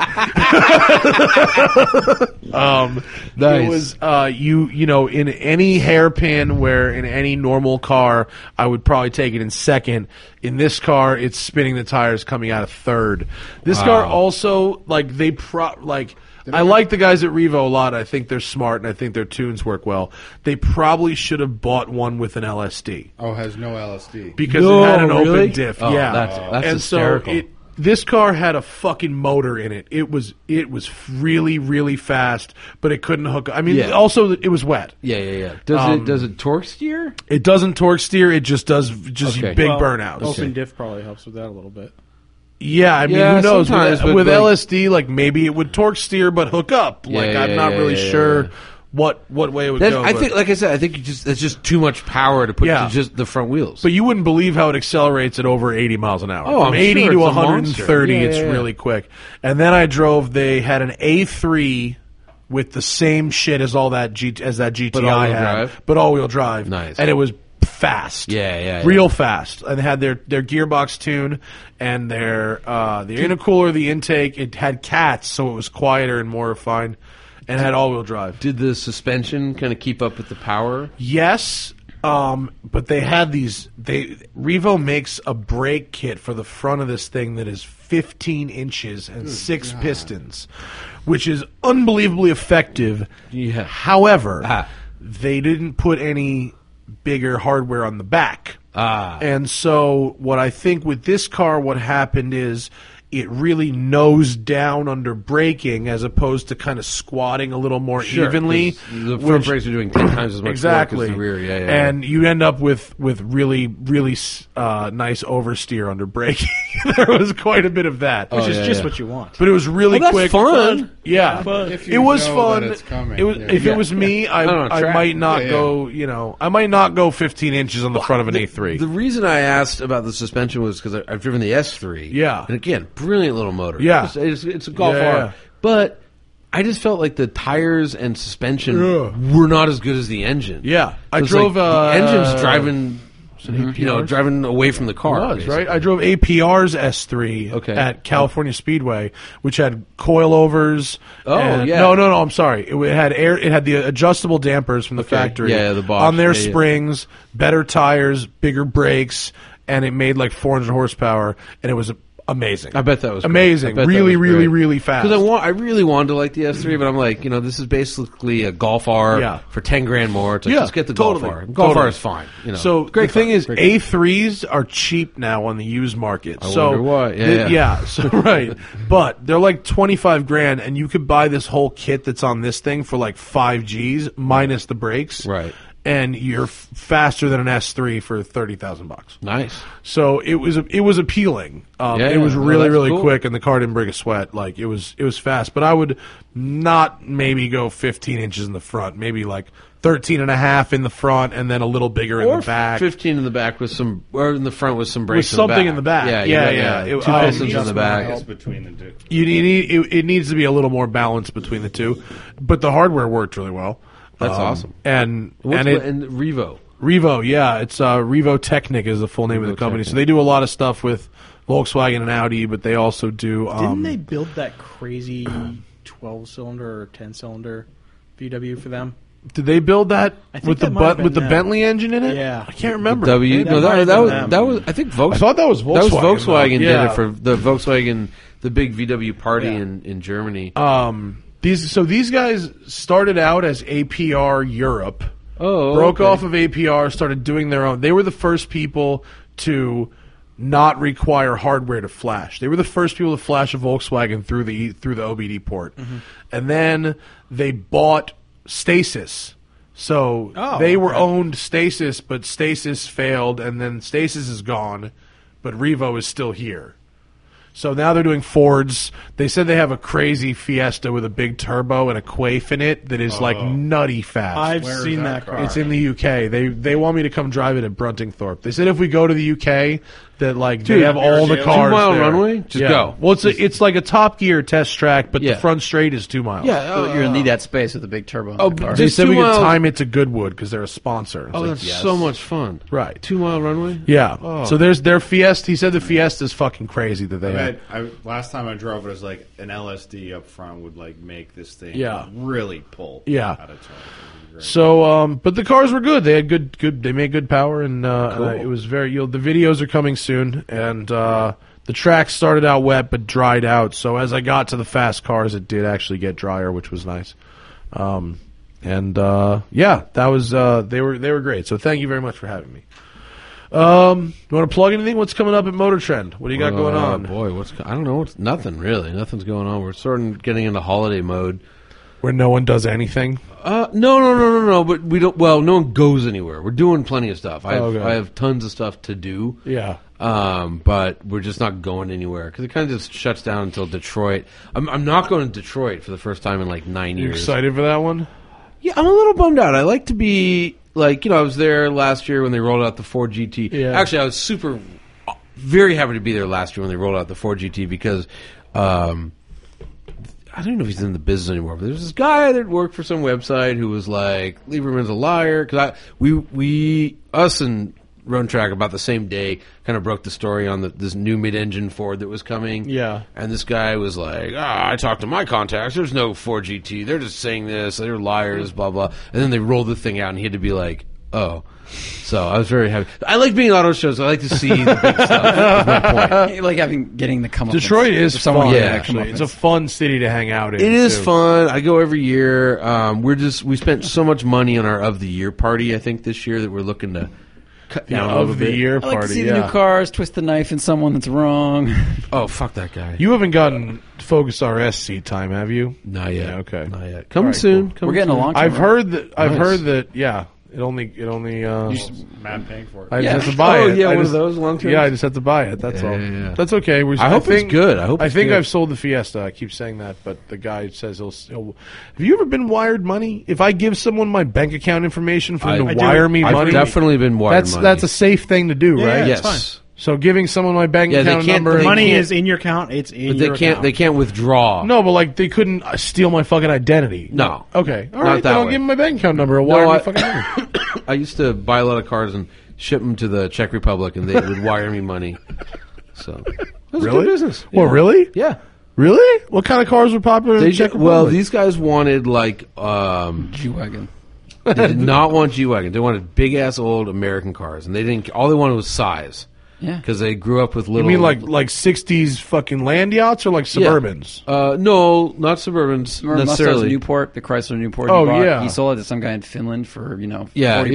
Nice. It was in any hairpin where in any normal car I would probably take it in second. In this car, it's spinning the tires coming out of third. This car also I like the guys at Revo a lot. I think they're smart and I think their tunes work well. They probably should have bought one with an LSD. Oh, has no LSD. Because it had an really? open diff. Oh, yeah. that's and hysterical. so this car had a fucking motor in it. It was really, really fast, but it couldn't hook. I mean, Yeah. also it was wet. Yeah. Does it torque steer? It doesn't torque steer. It just does big burnouts. Open diff probably helps with that a little bit. Yeah, I mean, Yeah, who knows? sometimes, With but, like- LSD, like maybe it would torque steer but hook up. Like I'm not really sure what way it would go. I but- think, like I said, it's just too much power to put Yeah. to just the front wheels. But you wouldn't believe how it accelerates at over 80 miles an hour. Oh, From I'm 80 sure to it's a 130, monster. it's Yeah. really quick. And then they had an A3 with the same shit as that GTI all-wheel had, drive? but all-wheel drive. Nice. And it was fast. Yeah. Real fast. And they had their gearbox tune and their intercooler, the intake. It had cats, so it was quieter and more refined. And had all-wheel drive. Did the suspension kind of keep up with the power? Yes, but they had Revo makes a brake kit for the front of this thing that is 15 inches and 6 pistons, which is unbelievably effective. Yeah. However, they didn't put any bigger hardware on the back. And so what I think with this car, what happened is it really nosed down under braking as opposed to kind of squatting a little more evenly. 'Cause the front brakes are doing 10 times as much exactly work as the rear. Yeah. And you end up with really nice oversteer under braking. There was quite a bit of that, Which is just what you want. but it was really that's quick. fun. Yeah, If you it was know fun. that it's coming. It was, Yeah. if it was me, on a I track. might not Yeah. go. I might not go 15 inches on the front of an A3. The reason I asked about the suspension was because I've driven the S3. Yeah. And again, brilliant little motor. Yeah. It's a Golf Yeah. R. But I just felt like the tires and suspension Yeah. were not as good as the engine. Yeah. I It's drove, like the engine's driving, APRs? driving away from the car. It was, basically. right? I drove APR's S3 Okay. at California Speedway, which had coilovers. Oh, and- yeah. No, I'm sorry. It had air. It had the adjustable dampers from the factory. Yeah, the Bosch. on their Yeah, yeah. springs, better tires, bigger brakes, and it made like 400 horsepower, and it was amazing. I bet that was great. amazing. I bet that Really, was really, great. really fast. Because I really wanted to like the S3, but I'm like, this is basically a Golf R Yeah. for $10,000 more. It's like, Yeah, just get the totally. Golf R. Golf Totally. R is fine. So great the thing car. is, Great car. A3s are cheap now on the used market. I so wonder why. Yeah. So right, but they're like $25,000, and you could buy this whole kit that's on this thing for like $5,000 minus the brakes. Right. And you're faster than an S3 for $30,000. Nice. So it was appealing. Yeah, it was well, really that's really cool. quick, and the car didn't break a sweat. Like it was fast. But I would not maybe go 15 inches in the front. Maybe like 13.5 in the front, and then a little bigger in the back. 15 in the back with some, or in the front with some brakes. With something in the back. Yeah. Two pistons in the back. Between the two. It needs to be a little more balance between the two, but the hardware worked really well. That's awesome. And Revo. Revo, yeah, it's Revo Technic is the full name of the company. So they do a lot of stuff with Volkswagen and Audi, but they also do. Didn't they build that crazy 12-cylinder or 10-cylinder VW for them? Did they build that with the them. Bentley engine in it? Yeah, I can't remember. That was I think Volkswagen. I thought that was Volkswagen. That was Volkswagen did it for the Volkswagen, the big VW party in Germany. These guys started out as APR Europe. Broke off of APR, started doing their own. They were the first people to not require hardware to flash. They were the first people to flash a Volkswagen through the OBD port, and then they bought Stasis. So they were owned Stasis, but Stasis failed, and then Stasis is gone, but Revo is still here. So now they're doing Fords. They said they have a crazy Fiesta with a big turbo and a Quaif in it that is like nutty fast. I've seen that car. It's in the UK. They want me to come drive it at Bruntingthorpe. They said if we go to the UK, that like they have all the cars 2 mile there. runway. Just go. Well, it's like a Top Gear test track, but the front straight is 2 miles. Yeah, you're gonna need that space with a big turbo. In the car. They said we could time it to Goodwood because they're a sponsor. That's so much fun. Right, 2 mile runway. Yeah. So there's their Fiesta. He said the Fiesta is fucking crazy that they had. Last time I drove it, it was like an LSD up front would like make this thing really pull. Yeah. Out of turn. So, but the cars were good. They had good. They made good power, and it was very. The videos are coming soon, and the track started out wet but dried out. So as I got to the fast cars, it did actually get drier, which was nice. That was they were great. So thank you very much for having me. You want to plug anything? What's coming up at Motor Trend? What do you got going on? Boy, I don't know. Nothing really. Nothing's going on. We're sort of getting into holiday mode. Where no one does anything? No. But we don't. Well, no one goes anywhere. We're doing plenty of stuff. I have tons of stuff to do. Yeah. But we're just not going anywhere because it kind of just shuts down until Detroit. I'm not going to Detroit for the first time in like 9 years. You excited for that one? Yeah, I'm a little bummed out. I like to be like, I was there last year when they rolled out the Ford GT. Yeah. Actually, I was very happy to be there last year when they rolled out the Ford GT because. I don't know if he's in the business anymore, but there's this guy that worked for some website who was like, Lieberman's a liar. Because us and Road Track about the same day kind of broke the story on this new mid-engine Ford that was coming. Yeah. And this guy was like, I talked to my contacts. There's no Ford GT. They're just saying this. They're liars, blah, blah. And then they rolled the thing out and he had to be like, oh. So I was very happy. I like being at auto shows. I like to see the big stuff. That's my point. You like getting the comeuppance. Detroit is fun. Yeah, actually, it's a fun city to hang out in. It is fun. I go every year. We spent so much money on our of the year party. I think this year that we're looking to cut down a little bit. Year I party. like to see the new cars, twist the knife in someone that's wrong. Oh, fuck that guy. You haven't gotten Focus RS seat time, have you? Not yet. Yeah, okay. Not yet. Coming soon. We're getting along. I've heard that. Yeah. It only. Matt paying for it. I just have to buy it. One of those long term. Yeah, I just have to buy it. That's all. Yeah. That's okay. I hope it's good. I think I've sold the Fiesta. I keep saying that, but the guy says he'll. Have you ever been wired money? If I give someone my bank account information for them to wire me money, I've definitely been wired money. That's a safe thing to do, right? Yes. Fine. So giving someone my bank account number, the money is in your account. It's in your account. They can't withdraw. No, but like they couldn't steal my fucking identity. No. Okay. All Not right. that Then I'll way. give them my bank account number. I'll wire my fucking money. I used to buy a lot of cars and ship them to the Czech Republic, and they would wire me money. So it was really? a good business. Well, really? Yeah. Really? What kind of cars were popular in the Czech Republic? Well, these guys wanted like G-Wagon. They did not want G-Wagon. They wanted big ass old American cars, and they didn't. All they wanted was size. Yeah, because they grew up with little. You mean like 60s fucking land yachts or like Suburbans? Yeah. No, not Suburbans necessarily. Newport, the Chrysler Newport. Yeah. He sold it to some guy in Finland for 40%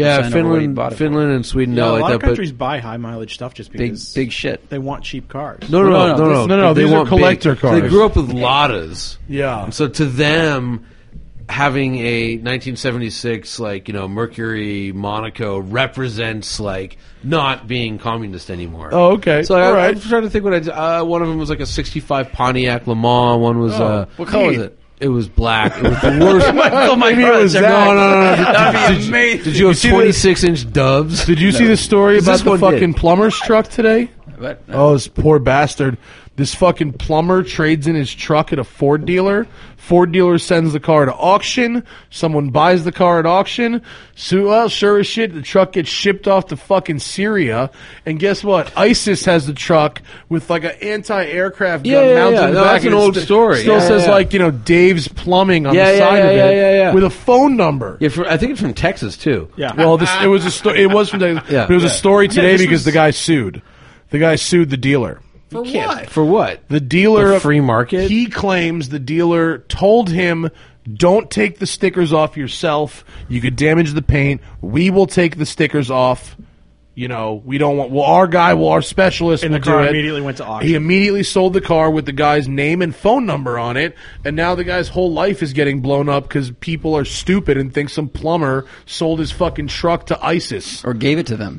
Finland and Sweden. Yeah, a lot of countries buy high mileage stuff just because big shit. They want cheap cars. No. These are collector cars. They grew up with Ladas. Yeah. And so to them, having a 1976 Mercury Monaco represents not being communist anymore. Oh, okay. So I'm trying to think what I did. One of them was like a '65 Pontiac Le Mans. One was what color was it? It was black. It was the worst. Oh my Maybe it God, was check that. it out. That'd be amazing. Did you have 26-inch Doves? Did you see the story about This the one fucking did. plumber's truck today? What? Oh, this poor bastard. This fucking plumber trades in his truck at a Ford dealer. Ford dealer sends the car to auction. Someone buys the car at auction. So, well, sure as shit, the truck gets shipped off to fucking Syria. And guess what? ISIS has the truck with like an anti-aircraft gun mounted in the No, back. that's an and it old story. Still Yeah, says yeah. like, Dave's Plumbing on Yeah, the yeah, side yeah, of it yeah. with a phone number. Yeah, I think it's from Texas too. Yeah. Well, it was a story. It was from Texas, Yeah. but it was a story today this because was- the guy sued. The guy sued the dealer. For what? For what? The dealer The free market? He claims the dealer told him, "Don't take the stickers off yourself. You could damage the paint. We will take the stickers off. We don't want. Well, our specialist, And will the car do it." immediately went to auction. He immediately sold the car with the guy's name and phone number on it, and now the guy's whole life is getting blown up because people are stupid and think some plumber sold his fucking truck to ISIS Or gave it to them.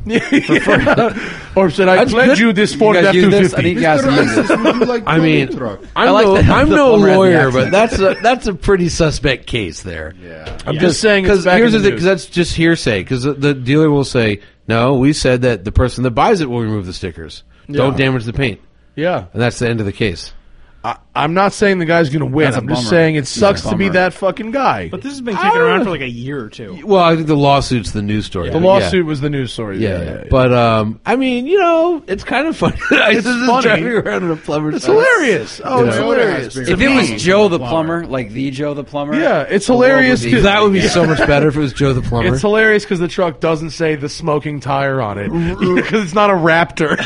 or said, "I That's pledge good. you this You Ford guys use this? I F-250." think you guys use it. I mean, I'm like that I'm the no plumber has the lawyer, accent. but that's a pretty suspect case there. Yeah. I'm just saying, it's Because back here's in the the thing, because news. that's just hearsay. Because the dealer will say, "No, we said that the person that buys it will remove the stickers. Don't damage the paint," Yeah. and that's the end of the case. I'm not saying the guy's going to win. That's a I'm just bummer. saying it He's a sucks to be bummer. that fucking guy. But this has been kicking around for like a year or two. Well, I think the lawsuit's the news story. The lawsuit was the news story. Yeah. But I mean, it's kind of funny. ISIS is funny. driving around in a plumber's. It's hilarious. Oh, it's Yeah. hilarious. If If it was Me, Joe the plumber. plumber, like the Joe the plumber. Yeah, it's the world hilarious would be- 'cause- That would be so much better if it was Joe the plumber. It's hilarious because the truck doesn't say the smoking tire on it because it's not a Raptor.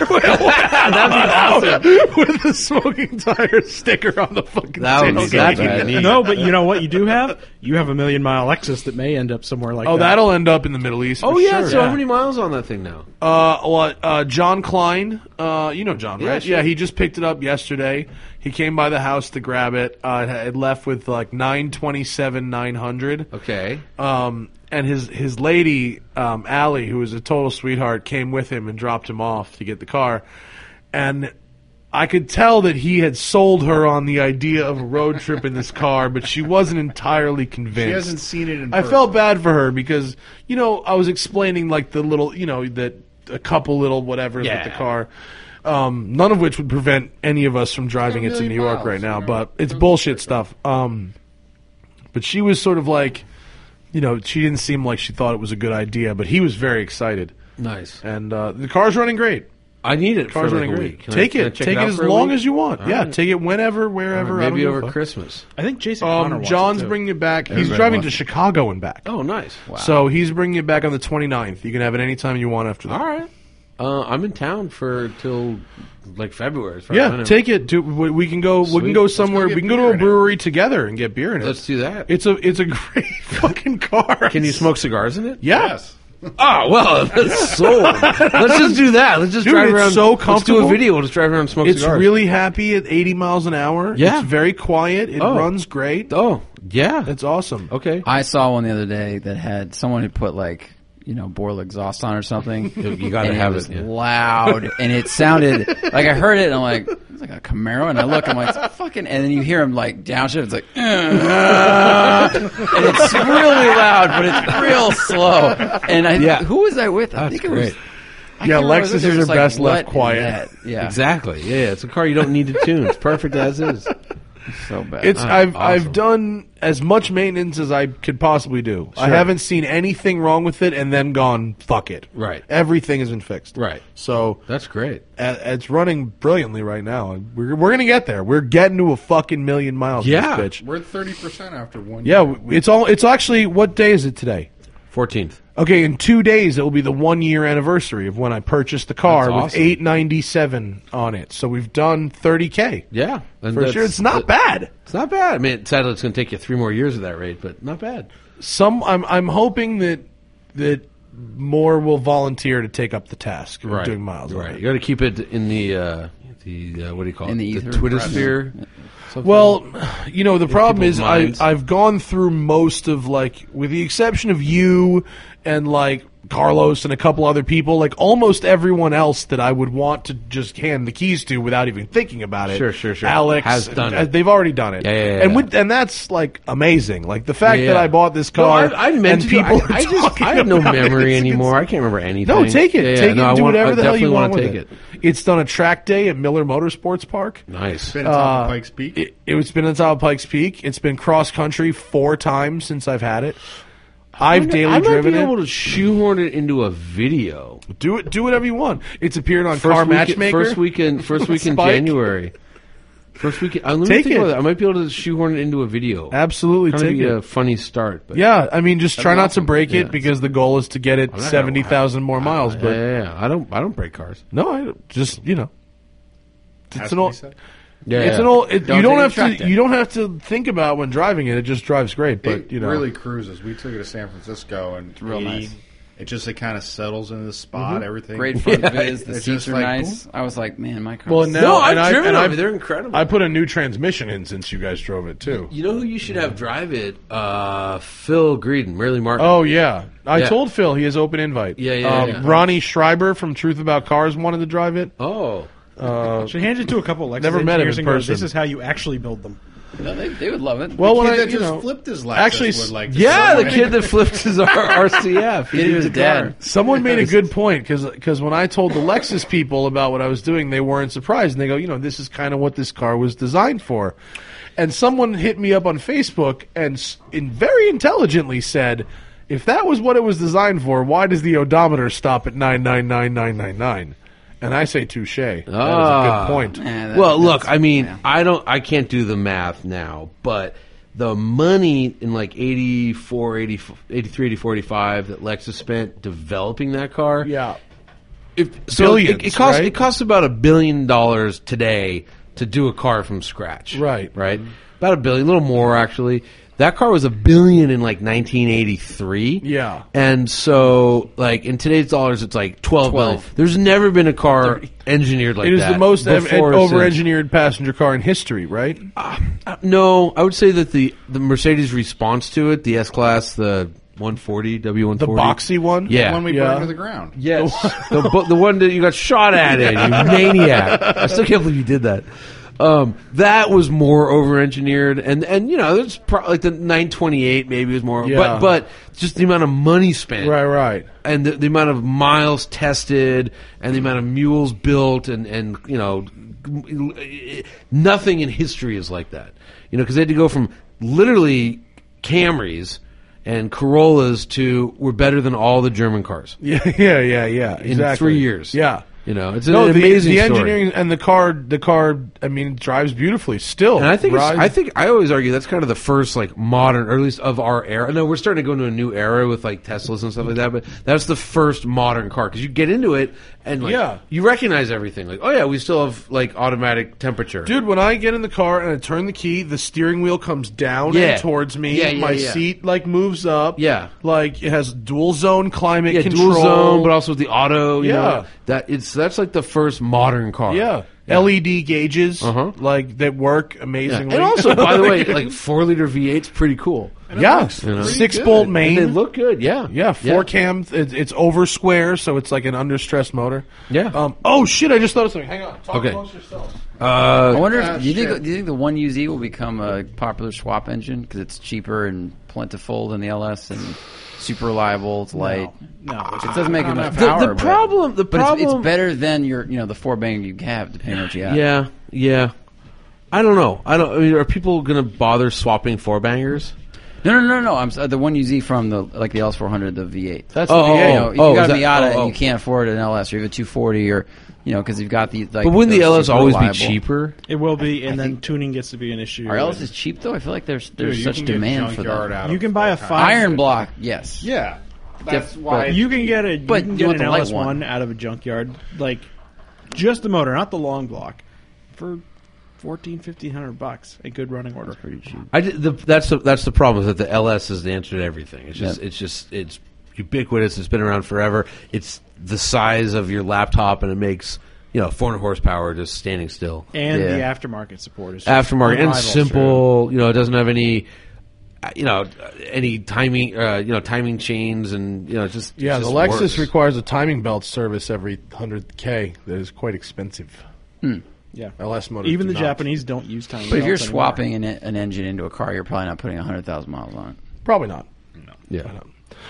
That'd be awesome with the smoking tire sticker on the fucking. That would be tailgate. that'd be bad. neat. No, but you know what you do have? You have a $1 million Lexus that may end up somewhere like Oh, that. that'll end up in the Middle East. Oh for yeah. sure. So how many miles on that thing now? John Klein, you know John, Yeah, right? sure. Yeah, he just picked it up yesterday. He came by the house to grab it. It left with like 927,900. Okay. And his lady, Allie, who was a total sweetheart, came with him and dropped him off to get the car. And I could tell that he had sold her on the idea of a road trip in this car, but she wasn't entirely convinced. She hasn't seen it in I person. felt bad for her because, I was explaining like the little, that a couple little whatevers with the car. None of which would prevent any of us from driving it to New York right now, but it's bullshit stuff. But she was sort of like, she didn't seem like she thought it was a good idea, but he was very excited. Nice. And the car's running great. I need it for Car's like running a great. week. Can Take I it. check Take it out as for a long week? as you want. All Yeah, right. take it whenever, wherever. I Maybe don't give a over fuck. Christmas. I think Jason Connor wants John's it too. bringing it back. He's Everybody driving wants to Chicago and back. Oh, nice. So he's bringing it back on the 29th. You can have it anytime you want after that. All right. I'm in town till like February. As far as I Yeah, know. take it. We can go. We can Sweet. go Let's somewhere. get We can go to beer a in it. brewery together and get beer in it. Let's do that. It's a great fucking car. Can you smoke cigars in it? Yeah. Yes. Oh well, that's sold. Let's just do that. Let's just Dude, drive it's around. so Let's do comfortable. a video. We'll just drive around and smoke It's cigars. really happy at 80 miles an hour. Yeah. It's very quiet. It Oh. runs great. Oh yeah. It's awesome. Okay. I saw one the other day that had someone had put like Boreal exhaust on or something. You got to and have it was it. Yeah. loud, and it sounded like I heard it, and I'm like, it's like a Camaro, and I look, I'm like, it's fucking, and then you hear him like downshift, it's like, and it's really loud, but it's real slow. And Yeah. who was I with? I That's think it was. great. I Yeah, can't remember. Lexuses It was are like, best left what is quiet. that? Yeah, Exactly. Yeah, it's a car you don't need to tune. It's perfect as is. so bad. It's I've awesome. done as much maintenance as I could possibly do. I Sure. haven't seen anything wrong with it and then gone fuck it. Right. Everything has been fixed. Right. So That's great. it's running brilliantly right now. We're gonna get there. We're getting to a fucking million miles. with Yeah. this bitch. We're at 30% after 1 Yeah. year. It's actually what day is it today? 14th. Okay, in 2 days it will be the 1 year anniversary of when I purchased the car That's with awesome. 897 on it. So we've done 30K. Yeah. And For that's- sure, it's not bad. It's not bad. I mean, sadly, it's going to take you 3 more years at that rate, but not bad. I'm hoping that more will volunteer to take up the task of doing miles. on Right. it. You got to keep it in the what do you call it? In the ether? Twitter sphere. Well, the problem people's is minds. I've gone through most of with the exception of you and Carlos and a couple other people, like almost everyone else that I would want to just hand the keys to without even thinking about it. Sure. Alex has done it. They've already done it. Yeah. And that's like amazing. Like the fact that I bought this car I meant and to. people I have no memory anymore. I can't remember anything. No, take it. Take it. Do whatever the hell you want with take it. It's done a track day at Miller Motorsports Park. Nice. It's been on top of Pikes Peak. It's been on top of Pikes Peak. It's been cross country 4 times since I've had it. I've daily driven it. I might be able to shoehorn it into a video. Do whatever you want. It's appeared on Car Matchmaker. First week in January. First weekend. Let me think about that. I might be able to shoehorn it into a video. Absolutely, take it. A funny start. But yeah, I mean, just try not to break it because the goal is to get it 70,000 more miles. But yeah, I don't break cars. No, I just it's an old. Yeah, it's an old. You don't have to think about when driving it. It just drives great. But it really cruises. We took it to San Francisco and it's real nice. It kind of settles into the spot. Everything great front viz. The seats are nice. I was like, man, my car. Well, now I've driven them. They're incredible. I put a new transmission in since you guys drove it too. You know who you should have drive it? Phil Greedon, Marley Martin. Oh yeah, I told Phil he has open invite. Yeah. Ronnie Schreiber from Truth About Cars wanted to drive it. Oh. So he handed it to a couple of Lexus never met him in person. person. This is how you actually build them. No, they would love it. Well, the when kid that just flipped his Lexus actually, would like the kid that flipped his RCF. He was dead. Someone made a good point because when I told the Lexus people about what I was doing, they weren't surprised. And they go, this is kind of what this car was designed for. And someone hit me up on Facebook and very intelligently said, if that was what it was designed for, why does the odometer stop at 9999999? And I say touche. That is a good point. Look, I mean, I can't do the math now, but the money in like 84, 85 that Lexus spent developing that car. Yeah. Billions, it costs right? It costs about $1 billion today to do a car from scratch. Right. About $1 billion, a little more actually. That car was $1 billion in like 1983. Yeah. And so, like, in today's dollars, it's like $12 billion. There's never been a car engineered like that. It is the most over-engineered passenger car in history, right? No, I would say that the Mercedes response to it, the S-Class, the 140, W140. The boxy one? Yeah. The one we burned to the ground. Yes. the one that you got shot at in, you maniac. I still can't believe you did that. That was more over-engineered, and there's like the 928 maybe was more, but just the amount of money spent, right, and the amount of miles tested, and the amount of mules built, and nothing in history is like that, because they had to go from literally Camrys and Corollas to we're better than all the German cars. Yeah, exactly. In 3 years. Yeah. It's an amazing the story. engineering and the car. I mean, drives beautifully still. And I always argue that's kind of the first like modern, or at least of our era. No, we're starting to go into a new era with like Teslas and stuff like that. But that's the first modern car because you get into it and you recognize everything. Like, oh yeah, we still have like automatic temperature. Dude, when I get in the car and I turn the key, the steering wheel comes down and towards me. My seat like moves up. Yeah, like it has dual zone climate control. Dual zone, but also with the auto. You know, that's like the first modern car. Yeah. LED gauges, like that work amazingly. And also, by the way, like 4-liter V8's pretty cool. Yeah, 6-bolt main. And they look good. Yeah, 4-cam. It's over square, so it's like an under stress motor. Yeah. Oh shit! I just thought of something. Hang on. Talk amongst yourselves. I wonder if do you think the 1UZ will become a popular swap engine because it's cheaper and plentiful than the LS and super reliable. It's light. No, it doesn't make enough power. The problem, it's better than your the 4-banger you have depending on what you have. Yeah. I don't know. I mean, are people going to bother swapping 4-bangers? No. I'm the 1UZ from the LS400, the V8. That's the V8. If you got a Miata and you can't afford an LS, or you have a 240, or because you've got the. Like, but wouldn't the LS always reliable. be cheaper? It will be, and then tuning gets to be an issue. Are LS is cheap though? I feel like there's such demand for that. You can buy a iron block. Yes. Yeah. That's why you can get an the LS1 out of a junkyard, like just the motor, not the long block, for $1,500. A good running order. That's pretty cheap. That's the problem, is that the LS is the answer to everything. It's ubiquitous. It's been around forever. It's the size of your laptop, and it makes 400 horsepower just standing still. And the aftermarket support is aftermarket and simple. It doesn't have any any timing, timing chains, and just the just Lexus works. requires a timing belt service every 100K. That is quite expensive. Yeah, LS motors. even do the not. Japanese don't use timing. But if you're belts anymore. swapping an engine into a car, you're probably not putting 100,000 miles on it. Probably not. Yeah.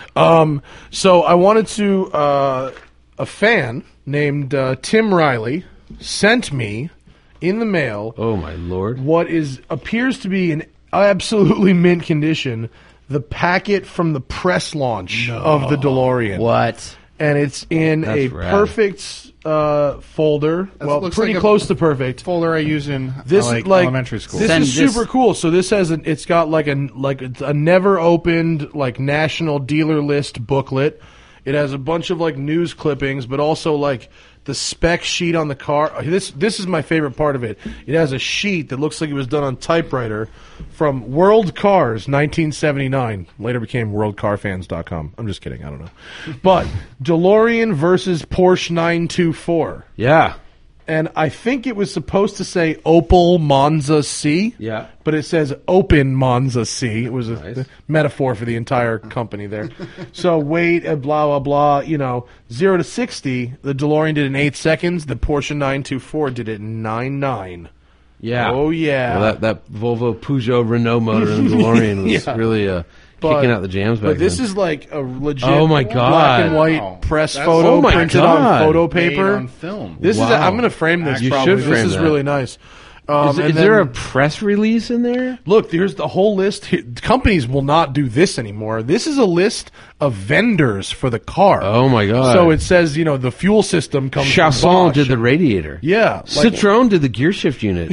So I wanted to. A fan named Tim Riley sent me in the mail. Oh my lord! What appears to be in absolutely mint condition, the packet from the press launch of the DeLorean. What? And it's in That's a rad. perfect folder. Well, looks pretty like a close to perfect. Folder I use in This like is like elementary school. This Send is this- super cool. So this has it's got like a never opened like national dealer list booklet. It has a bunch of like news clippings, but also like the spec sheet on the car. This is my favorite part of it. It has a sheet that looks like it was done on typewriter from World Cars 1979. Later became WorldCarFans.com. I'm just kidding. I don't know. But DeLorean versus Porsche 924. Yeah. And I think it was supposed to say Opel Monza C. Yeah. But it says Open Monza C. It was a Nice. metaphor for the entire company there. So weight, blah, blah, blah. 0 to 60, the DeLorean did in 8 seconds. The Porsche 924 did it in 9.9. Yeah. Oh, yeah. Well, that Volvo, Peugeot, Renault motor in the DeLorean was Yeah. really kicking out the jams back But this then. is like a legit Oh, my black God. and white Wow. press That's- photo Oh, my printed God. on photo Made paper. on film. This is. Wow. I'm going to frame this. You probably. should frame This is that. really nice. Is And there then- a press release in there? Look, here's the whole list. Companies will not do this anymore. This is a list of vendors for the car. Oh my god! So it says, the fuel system comes from Chasson Bosch. did the radiator. Yeah. Citroen did the gear shift unit.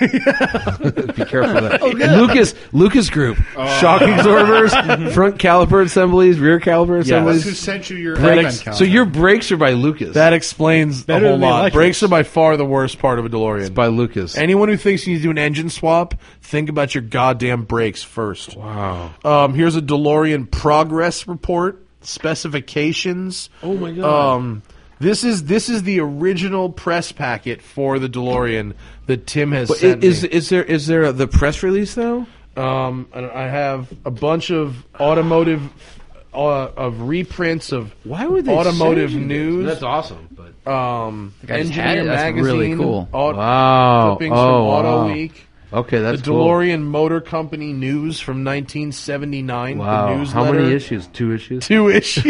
Be careful of that. Lucas Group. Shock absorbers, front caliper assemblies, rear caliper That's assemblies. who sent you your Brakes. advent calendar. So your brakes are by Lucas. That explains the Better whole than the lot. electrics. Brakes are by far the worst part of a DeLorean. by Lucas. Anyone who thinks you need to do an engine swap, think about your goddamn brakes first. Wow. Here's a DeLorean progress report, specifications. Oh my god. This is the original press packet for the DeLorean that Tim has But sent is me. there the press release though? I have a bunch of automotive of reprints of Why would they automotive send you this? news. That's awesome. But guy just had Engineer it? That's Magazine, really cool. Wow. clippings Oh, from Auto wow. Week. okay, The that's cool. DeLorean Motor Company News from 1979. The Wow. newsletter. How many issues? 2 issues. 2 issues.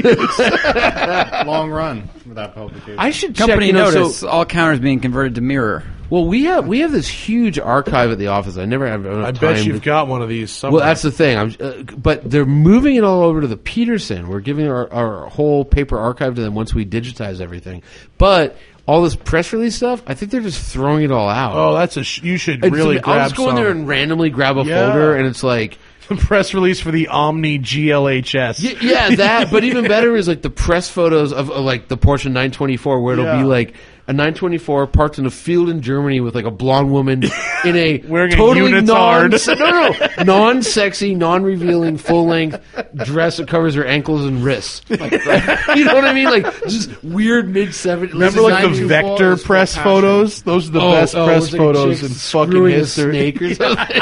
long run for that publication. I should Company check. notice: all counters being converted to mirror. Well, we have this huge archive at the office. I never have enough I time. bet you've got one of these somewhere. Well, that's the thing. But they're moving it all over to the Peterson. We're giving our whole paper archive to them once we digitize everything. But all this press release stuff, I think they're just throwing it all out. Oh, that's you should It's- really grab I'll just go in some. there and randomly grab a Yeah. folder, and it's like, Press release for the Omni GLHS. yeah, that. But even better is like the press photos of like the Porsche 924, where it'll Yeah. be like a 924 parked in a field in Germany with like a blonde woman in a Wearing a totally unitard. non-sexy, non-revealing, full-length dress that covers her ankles and wrists. Like, you know what I mean? Like just weird mid-70s. Remember like the Vector press photos? Those are the best press photos in fucking history. Snake or something.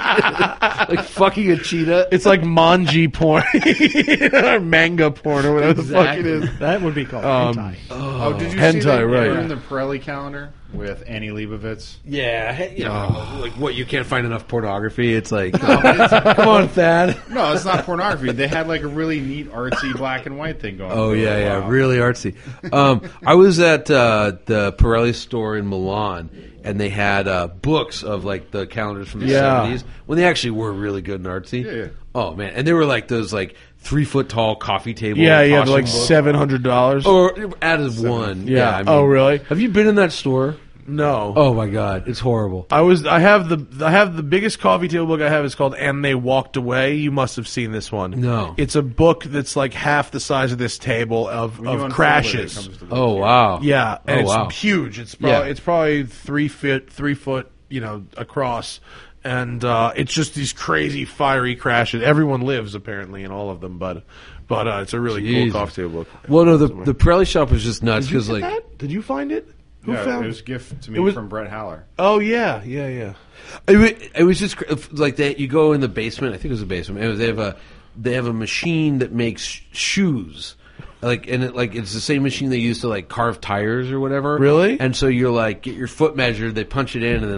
Like fucking a cheetah. It's like manji porn or manga porn or whatever the fuck it is. That would be called hentai. Oh, did you hentai, see that right. in the Pirelli calendar with Annie Leibovitz? Yeah, like what? You can't find enough pornography. It's like, come on, Thad. No, it's not pornography. They had like a really neat artsy black and white thing going on. Oh for a yeah, while. really artsy. I was at the Pirelli store in Milan, and they had books of like the calendars from the Yeah. 70s when they actually were really good and artsy. Yeah. Oh man, and they were like those like 3 foot tall coffee table. Yeah, yeah, costume like books. $700. Or added one. Yeah. I mean, Oh, really? Have you been in that store? No. Oh my god, it's horrible. I have the biggest coffee table book I have is called And They Walked Away. You must have seen this one. No. It's a book that's like half the size of this table of When you unfold it, it crashes. comes to the- Oh wow. Yeah, and Oh, it's wow. huge. It's Yeah. probably 3 foot, across, and it's just these crazy fiery crashes. Everyone lives apparently in all of them, but it's a really Jesus. cool coffee table book. Well, no, the Pirelli shop was just nuts Did you because get like that? Did you find it? It was a gift to me from Brett Haller. Oh yeah. It was just like that. You go in the basement. I think it was the basement. They have a machine that makes shoes. It's the same machine they use to like carve tires or whatever. Really? And so you're like, get your foot measured. They punch it in, and then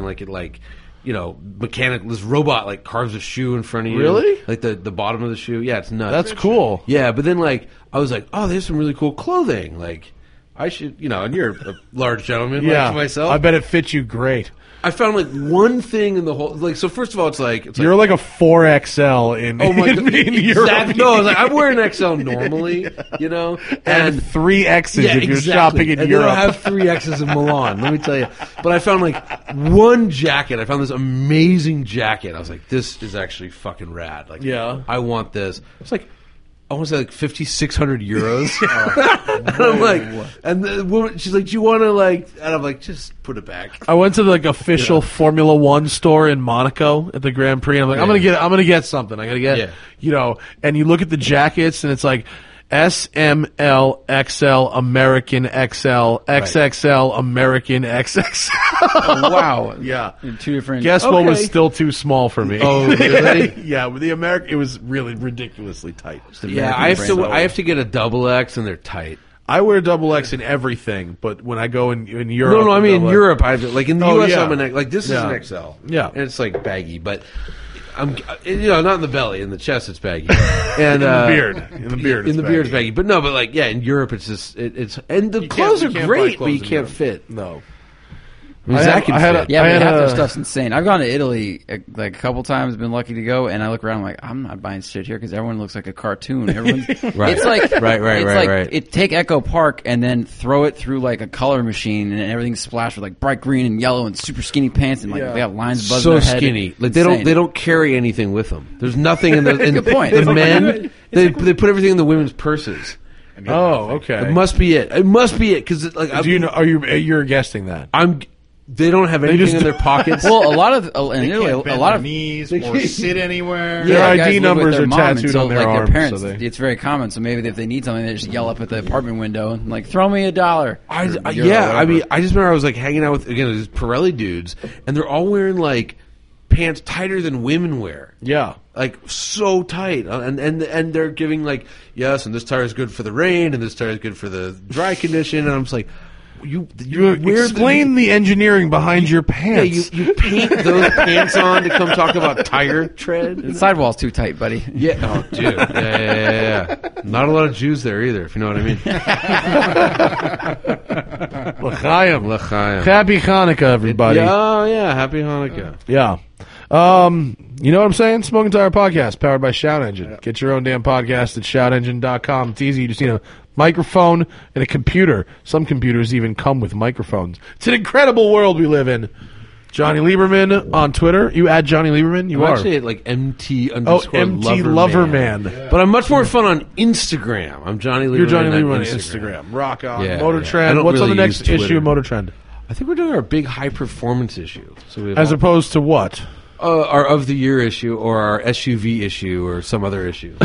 this robot like carves a shoe in front of you. Really? Like the bottom of the shoe. Yeah, it's nuts. That's cool. Yeah, but then like I was like, oh, there's some really cool clothing. Like I should, and you're a large gentleman like myself. I bet it fits you great. I found like one thing in the whole so first of all it's you're like a 4XL in oh my God, in Europe. No, I was like I'm wearing XL normally, and 3Xs if you're shopping in Europe. I have 3Xs in Milan, let me tell you. But I found like one jacket. I found this amazing jacket. I was like, this is actually fucking rad. Like, I want this. It's like I want to say like 5,600 euros. And I'm like, and the woman, she's like, do you want to like, and I'm like, just put it back. I went to the official Formula One store in Monaco at the Grand Prix. And I'm like, I'm gonna get something. I gotta get, and you look at the jackets and it's like S, M, L, XL, American XL, XXL, American XXL. Oh, wow. Yeah. Two different. Guess what was still too small for me? Oh, really? Yeah, with the American, it was really ridiculously tight. Yeah, I have to get a double X and they're tight. I wear double X in everything, but when I go in Europe, no, I mean in Europe, like in the US, I'm this is an XL. Yeah, and it's like baggy, but I'm not in the belly, in the chest it's baggy, and in the beard, it's baggy. But in Europe it's just and the clothes are great, but you can't fit. No. Half their stuff's insane. I've gone to Italy a couple times, been lucky to go, and I look around, I'm like, I'm not buying shit here because everyone looks like a cartoon. Everyone's right. It's like right. Take Echo Park and then throw it through like a color machine, and everything's splashed with like bright green and yellow and super skinny pants, and they have lines buzzing their head. So skinny, like they don't carry anything with them. There's nothing in the. Good point. The men they put everything in the women's purses. Oh, okay. It must be it. It must be it because like. Do you know? You're guessing that? They don't have anything in their pockets. Well, a lot of they can't bend their knees or sit anywhere. Their ID numbers are tattooed on their arms. Parents, it's very common. So maybe if they need something, they just yell up at the apartment window and like, "Throw me $1." I just remember I was like hanging out with these Pirelli dudes, and they're all wearing like pants tighter than women wear. Yeah. Like so tight, and they're giving like yes, and this tire is good for the rain, and this tire is good for the dry condition, and I'm just like. You explain the engineering behind your pants. Yeah, you paint those pants on to come talk about tire tread. The sidewall's too tight, buddy. Yeah. Oh, dude. Yeah. Not a lot of Jews there either, if you know what I mean. L'chaim. Happy Hanukkah, everybody. Yeah. Happy Hanukkah. Yeah. You know what I'm saying? Smoking Tire Podcast, powered by Shout Engine. Yeah. Get your own damn podcast at shoutengine.com. It's easy. You just need a microphone and a computer. Some computers even come with microphones. It's an incredible world we live in. Johnny Lieberman on Twitter. You add Johnny Lieberman? I'm actually at like MT Loverman. Yeah. But I'm much more fun on Instagram. I'm Johnny Lieberman. You're Johnny Lieberman on Instagram. Rock on. Yeah, Motor Trend. What's on the next issue of Motor Trend? I think we're doing our big high performance issue. So as opposed to what? Our of the year issue or our SUV issue or some other issue.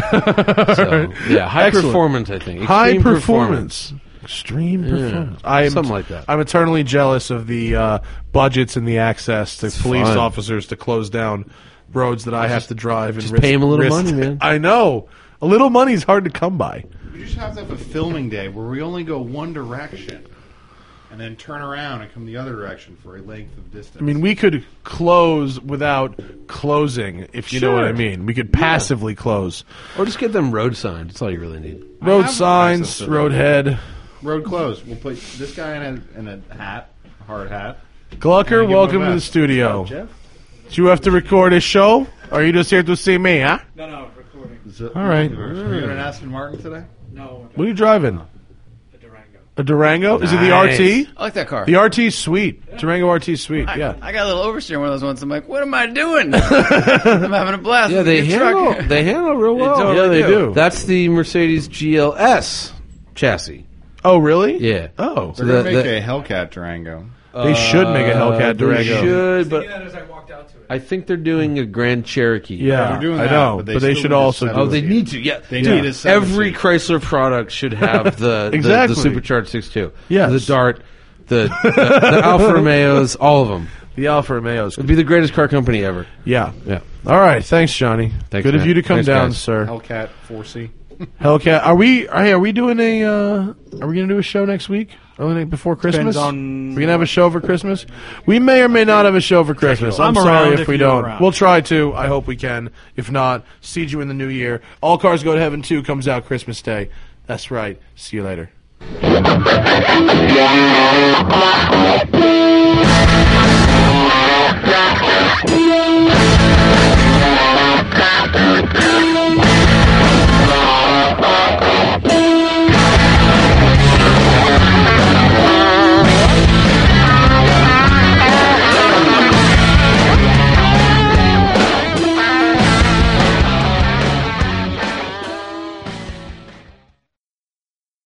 High performance, I think. High performance. Extreme performance. Something like that. I'm eternally jealous of the budgets and the access to police officers to close down roads that I have to drive. And just pay them a little money, man. I know. A little money is hard to come by. We just have to have a filming day where we only go one direction. And then turn around and come the other direction for a length of distance. I mean, we could close without closing, if you know what I mean. We could passively close. Or just get them road signs. That's all you really need. Road signs, road head. Road closed. We'll put this guy in a hat, a hard hat. Glucker, welcome to the studio. Jeff? Do you have to record a show? Or are you just here to see me, huh? No, recording. All right. Are you in an Aston Martin today? No. What are you driving? A Durango? Nice. Is it the RT? I like that car. The RT's sweet. Yeah. Durango RT's sweet, yeah. I got a little oversteer one of those ones. I'm like, what am I doing? I'm having a blast. Yeah, they handle real well. Totally they do. That's the Mercedes GLS chassis. Oh, really? Yeah. Oh. They're going to make a Hellcat Durango. They should make a Hellcat Durango. They should, but as I walked out to it. I think they're doing a Grand Cherokee. Yeah, they're doing I know, but they should also do they need to. Yeah, they need every Chrysler product should have the exactly. the supercharged 6.2. Yes. The Dart, the Alfa Romeos, all of them. The Alfa Romeos. It'd be the greatest car company ever. Yeah. Yeah. All right. Thanks, Johnny. Thanks, Good of man. you to come Nice down, guys. sir. Hellcat 4C. Hellcat. Are we doing a? Are we going to do a show next week? Before Christmas? Depends on- We gonna have a show for Christmas? We may or may not have a show for Christmas. I'm I'm sorry around if if we you're don't. around. We'll try to. I hope we can. If not, see you in the new year. All Cars Go to Heaven 2 comes out Christmas Day. That's right. See you later. Yeah.